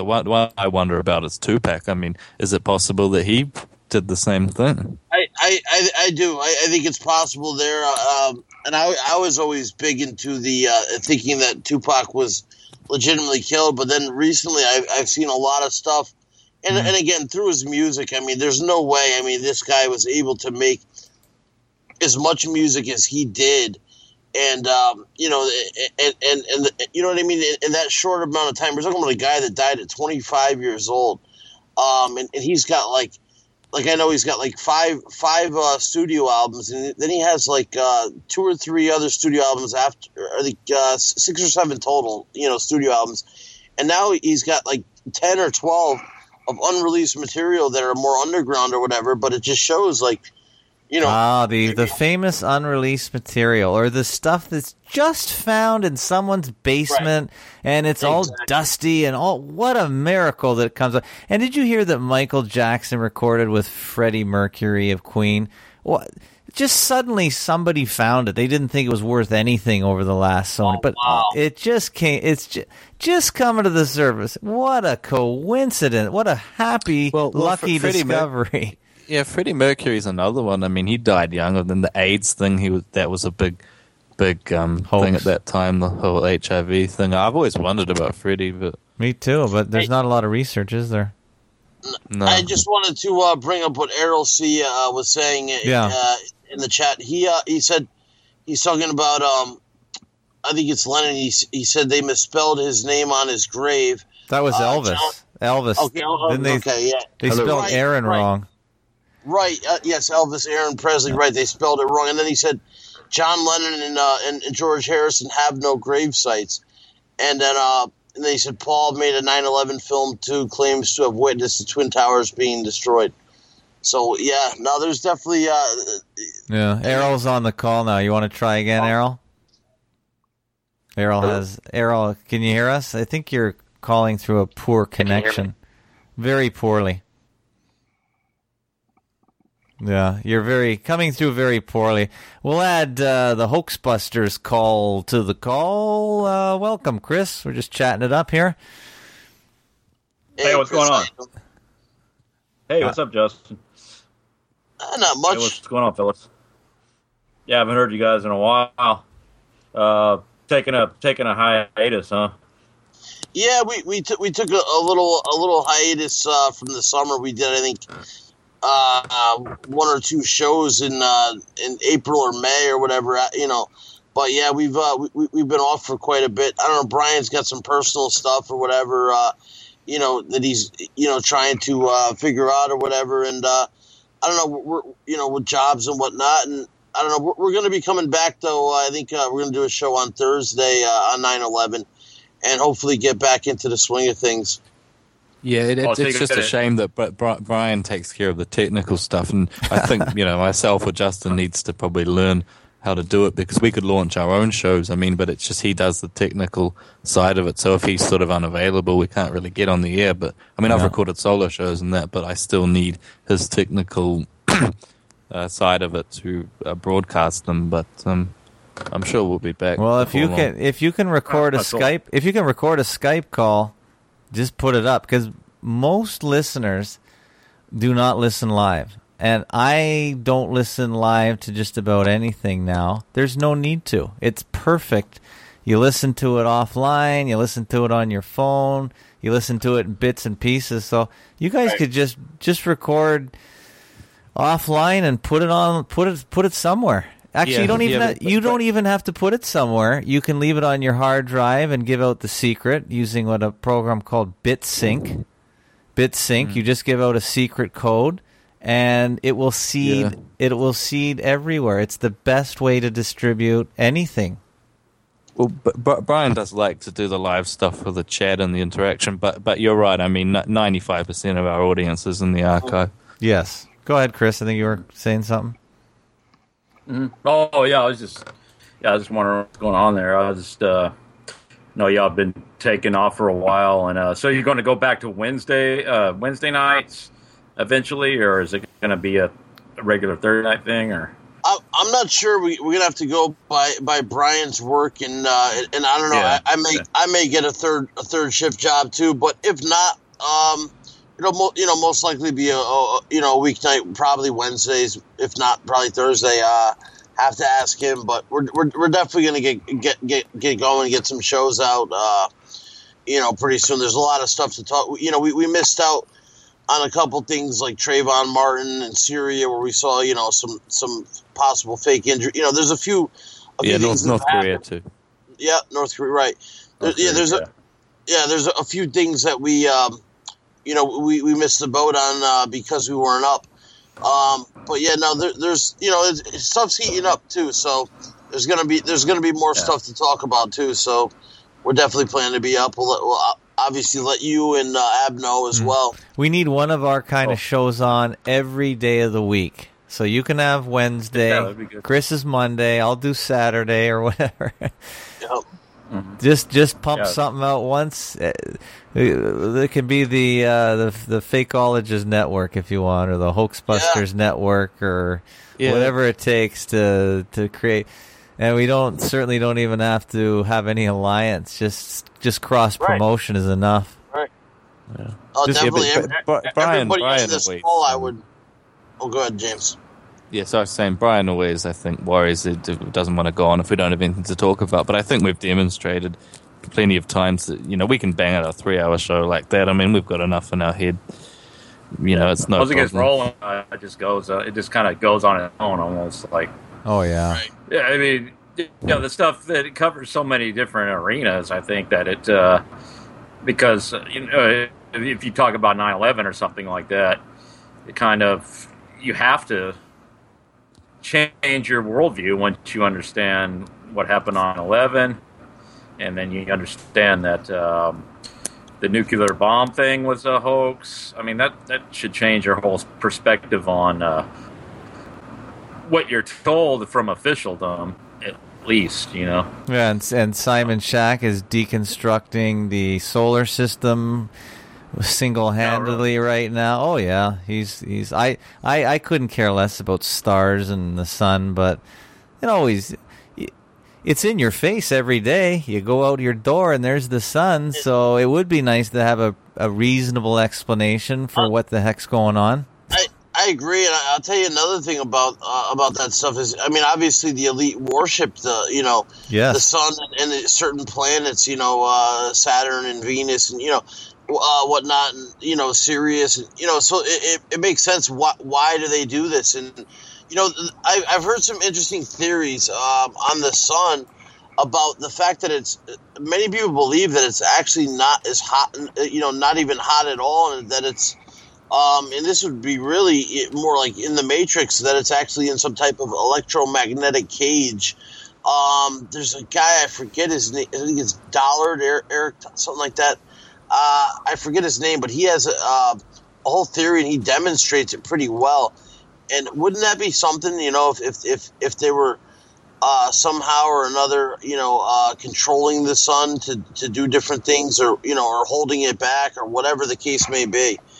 about is Tupac. I mean, is it possible that he did the same thing? I do. I think it's possible there. And I was always big into the thinking that Tupac was legitimately killed, but then recently I've seen a lot of stuff, and again through his music. I mean, there's no way. I mean, this guy was able to make as much music as he did, and and you know what I mean. In that short amount of time, we're talking about a guy that died at 25 years old, and he's got like I know he's got like five studio albums, and then he has like 2 or 3 other studio albums after, I think 6 or 7 total, studio albums, and now he's got like 10 or 12 of unreleased material that are more underground or whatever. But it just shows like, the famous unreleased material, or the stuff that's just found in someone's basement, and it's all dusty and all. What a miracle that it comes up. And did you hear that Michael Jackson recorded with Freddie Mercury of Queen? Well, just suddenly somebody found it. They didn't think it was worth anything over the last song, but it just came. It's just coming to the surface. What a coincidence! What a happy, lucky discovery. Yeah, Freddie Mercury's another one. I mean, he died younger than the AIDS thing. That was a big thing at that time, the whole HIV thing. I've always wondered about Freddie, but me too. But there's not a lot of research, is there? No. I just wanted to bring up what Errol C was saying in the chat. He said he's talking about I think it's Lennon. He said they misspelled his name on his grave. That was Elvis. Elvis. Okay, They spelled Aaron wrong. Right. Yes, Elvis Aaron Presley. Right. They spelled it wrong. And then he said John Lennon and George Harrison have no grave sites. And then he said Paul made a 9/11 film too, claims to have witnessed the Twin Towers being destroyed. So yeah, no, there's definitely Errol's on the call now. You want to try again, Errol? Errol, can you hear us? I think you're calling through a poor connection. Very poorly. Yeah, you're coming through very poorly. We'll add the Hoaxbusters call to the call. Welcome, Chris. We're just chatting it up here. Hey, what's going on? Hey, what's up, Justin? Not much. Hey, what's going on, fellas? Yeah, I haven't heard you guys in a while. Taking a hiatus, huh? Yeah, we took a little hiatus from the summer. We did, I think, 1 or 2 shows in April or May or whatever, But yeah, we've been off for quite a bit. I don't know. Brian's got some personal stuff or whatever, that he's trying to figure out or whatever. And I don't know. We're with jobs and whatnot, and I don't know. We're going to be coming back though. I think we're going to do a show on Thursday on 9/11, and hopefully get back into the swing of things. Yeah, it's just a shame that Brian takes care of the technical stuff, and I think myself or Justin needs to probably learn how to do it, because we could launch our own shows. I mean, but it's just he does the technical side of it. So if he's sort of unavailable, we can't really get on the air. But I mean, I've recorded solo shows and that, but I still need his technical side of it to broadcast them. But I'm sure we'll be back. Well, if you before can record a That's all. Skype call, just put it up, because most listeners do not listen live, and I don't listen live to just about anything now. There's no need to. It's perfect. You listen to it offline. You listen to it on your phone. You listen to it in bits and pieces. So you guys could just record offline and put it somewhere. Actually, Yeah, you don't even have to put it somewhere. You can leave it on your hard drive and give out the secret using a program called BitSync. BitSync. You just give out a secret code, and it will seed. Yeah. It will seed everywhere. It's the best way to distribute anything. Well, but Brian does like to do the live stuff with the chat and the interaction, but you're right. I mean, 95% of our audience is in the archive. Yes. Go ahead, Chris. I think you were saying something. Oh yeah, I was just wondering what's going on there. I was just know y'all have been taking off for a while, and so you're going to go back to Wednesday nights eventually, or is it going to be a regular Thursday night thing, or? I'm not sure. We're gonna have to go by Brian's work, and I don't know. Yeah. I may get a third shift job too, but if not, it'll most likely be a weeknight, probably Wednesdays, if not probably Thursday. Have to ask him, but we're definitely gonna get going, get some shows out. Pretty soon. There's a lot of stuff to talk. We missed out on a couple things like Trayvon Martin and Syria, where we saw some possible fake injury. There's a few things. North Korea too. Yeah, North Korea, right. There's a few things that we missed the boat on because we weren't up. But yeah, no, there's stuff's heating up too, so there's gonna be more stuff to talk about too. So we're definitely planning to be up. We'll obviously let you and Ab know as well. We need one of our kind of shows on every day of the week. So you can have Wednesday, that'd be good. Chris is Monday, I'll do Saturday or whatever. Yep. Just pump something out once. It can be the Fakeologist Network if you want, or the Hoaxbusters Network, or whatever it takes to create. And we certainly don't even have to have any alliance. Just cross promotion is enough. Right. Yeah. Oh, definitely. Brian Everybody in this always, call, I would. Oh, go ahead, James. Yeah, so I was saying Brian always, I think, worries it doesn't want to go on if we don't have anything to talk about. But I think we've demonstrated plenty of times that we can bang out a 3-hour show like that. I mean, we've got enough in our head. It's no. Once it gets problem. rolling, it just goes. It just kind of goes on its own, almost like. Oh yeah. Right. Yeah, I mean, the stuff that it covers so many different arenas. I think that it because if you talk about 9/11 or something like that, it kind of you have to change your worldview once you understand what happened on 9/11, and then you understand that the nuclear bomb thing was a hoax. I mean, that should change your whole perspective on what you're told from officialdom, at least, Yeah, and Simon Shack is deconstructing the solar system single-handedly right now. Oh yeah, he's I couldn't care less about stars and the sun, but it's in your face every day. You go out your door and there's the sun, so it would be nice to have a reasonable explanation for what the heck's going on. I agree, and I'll tell you another thing about that stuff is, I mean, obviously the elite worship the sun and certain planets, Saturn and Venus and whatnot, and Sirius, and so it makes sense. Why do they do this? And I've heard some interesting theories on the sun about the fact that it's many people believe that it's actually not as hot, not even hot at all, and that it's and this would be really more like in the Matrix, that it's actually in some type of electromagnetic cage. There's a guy, I forget his name. I think it's Dollard, Eric, something like that. I forget his name, but he has a whole theory, and he demonstrates it pretty well. And wouldn't that be something, if they were somehow or another, controlling the sun to do different things, or holding it back, or whatever the case may be.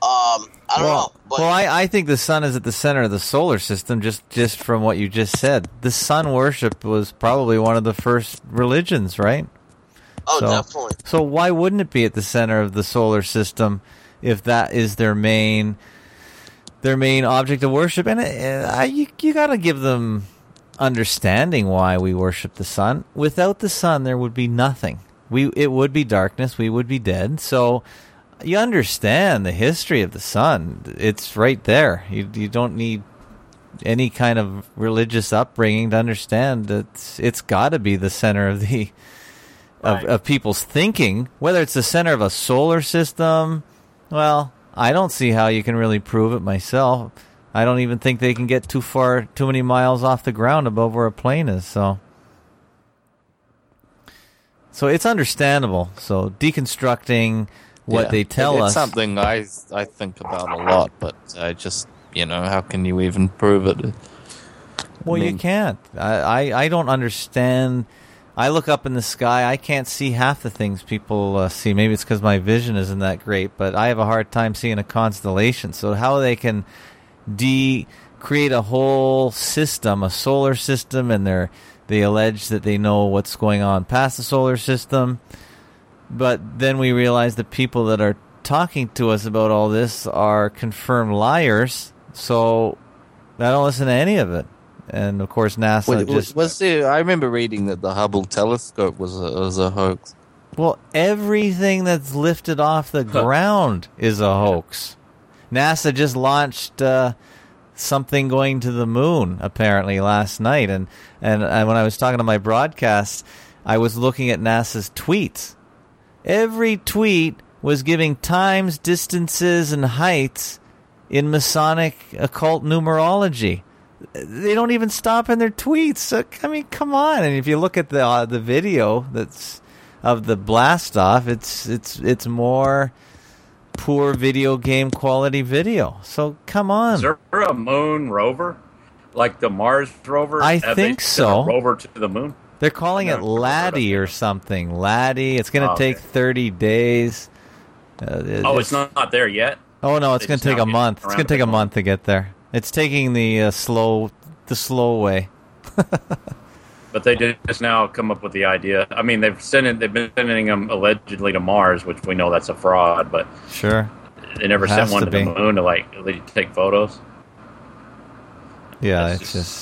I don't know. But I think the sun is at the center of the solar system, just from what you just said. The sun worship was probably one of the first religions, right? oh, definitely. So why wouldn't it be at the center of the solar system if that is their main object of worship? And you got to give them understanding why we worship the sun. Without the sun, there would be nothing. It would be darkness. We would be dead. So you understand the history of the sun. It's right there. You don't need any kind of religious upbringing to understand that it's got to be the center of the of people's thinking. Whether it's the center of a solar system, well, I don't see how you can really prove it myself. I don't even think they can get too many miles off the ground above where a plane is. So it's understandable. So deconstructing what they tell us. It's something I think about a lot, but I just, how can you even prove it? Well, you can't. I don't understand. I look up in the sky. I can't see half the things people see. Maybe it's because my vision isn't that great, but I have a hard time seeing a constellation. So how they can create a whole system, a solar system, and they allege that they know what's going on past the solar system. But then we realize the people that are talking to us about all this are confirmed liars. So I don't listen to any of it. And of course, NASA I remember reading that the Hubble telescope was a hoax. Well, everything that's lifted off the ground is a hoax. NASA just launched something going to the moon apparently last night, and when I was talking to my broadcast, I was looking at NASA's tweets. Every tweet was giving times, distances, and heights in Masonic occult numerology. They don't even stop in their tweets. So, I mean, come on! And if you look at the video that's of the blast off, it's more poor video game quality video. So come on. Is there a moon rover, like the Mars rover? I think so. A rover to the moon. They're calling it Laddie or something. Laddie. It's going to take 30 days. It's not there yet. Oh no, it's going to take a month. It's going to take a month to get there. It's taking the slow way. But they did just now come up with the idea. I mean, they've been sending them allegedly to Mars, which we know that's a fraud. But sure, they never sent one to the moon to at least take photos. Yeah,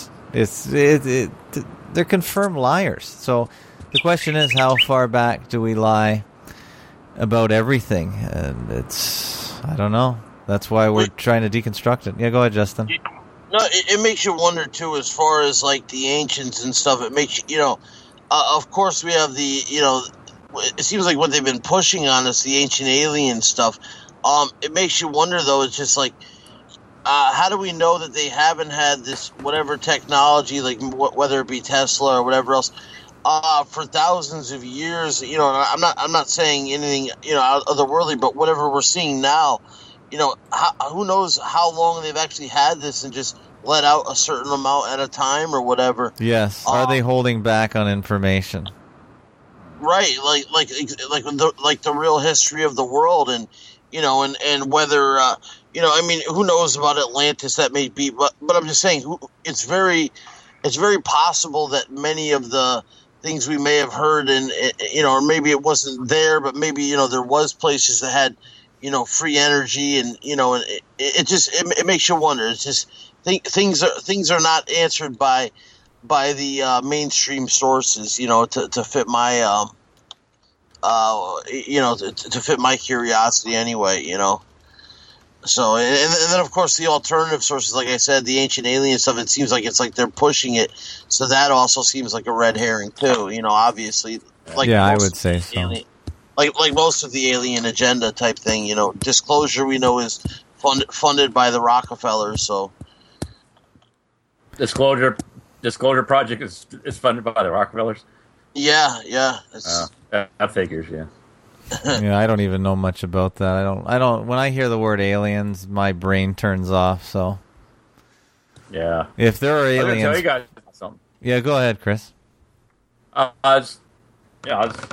they're confirmed liars. So the question is, how far back do we lie about everything? And I don't know. That's why we're trying to deconstruct it. Yeah, go ahead, Justin. No, it makes you wonder too, as far as like the ancients and stuff. It makes you, of course, we have the, it seems like what they've been pushing on us, the ancient alien stuff. It makes you wonder though. It's just like, how do we know that they haven't had this whatever technology, like whether it be Tesla or whatever else, for thousands of years? I'm not saying anything, otherworldly, but whatever we're seeing now. Who knows how long they've actually had this and just let out a certain amount at a time or whatever. Yes. Are they holding back on information? Right. Like the real history of the world and whether, who knows about Atlantis that may be, but I'm just saying it's very possible that many of the things we may have heard and, or maybe it wasn't there, but maybe, there was places that had, free energy and, and it makes you wonder. It's just things are not answered by the mainstream sources, to fit my, to fit my curiosity anyway, So, and then of course the alternative sources, like I said, the ancient alien stuff, it seems like it's like they're pushing it. So that also seems like a red herring too, obviously. I would say so. Like most of the alien agenda type thing, disclosure we know is funded by the Rockefellers. So disclosure project is funded by the Rockefellers. Yeah. That figures, yeah. Yeah, I don't even know much about that. I don't. When I hear the word aliens, my brain turns off. So yeah, if there are aliens, I'm gonna tell you guys something. Yeah, go ahead, Chris.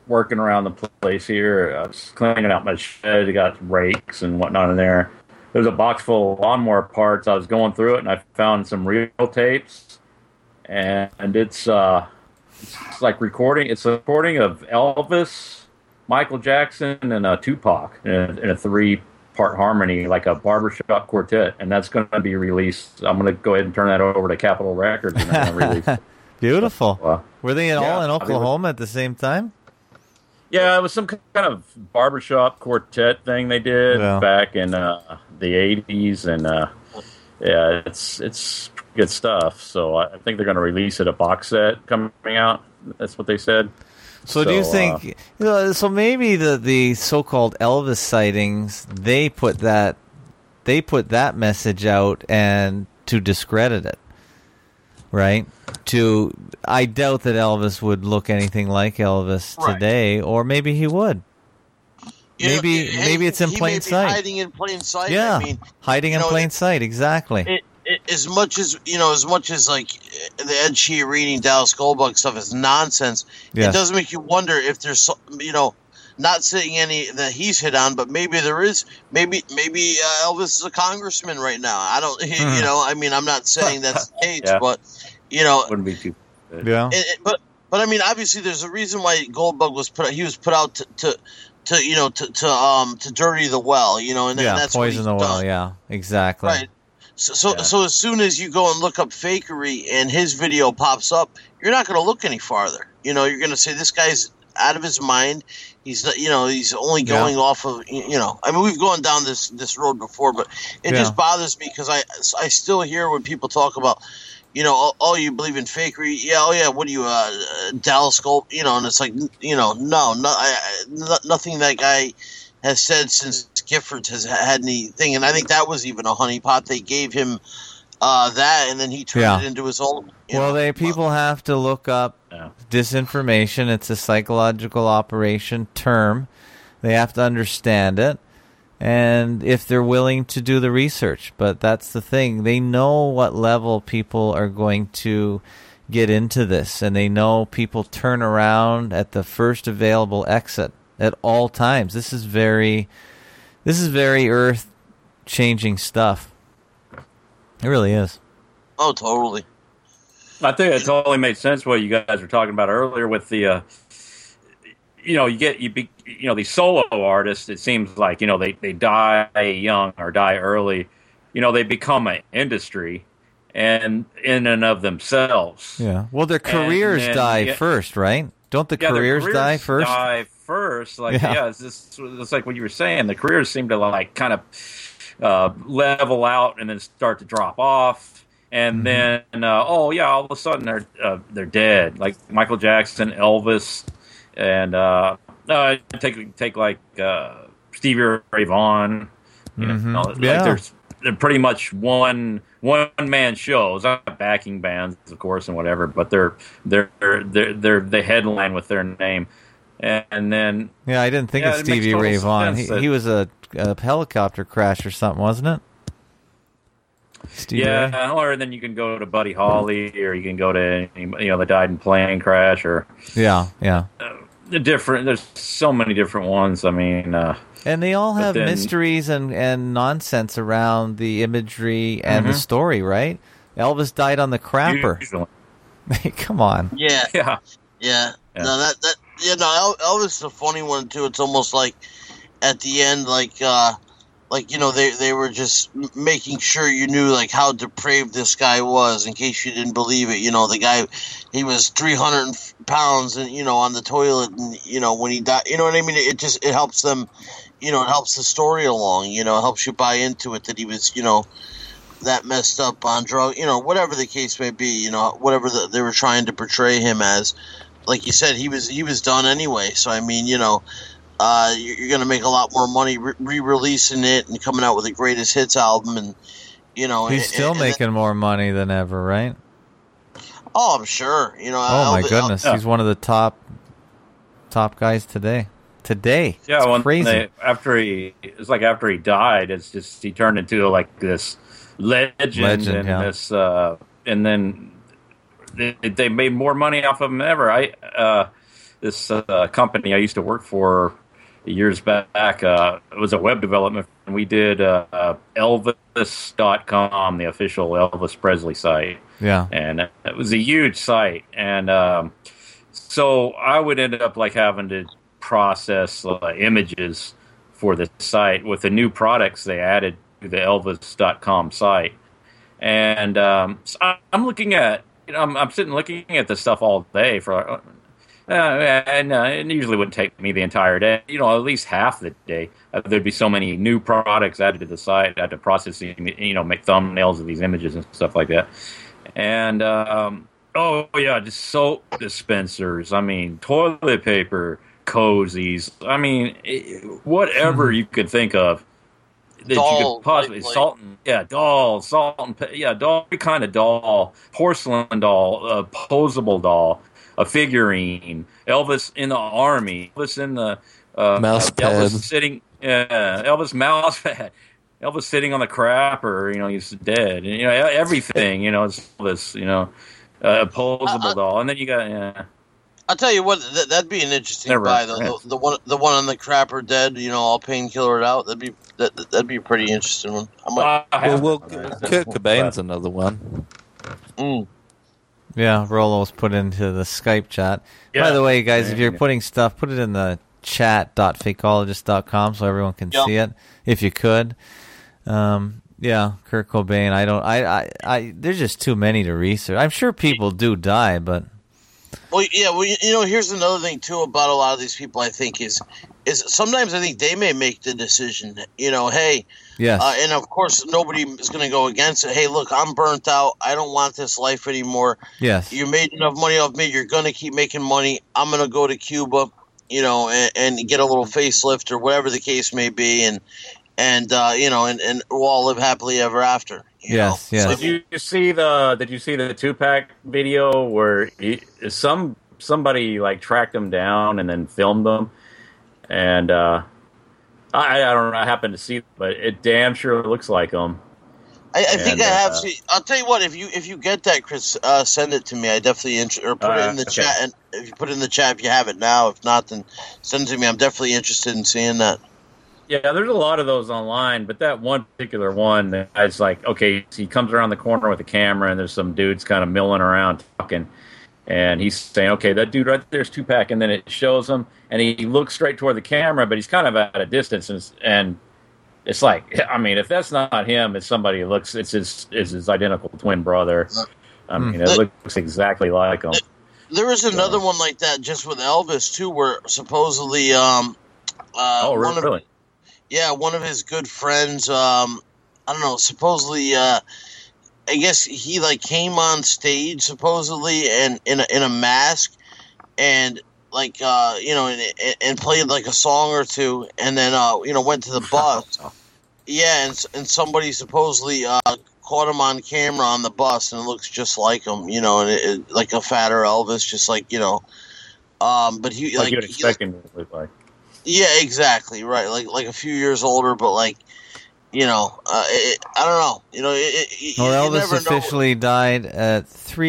working around the place here. I was cleaning out my shed. I got rakes and whatnot in there. There's a box full of lawnmower parts. I was going through it, and I found some reel tapes, and it's like recording. It's a recording of Elvis, Michael Jackson, and Tupac in a 3-part harmony, like a barbershop quartet, and that's going to be released. I'm going to go ahead and turn that over to Capitol Records and they're going to release it. Beautiful. Were they all in I mean, Oklahoma at the same time? Yeah, it was some kind of barbershop quartet thing they did back in the 80s, and yeah, it's good stuff. So I think they're going to release it, a box set coming out. That's what they said. So do you think? So maybe the so-called Elvis sightings, they put that message out and to discredit it, right? I doubt that Elvis would look anything like Elvis today, or maybe he would. Maybe it's in plain sight. Hiding in plain sight. Yeah, I mean, hiding in plain sight. Exactly. As much as like the Ed Sheeran, Dallas Goldbug stuff is nonsense, it does make you wonder if there's not saying any that he's hit on, but maybe there is. Maybe Elvis is a congressman right now. I don't. I mean, I'm not saying that's the case, but wouldn't be too. Yeah. But I mean, obviously, there's a reason why Goldbug was put out. He was put out to dirty the well, and that's poison the well. done. Yeah, exactly. Right. So as soon as you go and look up fakery and his video pops up, you're not going to look any farther. You're going to say this guy's out of his mind. He's he's only going off of I mean, we've gone down this road before, but it just bothers me because I still hear when people talk about oh, you believe in fakery? Yeah, oh yeah. What do you Dallas Gold? And it's like nothing that guy has said since Giffords has had anything, and I think that was even a honeypot. They gave him that, and then he turned it into his own. People have to look up disinformation. It's a psychological operation term. They have to understand it, and if they're willing to do the research. But that's the thing. They know what level people are going to get into this, and they know people turn around at the first available exit at all times. This is very earth-changing stuff. It really is. Oh, totally. I think it totally made sense what you guys were talking about earlier with the, these solo artists. It seems like they die young or die early. They become an industry, and in and of themselves. Yeah. Well, their careers die first, right? Don't the careers die first? Die first. It's like what you were saying. The careers seem to kind of level out and then start to drop off, and then all of a sudden they're dead. Like Michael Jackson, Elvis, and take like Stevie Ray Vaughan. They're pretty much one man shows. Not backing bands, of course, and whatever, but they're the headline with their name. And then I didn't think of Stevie Ray Vaughan. He was a helicopter crash or something, wasn't it? Stevie Ray? Or then you can go to Buddy Holly, or you can go to that died in plane crash, or there's so many different ones. I mean, and they all have mysteries and nonsense around the imagery and the story, right? Elvis died on the crapper. Come on. Yeah. No, Elvis is a funny one too. It's almost like at the end, they were just making sure you knew how depraved this guy was, in case you didn't believe it. The guy, he was 300 pounds and on the toilet, and when he died, you know what I mean. It helps them, it helps the story along. It helps you buy into it that he was that messed up on drug, whatever the case may be. Whatever they were trying to portray him as. Like you said, he was done anyway. So I mean, you're going to make a lot more money re-releasing it and coming out with the greatest hits album, and he's still making more money than ever, right? Oh, I'm sure. Oh my goodness, he's one of the top guys today. Yeah, crazy. After he died, it's just he turned into this legend and this, and then. They made more money off of him than ever. this company I used to work for years back. It was a web development, and we did Elvis.com, the official Elvis Presley site. Yeah. And it was a huge site. And so I would end up like having to process images for the site with the new products they added to the Elvis.com site. And so I'm looking at, I'm sitting looking at this stuff all day for, and it usually wouldn't take me the entire day. At least half the day. There'd be so many new products added to the site. I had to process, make thumbnails of these images and stuff like that. And just soap dispensers. I mean, toilet paper, cozies. I mean, whatever you could think of. That doll, you could possibly dolls, doll, every kind of doll, porcelain doll, posable doll, a figurine, Elvis in the army, Elvis in the mouse pad, Elvis mouse pad, Elvis sitting on the crapper, he's dead, and everything, it's Elvis, a posable doll, and then you got I'll tell you what, that'd be an interesting buy. The one on the crapper dead, all painkillered out. That'd be a pretty interesting one. Kurt Cobain's another one. Yeah, Rolo's put into the Skype chat. Yeah. By the way, guys, if you're putting stuff, put it in the chat.fakeologist.com so everyone can see it, if you could. Kurt Cobain. I there's just too many to research. I'm sure people do die, but. Well, here's another thing too about a lot of these people. I think is sometimes I think they may make the decision. Hey, yes, and of course nobody is going to go against it. Hey, look, I'm burnt out. I don't want this life anymore. Yes, you made enough money off me. You're going to keep making money. I'm going to go to Cuba, and get a little facelift or whatever the case may be, and we'll all live happily ever after. Yes. So did you see the Tupac video where somebody like tracked him down and then filmed them, and I don't know, I happened to see it, but it damn sure looks like him. I think I have seen. I'll tell you what, if you get that, Chris, send it to me. I definitely or put it in the chat, and if you put it in the chat, if you have it now, if not, then send it to me. I'm definitely interested in seeing that. Yeah, there's a lot of those online, but that one particular one, it's like, okay, he comes around the corner with a camera, and there's some dudes kind of milling around talking, and he's saying, okay, that dude right there's Tupac, and then it shows him, and he looks straight toward the camera, but he's kind of at a distance, and it's like, I mean, if that's not him, it's somebody who looks, it's his identical twin brother. I mean, it looks exactly like him. There was another one like that just with Elvis, too, where supposedly, really? Yeah, one of his good friends, I don't know, supposedly, I guess he like came on stage supposedly and in a mask and like and played like a song or two and then went to the bus. Yeah, and somebody supposedly caught him on camera on the bus and it looks just like him, and like a fatter Elvis, just like but he like you'd expect him to look like. Yeah, exactly right. Like a few years older, but I don't know. Elvis officially died at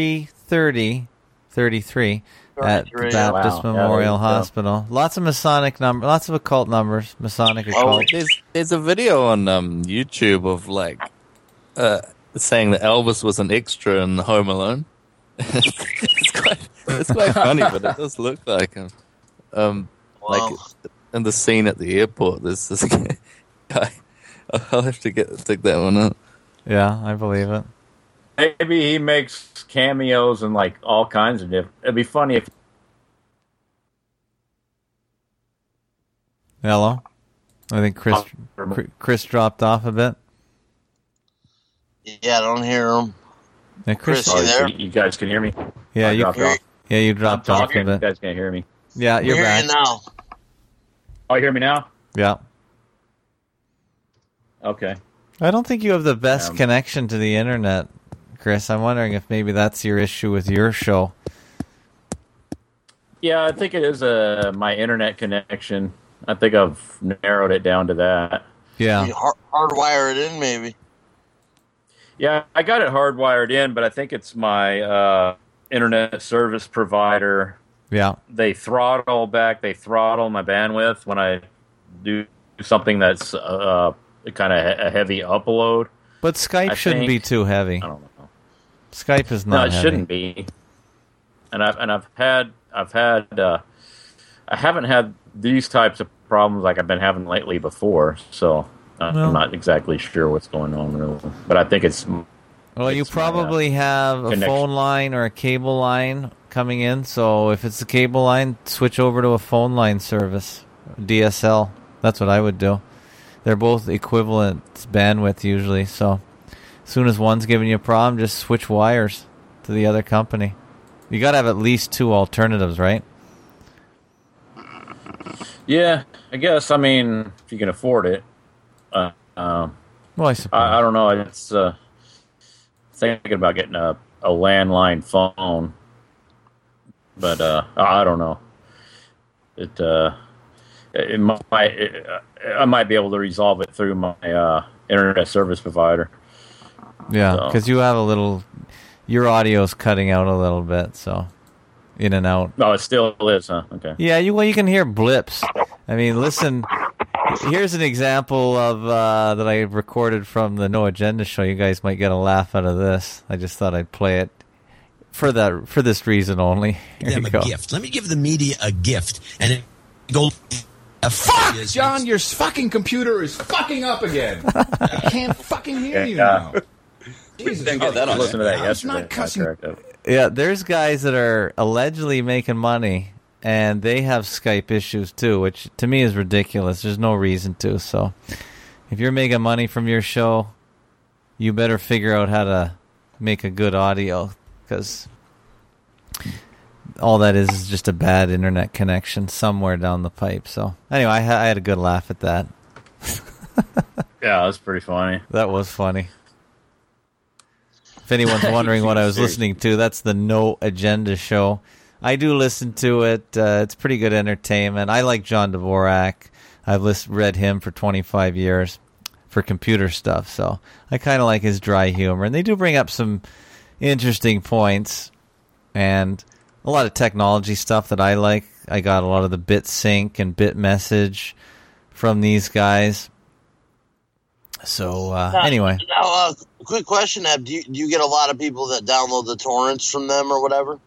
3:33 at the Baptist Memorial Hospital. Lots of Masonic lots of occult numbers. Masonic occult. There's a video on YouTube of saying that Elvis was an extra in Home Alone. it's quite funny, but it does look like him. Like in the scene at the airport, there's this guy. I'll have to dig that one up. Yeah, I believe it. Maybe he makes cameos and like all kinds of different. It'd be funny if. Hello, I think Chris dropped off a bit. Yeah, I don't hear him. Hey, Chris, you there? You guys can hear me? Yeah, you dropped off. Yeah, you dropped off a bit. You guys can't hear me. Yeah, you're back. You now. Oh, you hear me now? Yeah. Okay. I don't think you have the best connection to the internet, Chris. I'm wondering if maybe that's your issue with your show. Yeah, I think it is my internet connection. I think I've narrowed it down to that. Yeah. Hardwire it in, maybe. Yeah, I got it hardwired in, but I think it's my internet service provider Yeah. They throttle my bandwidth when I do something that's kind of a heavy upload. But Skype shouldn't be too heavy. I don't know. Skype is not heavy. No, it shouldn't be. And I haven't had these types of problems like I've been having lately before, so I'm not exactly sure what's going on really. But I think it's... Well, you probably have a phone line or a cable line coming in, so if it's a cable line, switch over to a phone line service, DSL. That's what I would do. They're both equivalent bandwidth usually, so as soon as one's giving you a problem, just switch wires to the other company. You got to have at least 2 alternatives, right? Yeah, I guess. I mean, if you can afford it. Well, I suppose. I don't know. It's thinking about getting a landline phone, but I don't know. I might be able to resolve it through my internet service provider. Yeah, because you have your audio's cutting out a little bit, so in and out. No, it still is, huh? Okay. Yeah, you can hear blips. I mean, listen. Here's an example of that I recorded from the No Agenda show. You guys might get a laugh out of this. I just thought I'd play it for this reason only. Here Give them a gift. Let me give the media a gift, and it go. Fuck, John, your fucking computer is fucking up again. I can't fucking hear you now. Jesus. Didn't get that on. Listen to that yesterday. Not cussing. Yeah, there's guys that are allegedly making money, and they have Skype issues too, which to me is ridiculous. There's no reason to. So if you're making money from your show, you better figure out how to make a good audio, because all that is just a bad internet connection somewhere down the pipe. So anyway, I had a good laugh at that. Yeah, that's pretty funny. That was funny. If anyone's wondering what I was listening to, that's the No Agenda show. I do listen to it. It's pretty good entertainment. I like John Dvorak. I've read him for 25 years for computer stuff, so I kind of like his dry humor. And they do bring up some interesting points and a lot of technology stuff that I like. I got a lot of the BitSync and BitMessage from these guys. So anyway. Now, quick question, Ab. Do you get a lot of people that download the torrents from them or whatever?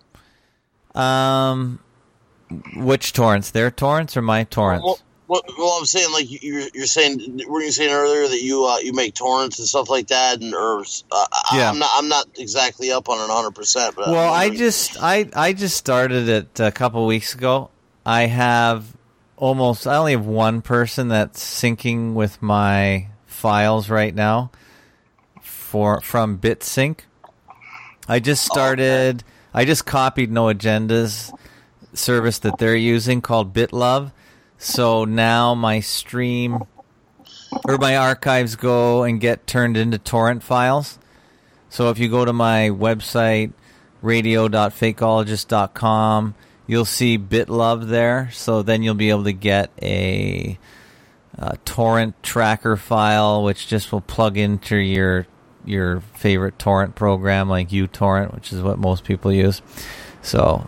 Which torrents? Their torrents or my torrents? Well, I'm saying, like you're saying, were you saying earlier that you make torrents and stuff like that, and yeah. I'm not exactly up on it 100%. But well, I just started it a couple weeks ago. I only have one person that's syncing with my files right now from BitSync. I just started. I just copied No Agenda's service that they're using called BitLove. So now my stream or my archives go and get turned into torrent files. So if you go to my website, radio.fakeologist.com, you'll see BitLove there. So then you'll be able to get a torrent tracker file, which just will plug into your favorite torrent program like uTorrent, which is what most people use. So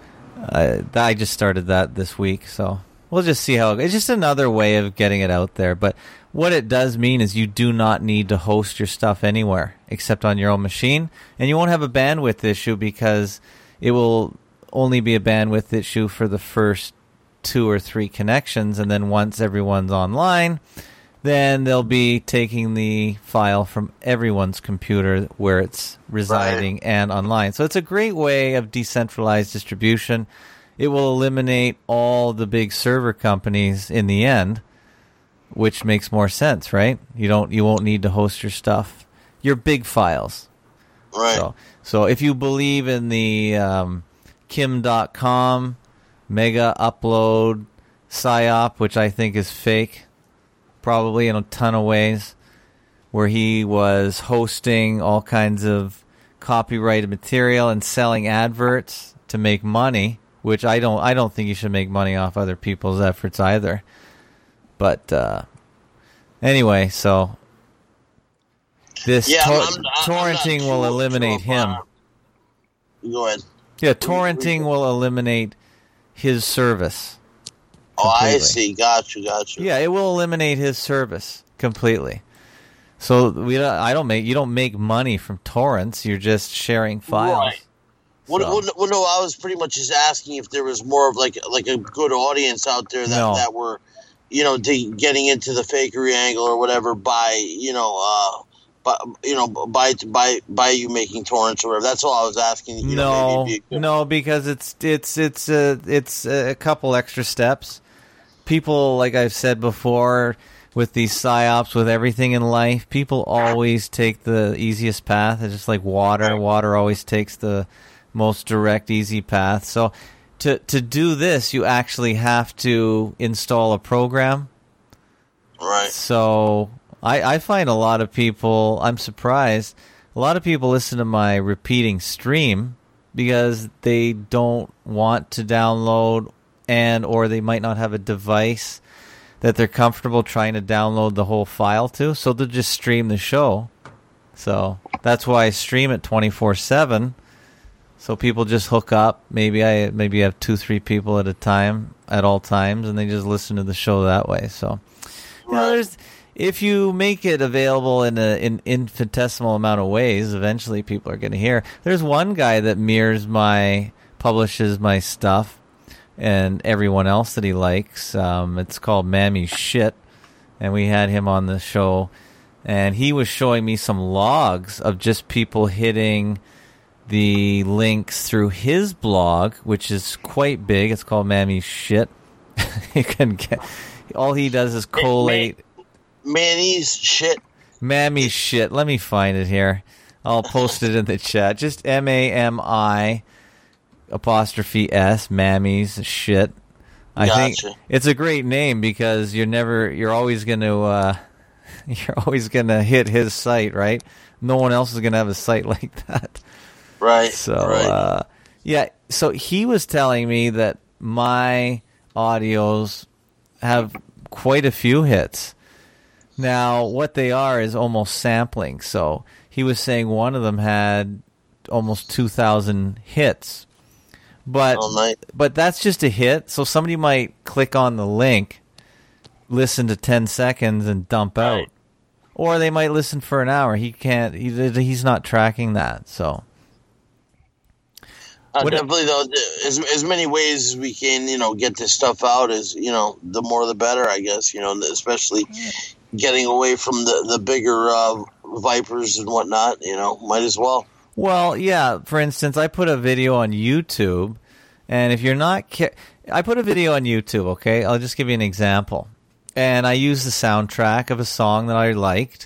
I just started that this week, so we'll just see how it's just another way of getting it out there. But what it does mean is you do not need to host your stuff anywhere except on your own machine, and you won't have a bandwidth issue because it will only be a bandwidth issue for the first 2 or 3 connections, and then once everyone's online, then they'll be taking the file from everyone's computer where it's residing and online. So it's a great way of decentralized distribution. It will eliminate all the big server companies in the end, which makes more sense, right? You won't need to host your stuff, your big files. Right. So if you believe in the Kim.com mega upload psyop, which I think is fake, probably in a ton of ways, where he was hosting all kinds of copyrighted material and selling adverts to make money, which I don't think you should make money off other people's efforts either. But anyway, so this torrenting will eliminate him. Go ahead. Yeah, torrenting will eliminate his service. Oh, I completely. see. Got you. Yeah, it will eliminate his service completely. So you don't make money from torrents. You're just sharing files. Right. Well, no, I was pretty much just asking if there was more of like a good audience out there that were, getting into the fakery angle or whatever by you making torrents or whatever. That's all I was asking. No, because it's a couple extra steps. People, like I've said before, with these psyops, with everything in life, people always take the easiest path. It's just like water. Water always takes the most direct, easy path. So to do this, you actually have to install a program. Right. So I find a lot of people, I'm surprised, a lot of people listen to my repeating stream because they don't want to download or they might not have a device that they're comfortable trying to download the whole file to, so they'll just stream the show. So that's why I stream it 24/7. So people just hook up. Maybe I have 2-3 people at a time at all times, and they just listen to the show that way. So, if you make it available in an infinitesimal amount of ways, eventually people are going to hear. There's one guy that publishes my stuff, and everyone else that he likes. It's called Mammy Shit, and we had him on the show, and he was showing me some logs of just people hitting the links through his blog, which is quite big. It's called Mammy Shit. You can get all he does is collate. Manny's shit. Mammy Shit. Let me find it here. I'll post it in the chat. Just MAMI 'S, Mammy's Shit. I think it's a great name because you're always going to hit his site, right? No one else is going to have a site like that. Right. So, so he was telling me that my audios have quite a few hits. Now, what they are is almost sampling. So he was saying one of them had almost 2,000 hits. But that's just a hit. So somebody might click on the link, listen to 10 seconds, and dump out. Or they might listen for an hour. He's not tracking that. So definitely, though, as many ways as we can, get this stuff out is, the more the better, I guess. Especially getting away from the bigger vipers and whatnot. Might as well. Well, yeah. For instance, I put a video on YouTube, and if you're not, I put a video on YouTube. Okay, I'll just give you an example, and I used the soundtrack of a song that I liked.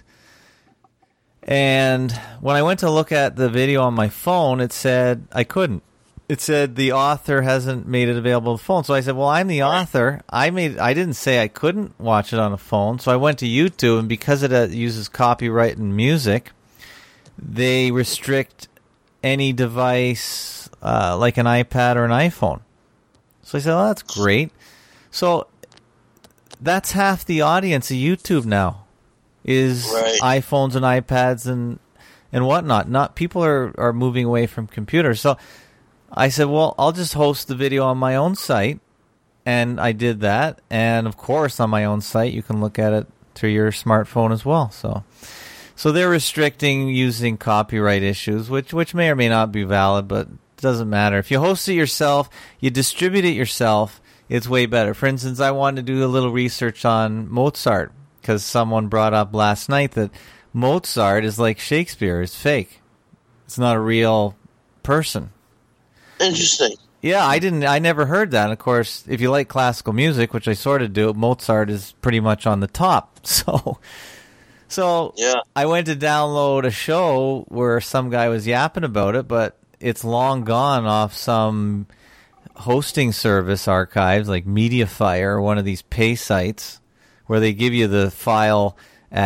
And when I went to look at the video on my phone, it said I couldn't. It said the author hasn't made it available on the phone. So I said, well, I'm the author. I didn't say I couldn't watch it on a phone. So I went to YouTube, and because it uses copyright and music, they restrict any device like an iPad or an iPhone. So I said, well, that's great. So that's half the audience of YouTube now is iPhones and iPads and whatnot. Not people are moving away from computers. So I said, well, I'll just host the video on my own site. And I did that. And, of course, on my own site, you can look at it through your smartphone as well. So they're restricting using copyright issues, which may or may not be valid, but it doesn't matter. If you host it yourself, you distribute it yourself, it's way better. For instance, I wanted to do a little research on Mozart because someone brought up last night that Mozart is like Shakespeare, is fake. It's not a real person. Interesting. Yeah, I never heard that. And of course, if you like classical music, which I sort of do, Mozart is pretty much on the top. So I went to download a show where some guy was yapping about it, but it's long gone off some hosting service archives like Mediafire or one of these pay sites where they give you the file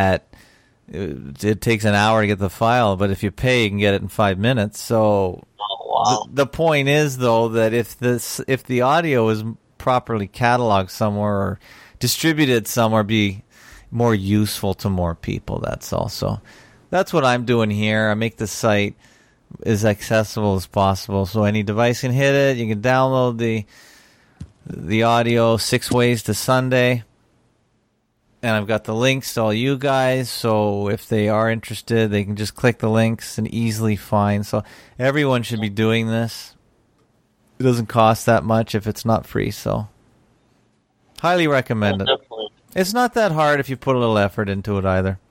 it takes an hour to get the file, but if you pay, you can get it in 5 minutes. So the point is, though, that if the audio is properly cataloged somewhere or distributed somewhere, be more useful to more people. That's also that's what I'm doing here. I make the site as accessible as possible. So any device can hit it. You can download the audio 6 ways to Sunday. And I've got the links to all you guys, so if they are interested, they can just click the links and easily find. So everyone should be doing this. It doesn't cost that much if it's not free, so highly recommend it. Definitely. It's not that hard if you put a little effort into it either.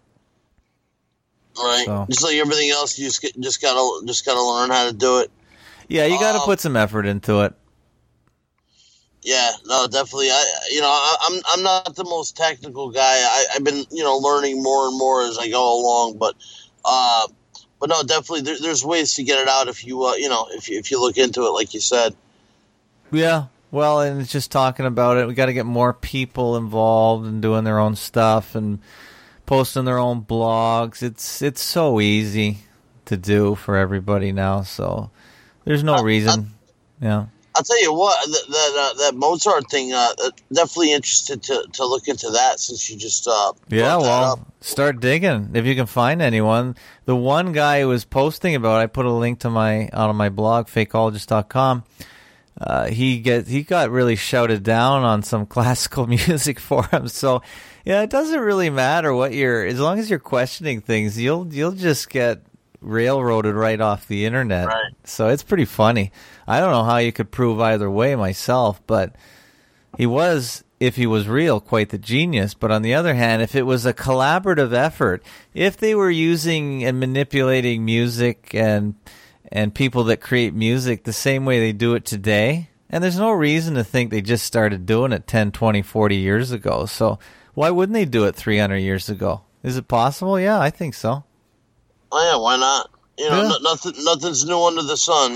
Right. So. Just like everything else, you just gotta learn how to do it. Yeah, you got to put some effort into it. Yeah, no, definitely. I'm not the most technical guy. I've been, learning more and more as I go along. But no, definitely, there's ways to get it out if you, if you look into it, like you said. Yeah, well, and it's just talking about it. We got to get more people involved and doing their own stuff and posting their own blogs. It's so easy to do for everybody now. So there's no reason. Yeah. I'll tell you what, that Mozart thing, definitely interested to look into that since you just start digging if you can find anyone. The one guy who was posting about it, I put a link to on my blog, fakeologist.com. He got really shouted down on some classical music forums. So yeah, it doesn't really matter as long as you're questioning things, you'll just get railroaded right off the internet. Right. So it's pretty funny. I don't know how you could prove either way myself, but he was, if he was real, quite the genius. But on the other hand, if it was a collaborative effort, if they were using and manipulating music and people that create music the same way they do it today, and there's no reason to think they just started doing it 10, 20, 40 years ago. So why wouldn't they do it 300 years ago? Is it possible? Yeah, I think so. Oh yeah, why not? Nothing's new under the sun.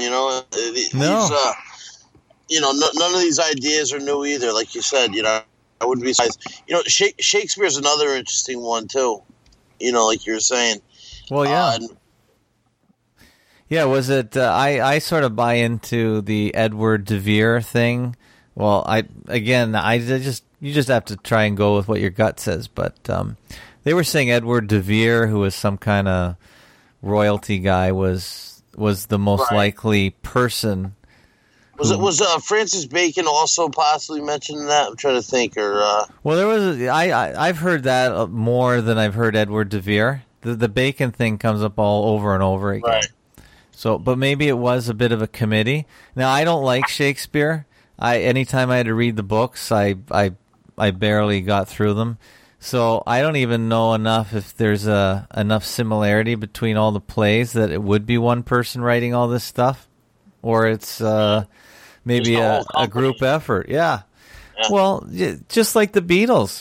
None of these ideas are new either. Like you said, I wouldn't be surprised. Shakespeare's another interesting one too. Like you were saying. Well, yeah. Yeah, was it? I sort of buy into the Edward de Vere thing. Well, you just have to try and go with what your gut says. But they were saying Edward de Vere, who was some kind of royalty guy, was the most likely person. Was Francis Bacon also possibly mentioned that? I'm trying to think. Well, there was. I've heard that more than I've heard Edward de Vere. The Bacon thing comes up all over and over again. Right. So, but maybe it was a bit of a committee. Now, I don't like Shakespeare. Anytime I had to read the books, I barely got through them. So I don't even know enough if there's enough similarity between all the plays that it would be one person writing all this stuff, or it's maybe a group effort. Yeah. Well, just like the Beatles.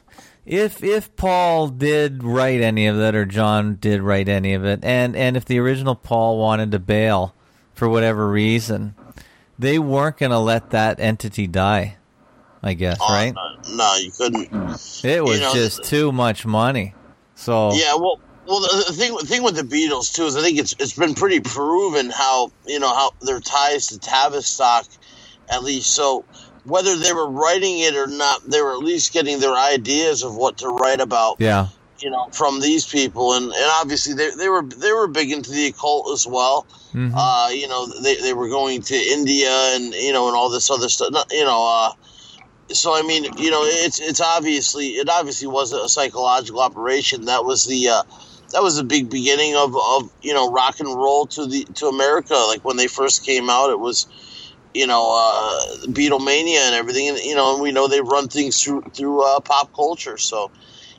If Paul did write any of it, or John did write any of it, and if the original Paul wanted to bail for whatever reason, they weren't going to let that entity die, I guess, right? No, you couldn't. It was just too much money. So yeah, well, the thing with the Beatles too is I think it's been pretty proven how their ties to Tavistock, at least. So whether they were writing it or not, they were at least getting their ideas of what to write about. Yeah. From these people, and obviously they were big into the occult as well. Mm-hmm. They were going to India and and all this other stuff. So I mean, it obviously was a psychological operation. That was the big beginning of rock and roll to America. Like when they first came out, it was Beatlemania and everything, and we know they run things through pop culture. So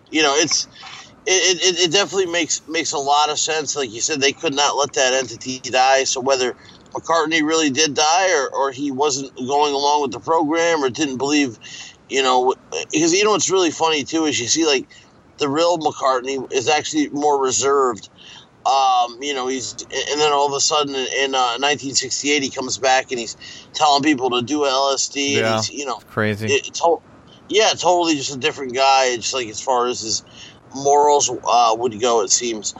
it definitely makes a lot of sense. Like you said, they could not let that entity die. So whether McCartney really did die or he wasn't going along with the program or didn't believe, because what's really funny too is you see like the real McCartney is actually more reserved. He's, and then all of a sudden in 1968 he comes back and he's telling people to do LSD. Yeah, and he's, crazy. Totally just a different guy. Just like as far as his morals would go, it seems.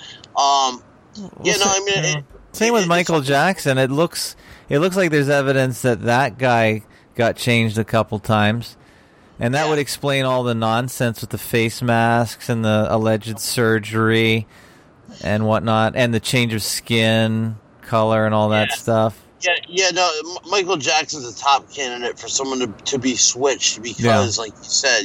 Same with Michael Jackson. It looks like there's evidence that guy got changed a couple times, and that would explain all the nonsense with the face masks and the alleged surgery. and whatnot, and the change of skin color and all that stuff. Yeah. No, Michael Jackson's a top candidate for someone to be switched because, like you said,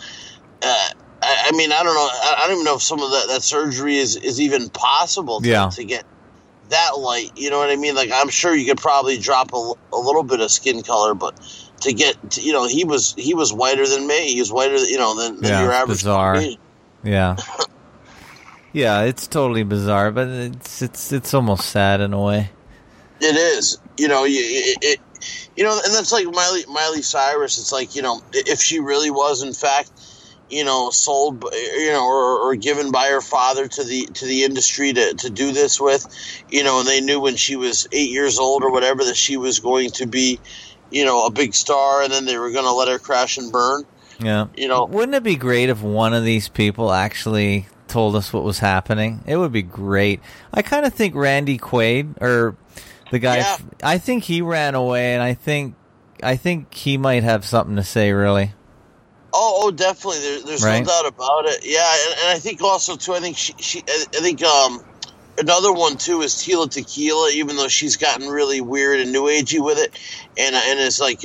I mean, I don't know. I don't even know if some of that surgery is even possible to get that light. You know what I mean? Like, I'm sure you could probably drop a little bit of skin color, but to get, he was whiter than me. He was whiter, than your average. Bizarre. Yeah. Yeah, it's totally bizarre, but it's almost sad in a way. It is, and that's like Miley Cyrus. It's like, if she really was in fact, sold, or given by her father to the industry to do this with, and they knew when she was 8 years old or whatever that she was going to be, a big star, and then they were going to let her crash and burn. Yeah. Wouldn't it be great if one of these people actually told us what was happening? It would be great. I kind of think Randy Quaid, or the guy, I think he ran away, and I think he might have something to say, really. Oh, definitely. There's no doubt about it. Yeah, and I think also too. I think I think another one too is Tila Tequila. Even though she's gotten really weird and new agey with it, and it's like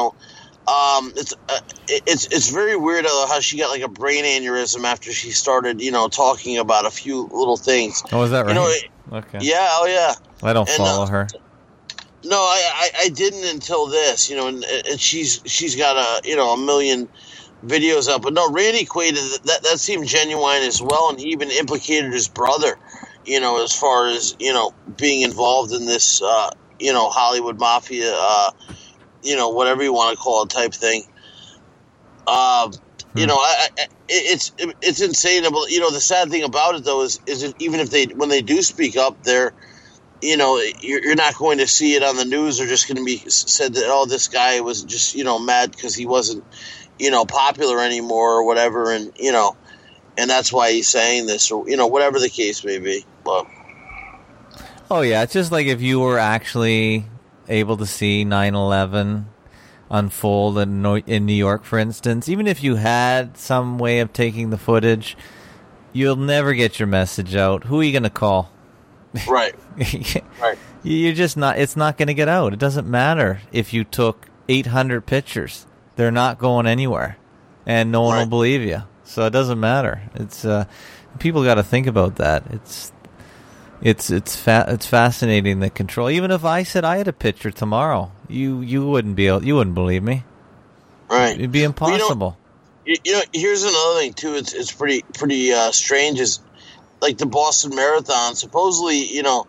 it's very weird how she got like a brain aneurysm after she started talking about a few little things. Oh, is that right? Okay. Yeah. Oh, yeah. I don't follow her. No, I didn't until this. And she's got a million videos up, but no, Randy Quaid, that seemed genuine as well, and he even implicated his brother, as far as being involved in this, Hollywood mafia, whatever you want to call it, type thing. It's insane. But the sad thing about it though is even if when they do speak up, they're you're not going to see it on the news. They're just going to be said that this guy was just mad because he wasn't popular anymore or whatever, and and that's why he's saying this, or whatever the case may be. But oh yeah, it's just like if you were actually able to see 9/11 unfold in New York, for instance, even if you had some way of taking the footage, you'll never get your message out. Who are you going to call? Right. Right. You're just not. It's not going to get out. It doesn't matter if you took 800 pictures. They're not going anywhere, and no one will believe you. So it doesn't matter. It's people got to think about that. It's fascinating, the control. Even if I said I had a picture tomorrow, you wouldn't believe me. Right. It'd be impossible. Here's another thing too. It's pretty strange. Is like the Boston Marathon. Supposedly,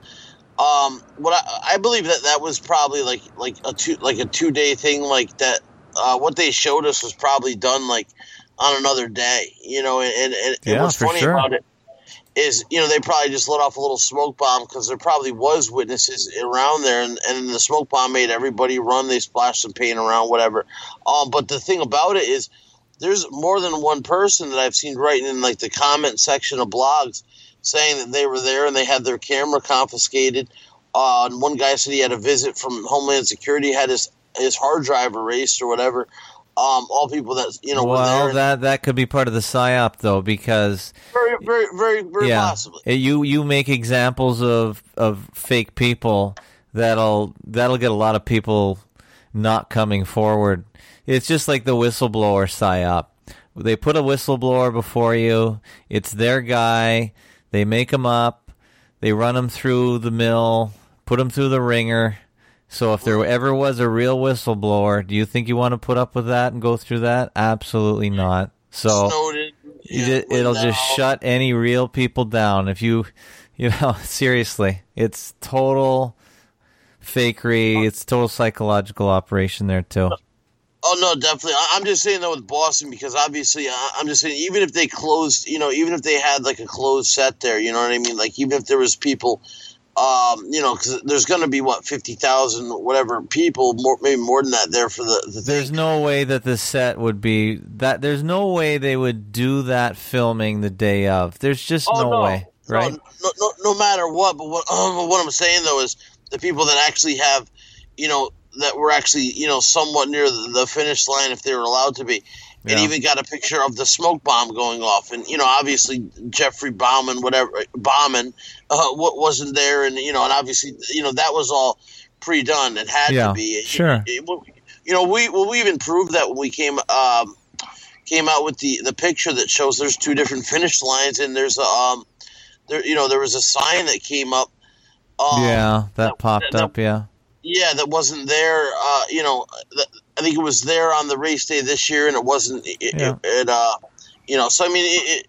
what I believe that was probably like a 2 day thing like that. What they showed us was probably done like on another day, and what's funny about it is, they probably just let off a little smoke bomb because there probably was witnesses around there, and the smoke bomb made everybody run. They splashed some paint around, whatever. But the thing about it is there's more than one person that I've seen writing in like the comment section of blogs saying that they were there and they had their camera confiscated. And one guy said he had a visit from Homeland Security, had his hard drive erased or whatever. All people that were there. Well, that could be part of the psyop, though, because very possibly. You make examples of fake people that'll get a lot of people not coming forward. It's just like the whistleblower psyop. They put a whistleblower before you. It's their guy. They make him up. They run him through the mill, put him through the ringer. So if there ever was a real whistleblower, do you think you want to put up with that and go through that? Absolutely not. So it'll just shut any real people down. If you seriously, it's total fakery. It's total psychological operation there too. Oh no, definitely. I'm just saying though with Boston, because obviously I'm just saying even if they closed, even if they had like a closed set there, you know what I mean? Like even if there was people. Because there's going to be 50,000 whatever people, maybe more than that there for the thing. There's no way that the set would be that. There's no way they would do that filming the day of. There's just no way, right? No matter what. But what I'm saying though is the people that actually have, that were actually, somewhat near the finish line if they were allowed to be. And even got a picture of the smoke bomb going off. And, obviously Jeffrey Bauman, wasn't there. And, and obviously, that was all pre-done. It had to be. Sure. We even proved that when we came out with the picture that shows there's two different finish lines, and there's there was a sign that came up. That popped up. Yeah, that wasn't there. I think it was there on the race day this year, and it wasn't. So I mean,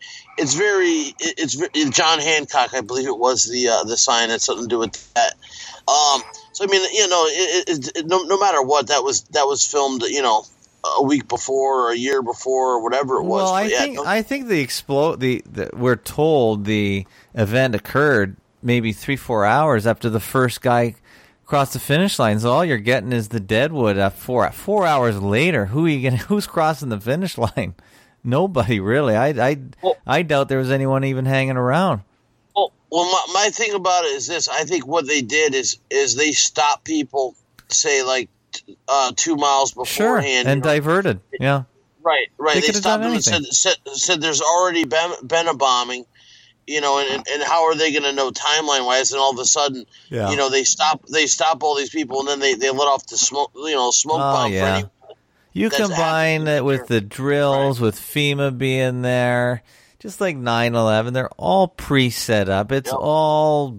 it's John Hancock, I believe it was the sign had something to do with that. So I mean, no matter what, that was filmed, a week before or a year before or whatever it was. Well, I think we're told the event occurred maybe 3-4 hours after the first guy crossed the finish line. So all you're getting is the Deadwood. 4 hours later, who's crossing the finish line? Nobody really. I doubt there was anyone even hanging around. Well, my thing about it is this. I think what they did is they stopped people, say, like 2 miles beforehand. Sure, and diverted. Yeah. Right. They stopped them and said there's already been a bombing, and how are they going to know timeline-wise? And all of a sudden, they stop all these people, and then they let off the smoke bomb. Yeah. You combine it with the drills, with FEMA being there, just like 9/11, they're all pre-set up. It's all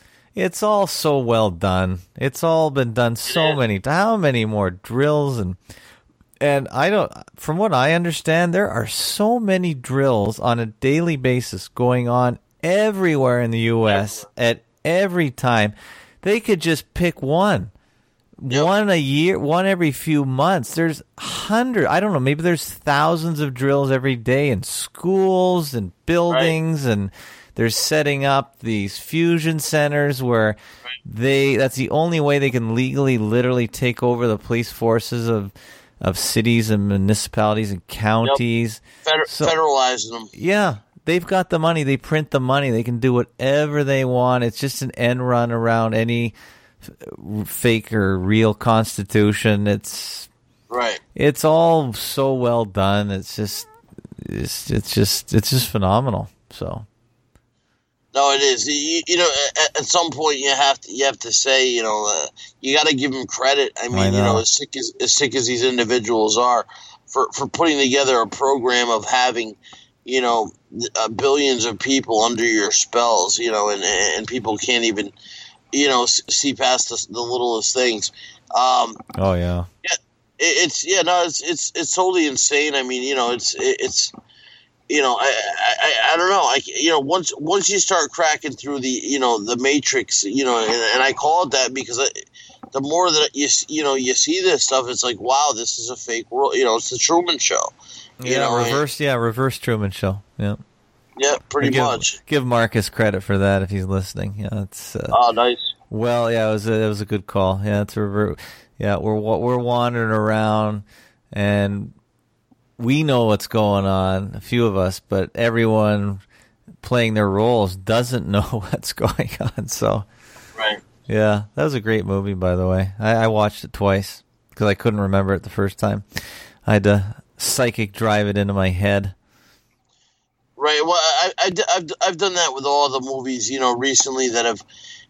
so well done. It's all been done so many times. How many more drills and I don't. From what I understand, there are so many drills on a daily basis going on everywhere in the U.S. at every time. They could just pick one. One a year, one every few months. There's hundreds. I don't know. Maybe there's thousands of drills every day in schools and buildings, and they're setting up these fusion centers where that's the only way they can legally, literally take over the police forces of cities and municipalities and counties. Federalizing them. Yeah. They've got the money. They print the money. They can do whatever they want. It's just an end run around any fake or real constitution. It's all so well done. It's just phenomenal. So no, it is. At some point you have to say, you got to give them credit. I mean, as sick as these individuals are, for putting together a program of having, billions of people under your spells, and people can't even, see past the littlest things. It's totally insane. I mean, I don't know. Once you start cracking through the matrix, and I call it that because the more that you see this stuff, it's like, wow, this is a fake world. It's the Truman Show. Reverse Truman Show. Yeah. Yeah, pretty much. Give Marcus credit for that if he's listening. Yeah, it's. Nice. Well, yeah, it was a good call. Yeah, it's reverse. Yeah, we're wandering around, and we know what's going on. A few of us, but everyone playing their roles doesn't know what's going on. So, yeah, that was a great movie, by the way. I watched it twice because I couldn't remember it the first time. I had to psychic drive it into my head. Right. Well, I've done that with all the movies, recently that have,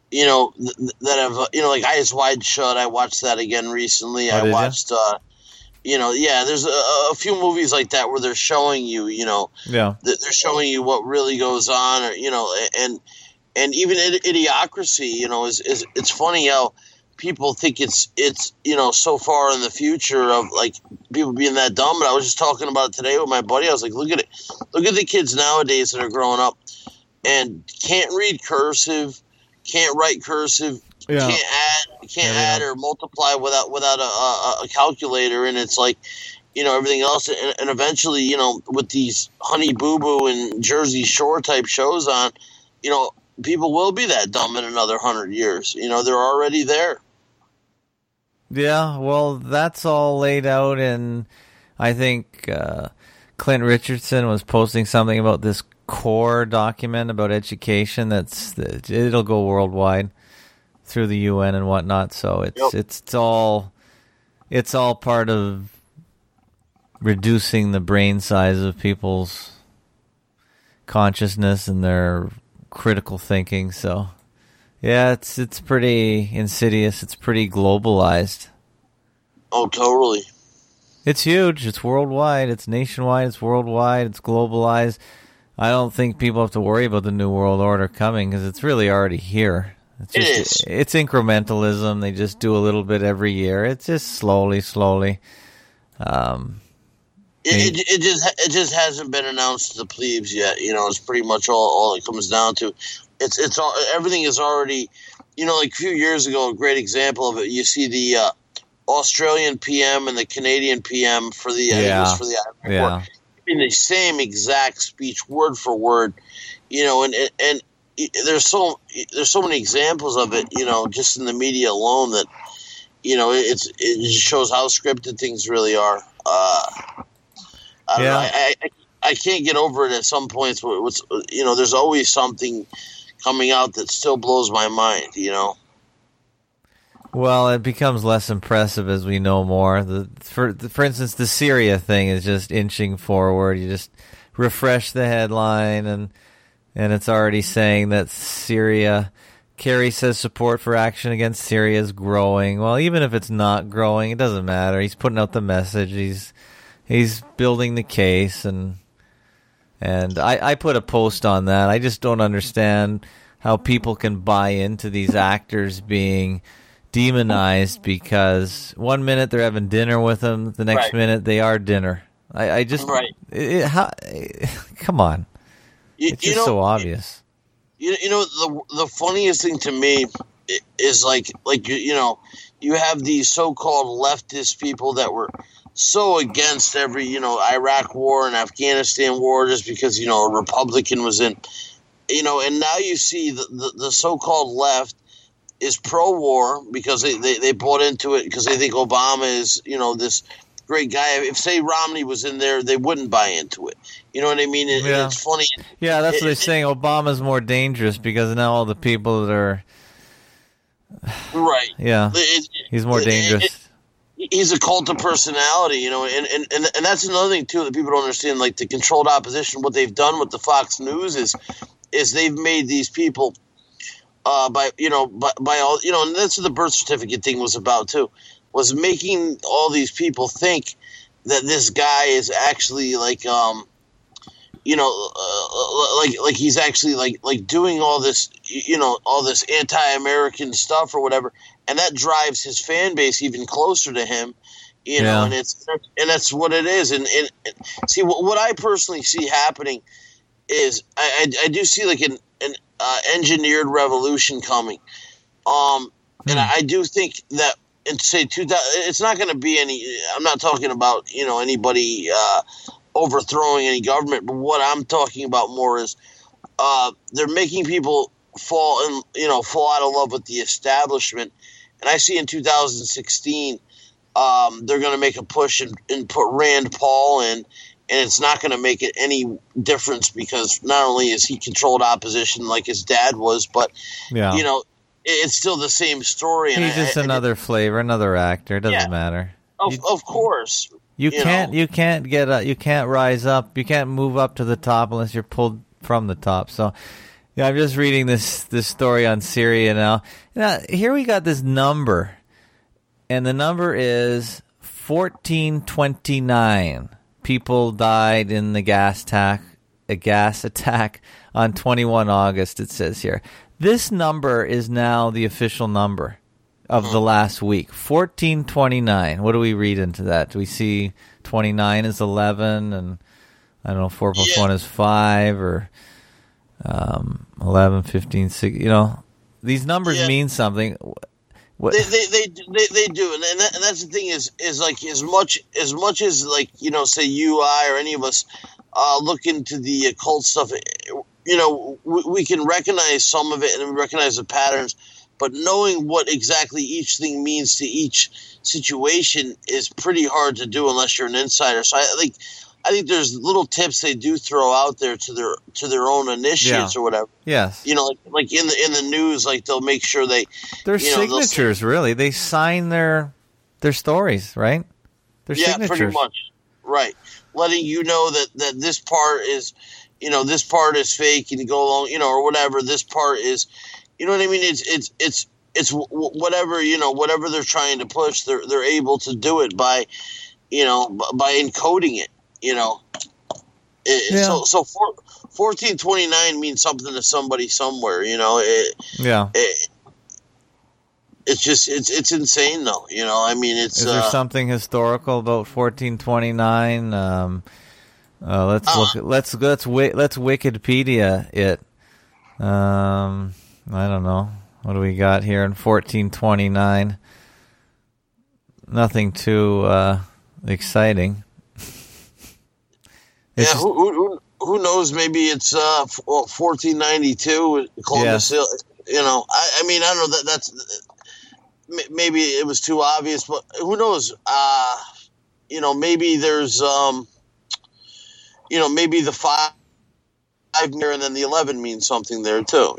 like Eyes Wide Shut. I watched that again recently. I watched, there's a few movies like that where they're showing you, they're showing you what really goes on, or, and even Idiocracy, is it's funny how people think it's so far in the future of like people being that dumb. But I was just talking about it today with my buddy. I was like, look at the kids nowadays that are growing up and can't read cursive, can't write cursive, can't add or multiply without a calculator, and it's like everything else. And eventually, with these Honey Boo Boo and Jersey Shore type shows on, people will be that dumb in another 100 years. They're already there. Yeah, well, that's all laid out, and I think Clint Richardson was posting something about this core document about education. It'll go worldwide through the UN and whatnot. So it's all it's all part of reducing the brain size of people's consciousness and their critical thinking. So, yeah, it's pretty insidious. It's pretty globalized. Oh, totally. It's huge. It's worldwide. It's nationwide. It's worldwide. It's globalized. I don't think people have to worry about the New World Order coming because it's really already here. It's incrementalism. They just do a little bit every year. It's just slowly. It just hasn't been announced to the plebes yet. It's pretty much all it comes down to. It's all, everything is already, like a few years ago, a great example of it. You see the Australian PM and the Canadian PM for the Iraq War in the same exact speech, word for word. And there's so many examples of it. Just in the media alone that it just shows how scripted things really are. I don't know. I can't get over it at some points. There's always something coming out that still blows my mind. Well, it becomes less impressive as we know more. For instance, the Syria thing is just inching forward. You just refresh the headline, and it's already saying that Syria. Kerry says support for action against Syria is growing. Well, even if it's not growing, it doesn't matter. He's putting out the message. He's building the case, and I put a post on that. I just don't understand how people can buy into these actors being demonized because 1 minute they're having dinner with them, the next minute they are dinner. I just come on, it's just so obvious. The funniest thing to me is like you have these so-called leftist people that were so against every Iraq war and Afghanistan war just because a Republican was in, and now you see the so-called left is pro-war because they bought into it because they think Obama is this great guy. If say Romney was in there, they wouldn't buy into it. You know what I mean? It's funny. Yeah, that's what they're saying. Obama's more dangerous because now all the people that are right. Yeah, he's more dangerous. He's a cult of personality, and that's another thing too that people don't understand. Like the controlled opposition, what they've done with the Fox News is they've made these people. By all, and that's what the birth certificate thing was about too, was making all these people think that this guy is actually like he's actually like doing all this, all this anti-American stuff or whatever, and that drives his fan base even closer to him, and that's what it is. And see what I personally see happening is I do see like an engineered revolution coming, and I do think that in say 2000, it's not going to be any. I'm not talking about anybody overthrowing any government, but what I'm talking about more is they're making people fall out of love with the establishment, and I see in 2016 they're going to make a push and put Rand Paul in. And it's not going to make it any difference because not only is he controlled opposition like his dad was, but it's still the same story. He's just another flavor, another actor. It doesn't matter. Of course, you can't rise up. You can't move up to the top unless you're pulled from the top. So, I'm just reading this story on Syria now. Now here we got this number, and the number is 1429. People died in the gas attack on 21 August, it says here. This number is now the official number of the last week, 1429. What do we read into that? Do we see 29 is 11, and I don't know, 4 plus 1 is 5, or 11, 15, 6, these numbers mean something. They do, and that's the thing is like as much as like say you, I, or any of us look into the occult stuff, we can recognize some of it and we recognize the patterns, but knowing what exactly each thing means to each situation is pretty hard to do unless you're an insider. So I think there's little tips they do throw out there to their own initiates or whatever. Yes. Like in the news, like they'll make sure they're signatures really. They sign their their stories, right? Their signatures. Pretty much. Right. Letting you know that this part is, this part is fake, and you go along, or whatever. This part is, you know what I mean? It's whatever, whatever they're trying to push, they're able to do it by encoding it, So 1429 means something to somebody somewhere, It's just it's insane though, I mean, it's. Is there something historical about 1429? Let's Wikipedia it. I don't know. What do we got here in 1429? Nothing too exciting. Who knows? Maybe it's 1492. Columbus Hill. I mean, I don't know that's maybe it was too obvious, but who knows? Maybe there's maybe the 5 there and then the 11 means something there too.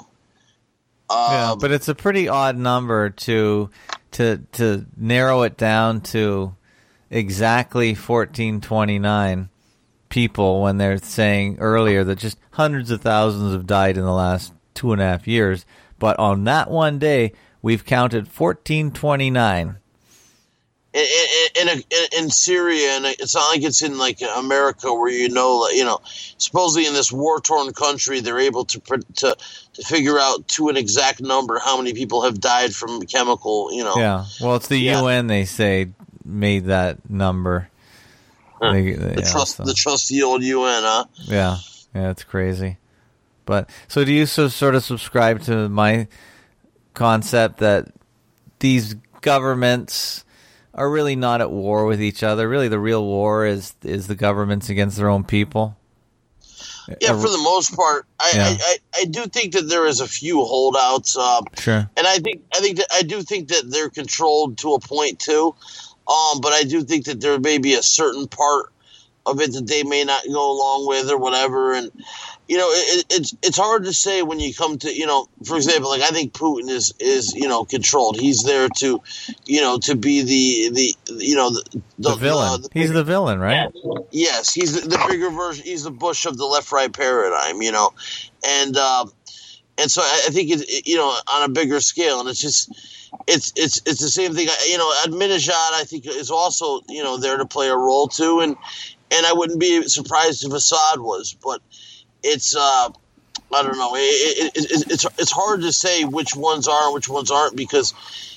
But it's a pretty odd number to narrow it down to exactly 1429 people when they're saying earlier that just hundreds of thousands have died in the last 2.5 years. But on that one day, we've counted 1429. In Syria, and it's not like it's in like America where supposedly in this war-torn country they're able to figure out to an exact number how many people have died from chemical. Yeah, well, it's the UN they say made that number. The trusty old UN, huh? Yeah, it's crazy. But so do you sort of subscribe to my concept that these governments are really not at war with each other? Really, the real war is the governments against their own people? Yeah, for the most part. I do think that there is a few holdouts. Sure. And I do think that they're controlled to a point too. But I do think that there may be a certain part of it that they may not go along with or whatever. And, it's hard to say when you come to, for example, like I think Putin is controlled. He's there to be the villain. He's the villain, right? Yes. He's the bigger version. He's the Bush of the left-right paradigm, and so I think on a bigger scale, and it's just, it's the same thing. Ahmadinejad, I think, is also, there to play a role too. And I wouldn't be surprised if Assad was, but it's I don't know. It's hard to say which ones are and which ones aren't because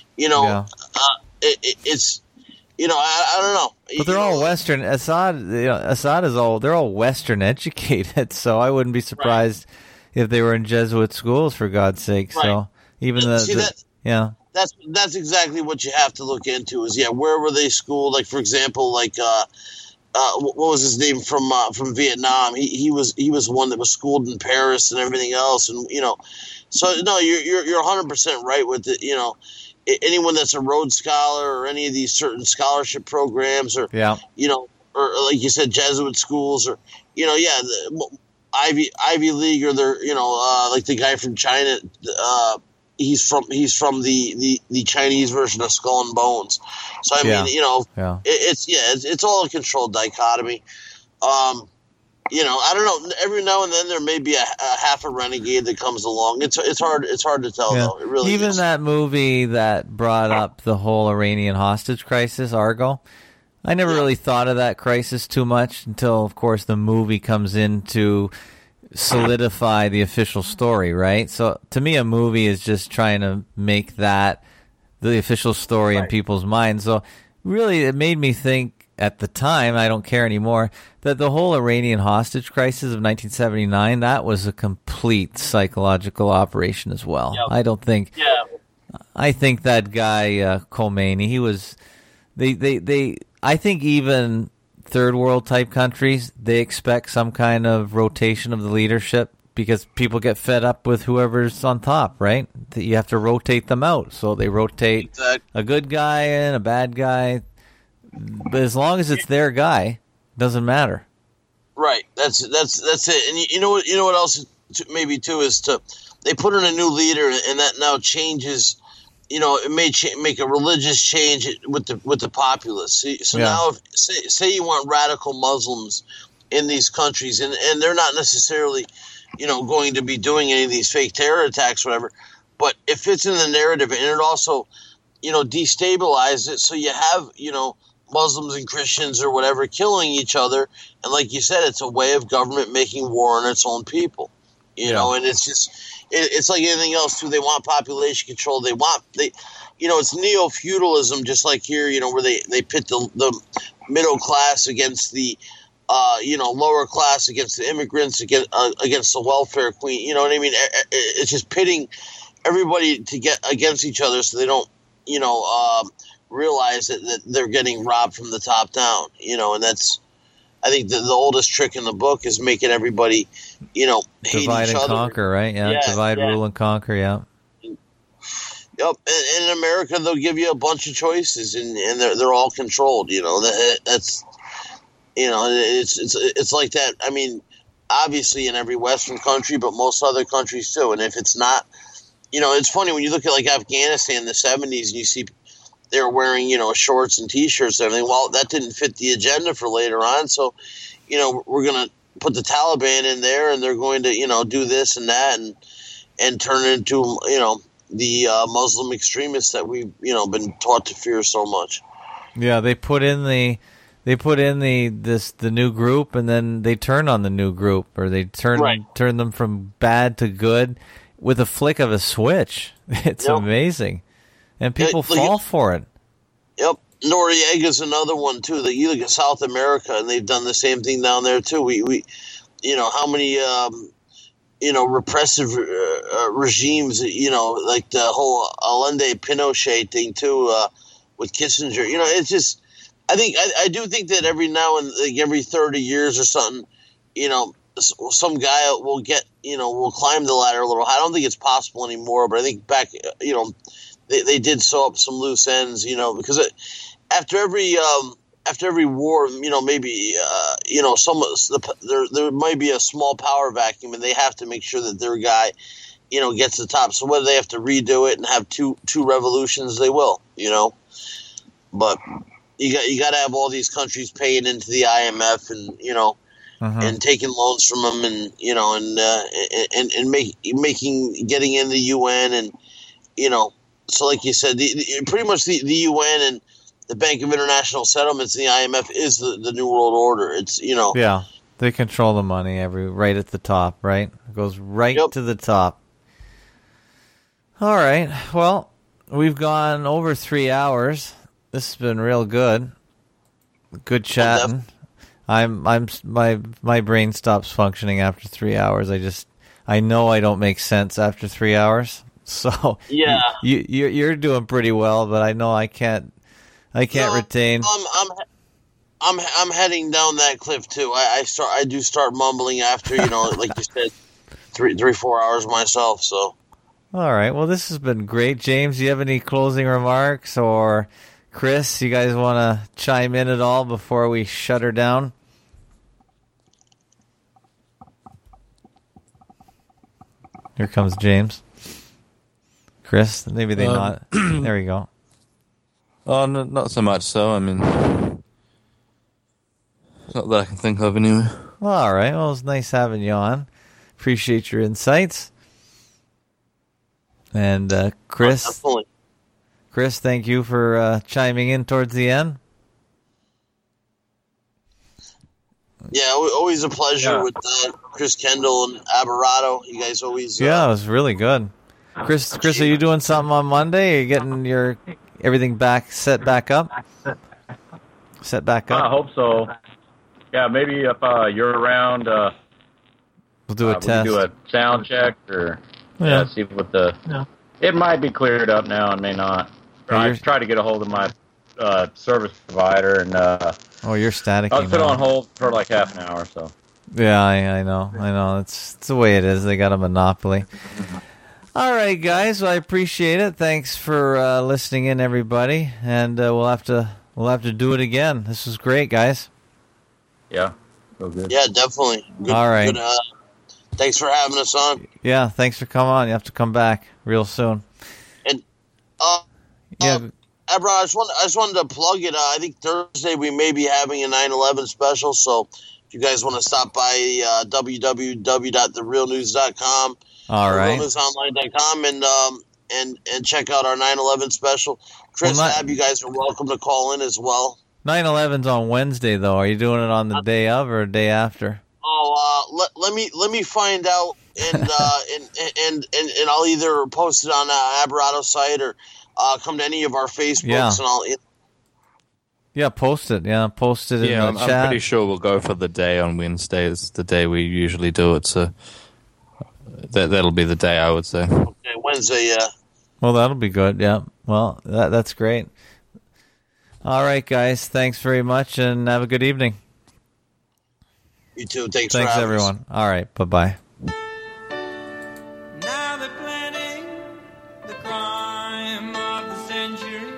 it's I don't know. But they're all Western. Assad is all. They're all Western educated, so I wouldn't be surprised if they were in Jesuit schools, for God's sake. Right. So even that's exactly what you have to look into. Is where were they schooled? Like for example, what was his name from Vietnam? He was one that was schooled in Paris and everything else, and so no, you're 100% right with it. Anyone that's a Rhodes Scholar or any of these certain scholarship programs, or or like you said, Jesuit schools, or the Ivy League, or they're like the guy from China. He's from the Chinese version of Skull and Bones. So I mean, it's all a controlled dichotomy. I don't know. Every now and then there may be a half a renegade that comes along. It's hard to tell though. It really even is. That movie that brought up the whole Iranian hostage crisis, Argo. I never really thought of that crisis too much until, of course, the movie comes in to solidify the official story, right? So to me, a movie is just trying to make that the official story in people's minds. So really, it made me think at the time, I don't care anymore, that the whole Iranian hostage crisis of 1979, that was a complete psychological operation as well. Yep. I think that guy Khomeini, he was I think even third world type countries, they expect some kind of rotation of the leadership because people get fed up with whoever's on top, right? You have to rotate them out. So they rotate a good guy and a bad guy. But as long as it's their guy, doesn't matter. Right. That's it. And you know what else maybe too is they put in a new leader, and that now changes it may make a religious change with the populace. So now, say you want radical Muslims in these countries, and they're not necessarily, going to be doing any of these fake terror attacks, or whatever. But it fits in the narrative, and it also, destabilizes it. So you have, Muslims and Christians or whatever killing each other, and like you said, it's a way of government making war on its own people. And it's just, it's like anything else too. They want population control. It's neo-feudalism, just like here, where they pit the middle class against the, lower class against the immigrants, against the welfare queen. You know what I mean? It's just pitting everybody to get against each other, so they don't, realize that they're getting robbed from the top down. And that's, I think the oldest trick in the book is making everybody, hate divide each and other. Conquer, right? Yeah, divide, rule, and conquer. Yeah. Yep. And in America, they'll give you a bunch of choices, and they're all controlled. That's, it's like that. I mean, obviously in every Western country, but most other countries too. And if it's not, it's funny when you look at like Afghanistan in the 70s, and you see they were wearing, shorts and T-shirts and everything. Well, that didn't fit the agenda for later on. So, we're going to put the Taliban in there, and they're going to, do this and that, and turn it into, the Muslim extremists that we've, been taught to fear so much. Yeah, they put in the new group, and then they turn on the new group, or they turn them from bad to good with a flick of a switch. It's amazing. And people fall for it. Yep. Noriega's another one, too. You look at South America, and they've done the same thing down there, too. We how many, repressive regimes, like the whole Allende Pinochet thing, too, with Kissinger. It's just, I do think that every now and like every 30 years or something, some guy will get, will climb the ladder a little. I don't think it's possible anymore, but I think back, They did sew up some loose ends, because after every war, maybe there might be a small power vacuum, and they have to make sure that their guy, gets to the top. So whether they have to redo it and have two revolutions, they will, But you got to have all these countries paying into the IMF and and taking loans from them, and and getting in the UN, and So like you said, pretty much the UN and the Bank of International Settlements and the IMF is the New World Order. It's, Yeah, they control the money right at the top, right? It goes right to the top. All right. Well, we've gone over 3 hours. This has been real good. Good chatting. My brain stops functioning after 3 hours. I know I don't make sense after 3 hours. So yeah, you're doing pretty well, but I know I can't retain. I'm heading down that cliff too. I do start mumbling after like you said, 3-4 hours myself. So all right, well this has been great. James, do you have any closing remarks, or Chris, you guys want to chime in at all before we shut her down? Here comes James. Chris, maybe they not. There we go. Oh, no, not so much so. I mean, not that I can think of anyway. Well, all right. Well, it's nice having you on. Appreciate your insights. And Chris, Chris, thank you for chiming in towards the end. Yeah, always a pleasure with Chris Kendall and Aberrato. You guys always... Yeah, it was really good. Chris, are you doing something on Monday? Are you getting your everything set back up? I hope so. Yeah, maybe if you're around, we'll do a test. We do a sound check, or see what the. It might be cleared up now, and may not. I try to get a hold of my service provider, and you're static. I'll put on hold for like half an hour or so. Yeah, I know. It's the way it is. They got a monopoly. All right, guys. Well, I appreciate it. Thanks for listening in, everybody. And we'll have to do it again. This was great, guys. Yeah. So good. Yeah, definitely. Good, all right. Good, thanks for having us on. Yeah, thanks for coming on. You have to come back real soon. Yeah. Abra, I just wanted to plug it. I think Thursday we may be having a 9/11 special, so if you guys want to stop by www.therealnews.com, All right. realnewsonline.com, and check out our 9/11 special. Chris, Ab, you guys are welcome to call in as well. 9/11's on Wednesday, though. Are you doing it on the day of or day after? Let me find out, and and I'll either post it on Aberato's site or come to any of our Facebooks, and I'll. Yeah, post it. Yeah, post it in the chat. I'm pretty sure we'll go for the day on Wednesday. It's the day we usually do it, so that'll be the day, I would say. Okay, Wednesday, yeah. Well, that'll be good, yeah. Well, that's great. All right, guys. Thanks very much, and have a good evening. You too. Thanks everyone. All right, bye-bye. Now they're planning the crime of the century.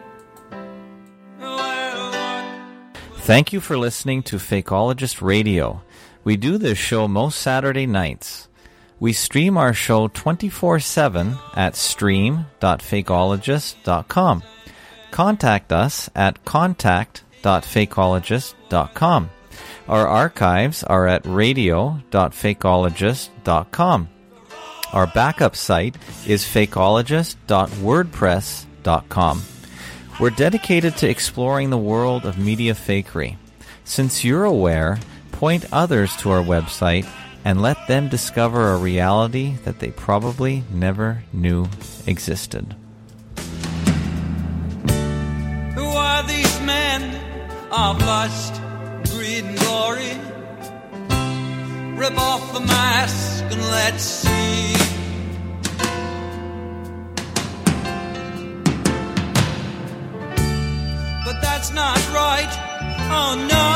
Thank you for listening to Fakeologist Radio. We do this show most Saturday nights. We stream our show 24/7 at stream.fakeologist.com. Contact us at contact.fakeologist.com. Our archives are at radio.fakeologist.com. Our backup site is fakeologist.wordpress.com. We're dedicated to exploring the world of media fakery. Since you're aware, point others to our website and let them discover a reality that they probably never knew existed. Who are these men of lust, greed, and glory? Rip off the mask and let's see. But that's not right. Oh no.